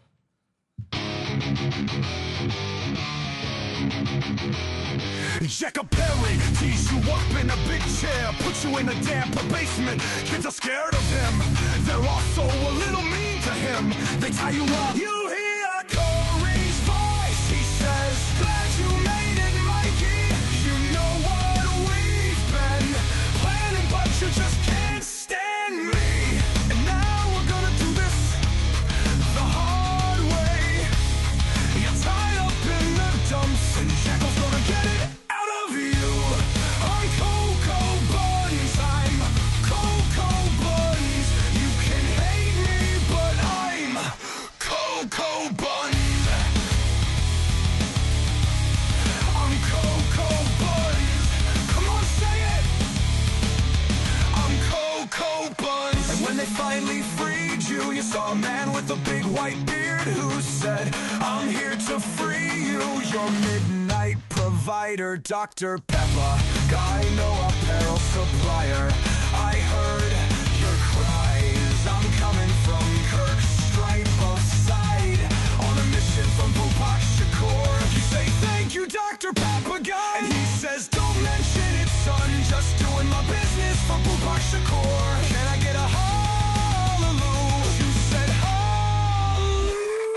Jack Perry tease you up in a big chair, put you in a damp basement. Kids are scared of him. They're also a little mean to him. They tie you up. You hear Corey's voice. He says, "Glad you made it, Mikey. You know what we've been planning, but you just can't stand me. And now we're gonna do this the hard way. You're tied up in the dumps, and Jackal's gonna get it out of you. I'm Cocoa Buns, I'm Cocoa Buns. You can hate me, but I'm Cocoa Buns. I'm Cocoa Buns. Come on, say it. I'm Cocoa Buns. And when they finally freed you, you saw a man with a big white beard who said, "I'm here to free you, your midnight provider, Doctor Pepper, Gyno apparel supplier. I heard your cries. I'm coming from Kirk's stripe of side on a mission from Tupac Shakur. You say thank you, Doctor Papagay, and he says don't mention it, son. Just doing my business for Tupac Shakur. Can I get a hallelujah?" You said hallelujah.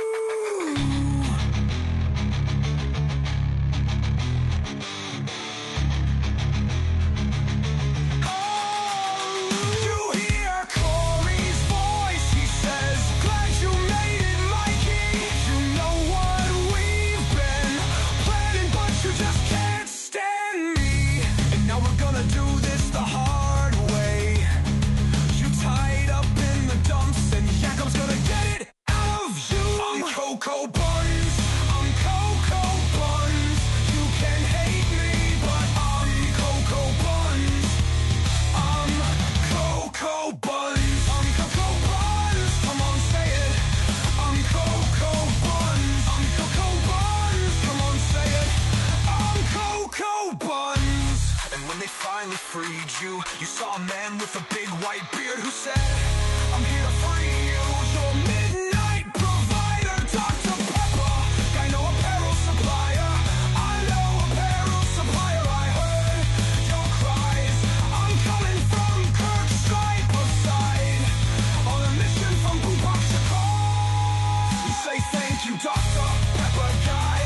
You hear Corey's voice. He says, "Glad you made it, Mikey. You know what we've been planning, but you just can't stand me. And now we're gonna do this the hard way. You tied up in the dumps, and Jacob's gonna get it out of you. I'm Cocoa Buns. I'm Cocoa Buns. You can hate me, but I'm Cocoa Buns. I'm Cocoa Buns. I'm Cocoa Buns. Come on, say it. I'm Cocoa Buns. I'm Cocoa Buns. Come on, say it. I'm Cocoa Buns. And when they finally freed you, you saw a man with a big white beard who said, "I'm here to free you, your midnight provider, Doctor Pepper, Gyno apparel supplier. I know apparel supplier. I heard your cries. I'm coming from Kirk's stripe of side on a mission from Tupac Shakur. You say thank you, Doctor Pepper guy,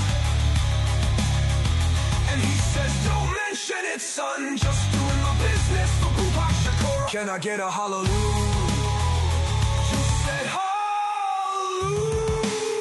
and he says don't mention it, son. Just doing my business for Tupac Shakur. Can I get a hallelujah?" You said hallelujah.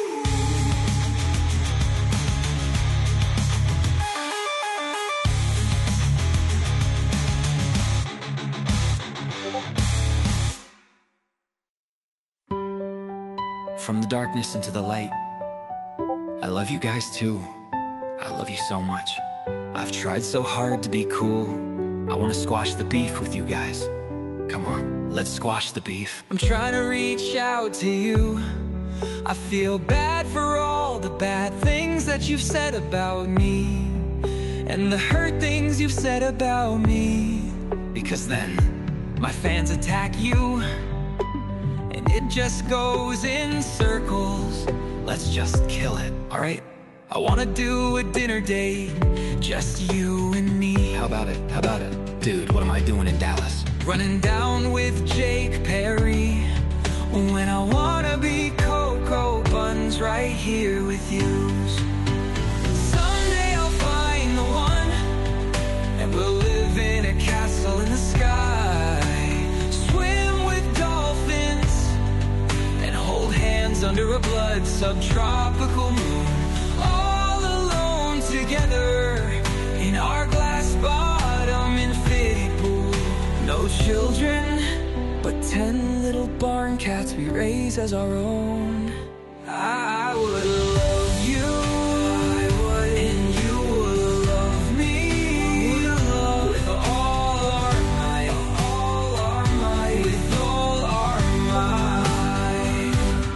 From the darkness into the light. I love you guys too. I love you so much. I've tried so hard to be cool. I want to squash the beef with you guys. Come on, let's squash the beef. I'm trying to reach out to you. I feel bad for all the bad things that you've said about me, and the hurt things you've said about me. Because then, My fans attack you, and it just goes in circles. let's just kill it, alright? I wanna do a dinner date, just you and me. How about it? How about it? Dude, what am I doing in Dallas? Running down with Jake Perry, when I wanna be Cocoa Buns right here with you. Someday I'll find the one, and we'll live in a castle in the sky, swim with dolphins, and hold hands under a blood subtropical moon, all alone together in our glass bottom infinity pool. No children, but ten little barn cats we raise as our own. I would love you, I would, and you would love me, love with all our might, all our might, with all our might.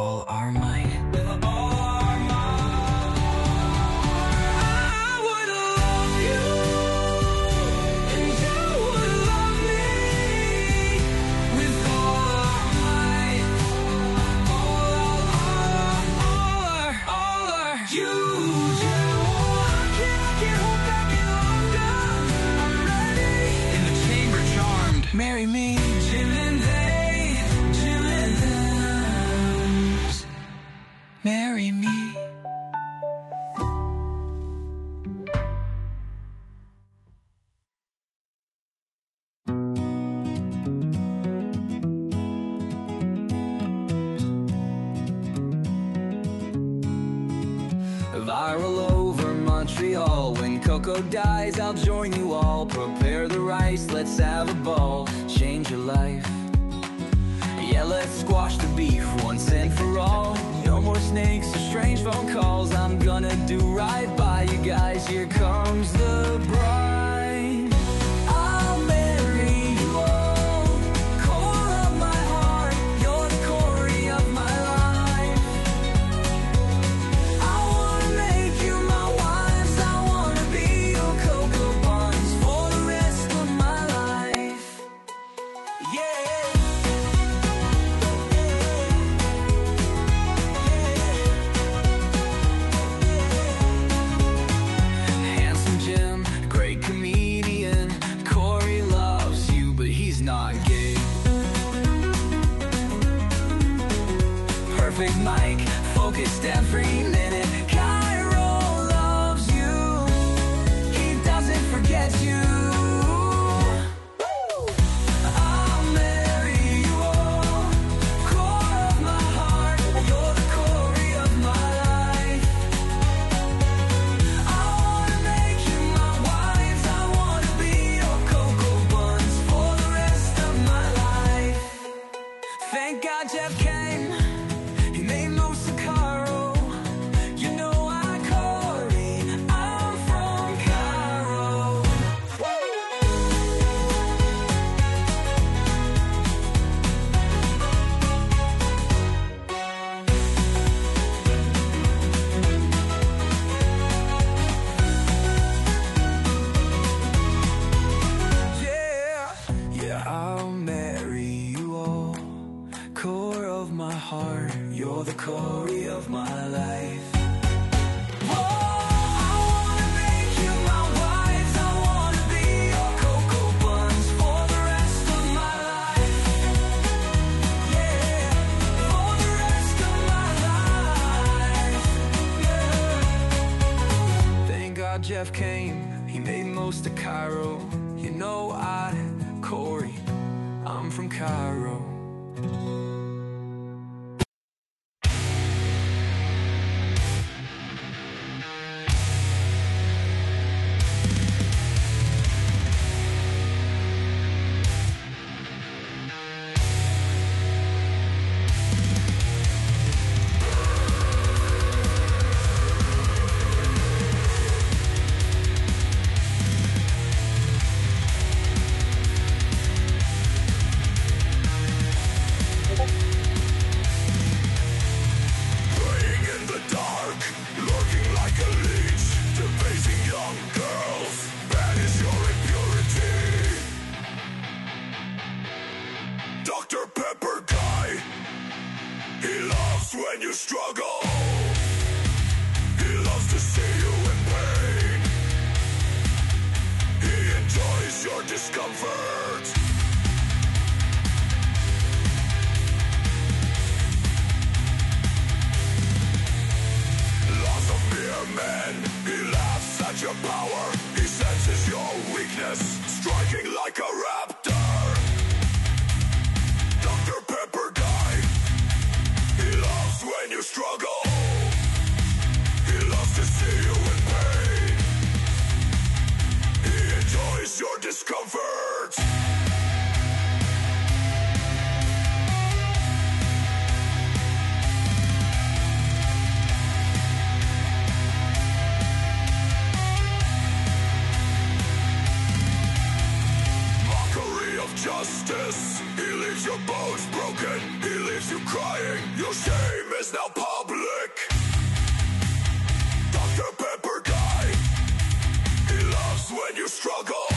all our might. With all our might. I would love you, and you would love me. With all our might. All our, all our, all our. You, you. I can't, I can't hold back any longer. I'm ready. In the chamber charmed. Marry me. Jim and they, Jim and thems. Marry me. Viral over Montreal. When Coco dies, I'll join you all. Prepare the rice, let's have a ball. Change your life. Yeah, let's squash the beef once and for all. No more snakes or strange phone calls. I'm gonna do right by you guys. Here comes the bride. I'll marry you all. Core of my heart, you're the Corey of my life. I wanna make you my wives. I wanna be your cocoa buns for the rest of my life. Yeah. Handsome Jim, great comedian. Corey loves you, but he's not gay. Perfect mic, focused every minute. Cairo loves you. He doesn't forget you. I'll marry you all. Core of my heart, you're the Corey of my life. I wanna make you my wives. I wanna be your cocoa buns for the rest of my life. Thank God Jeff came. He made most of Cairo. You know I Corey. I'm from Cairo. Yeah, yeah, I'll marry you all. Core of my heart, you're the Corey of my life. Whoa, I wanna make you my wives. I wanna be your cocoa buns for the rest of my life. Yeah, for the rest of my life. Yeah. Thank God Jeff came. He made most of Cairo. You know I, Corey, I'm from Cairo. Playing in the dark, lurking like a leech, debasing young girls, banish your impurity. Doctor Pepper guy, he loves when you struggle. He loves to see you in pain. He enjoys your discomfort. Laws of mere men, he laughs at your power. He senses your weakness, striking like a raptor. Doctor Pepper guy, he loves when you struggle. He loves to see you in pain. He enjoys your discomfort. Mockery of justice. He leaves your bones broken. He leaves you crying. Your shame is now public. Doctor Pepper died. He loves when you struggle.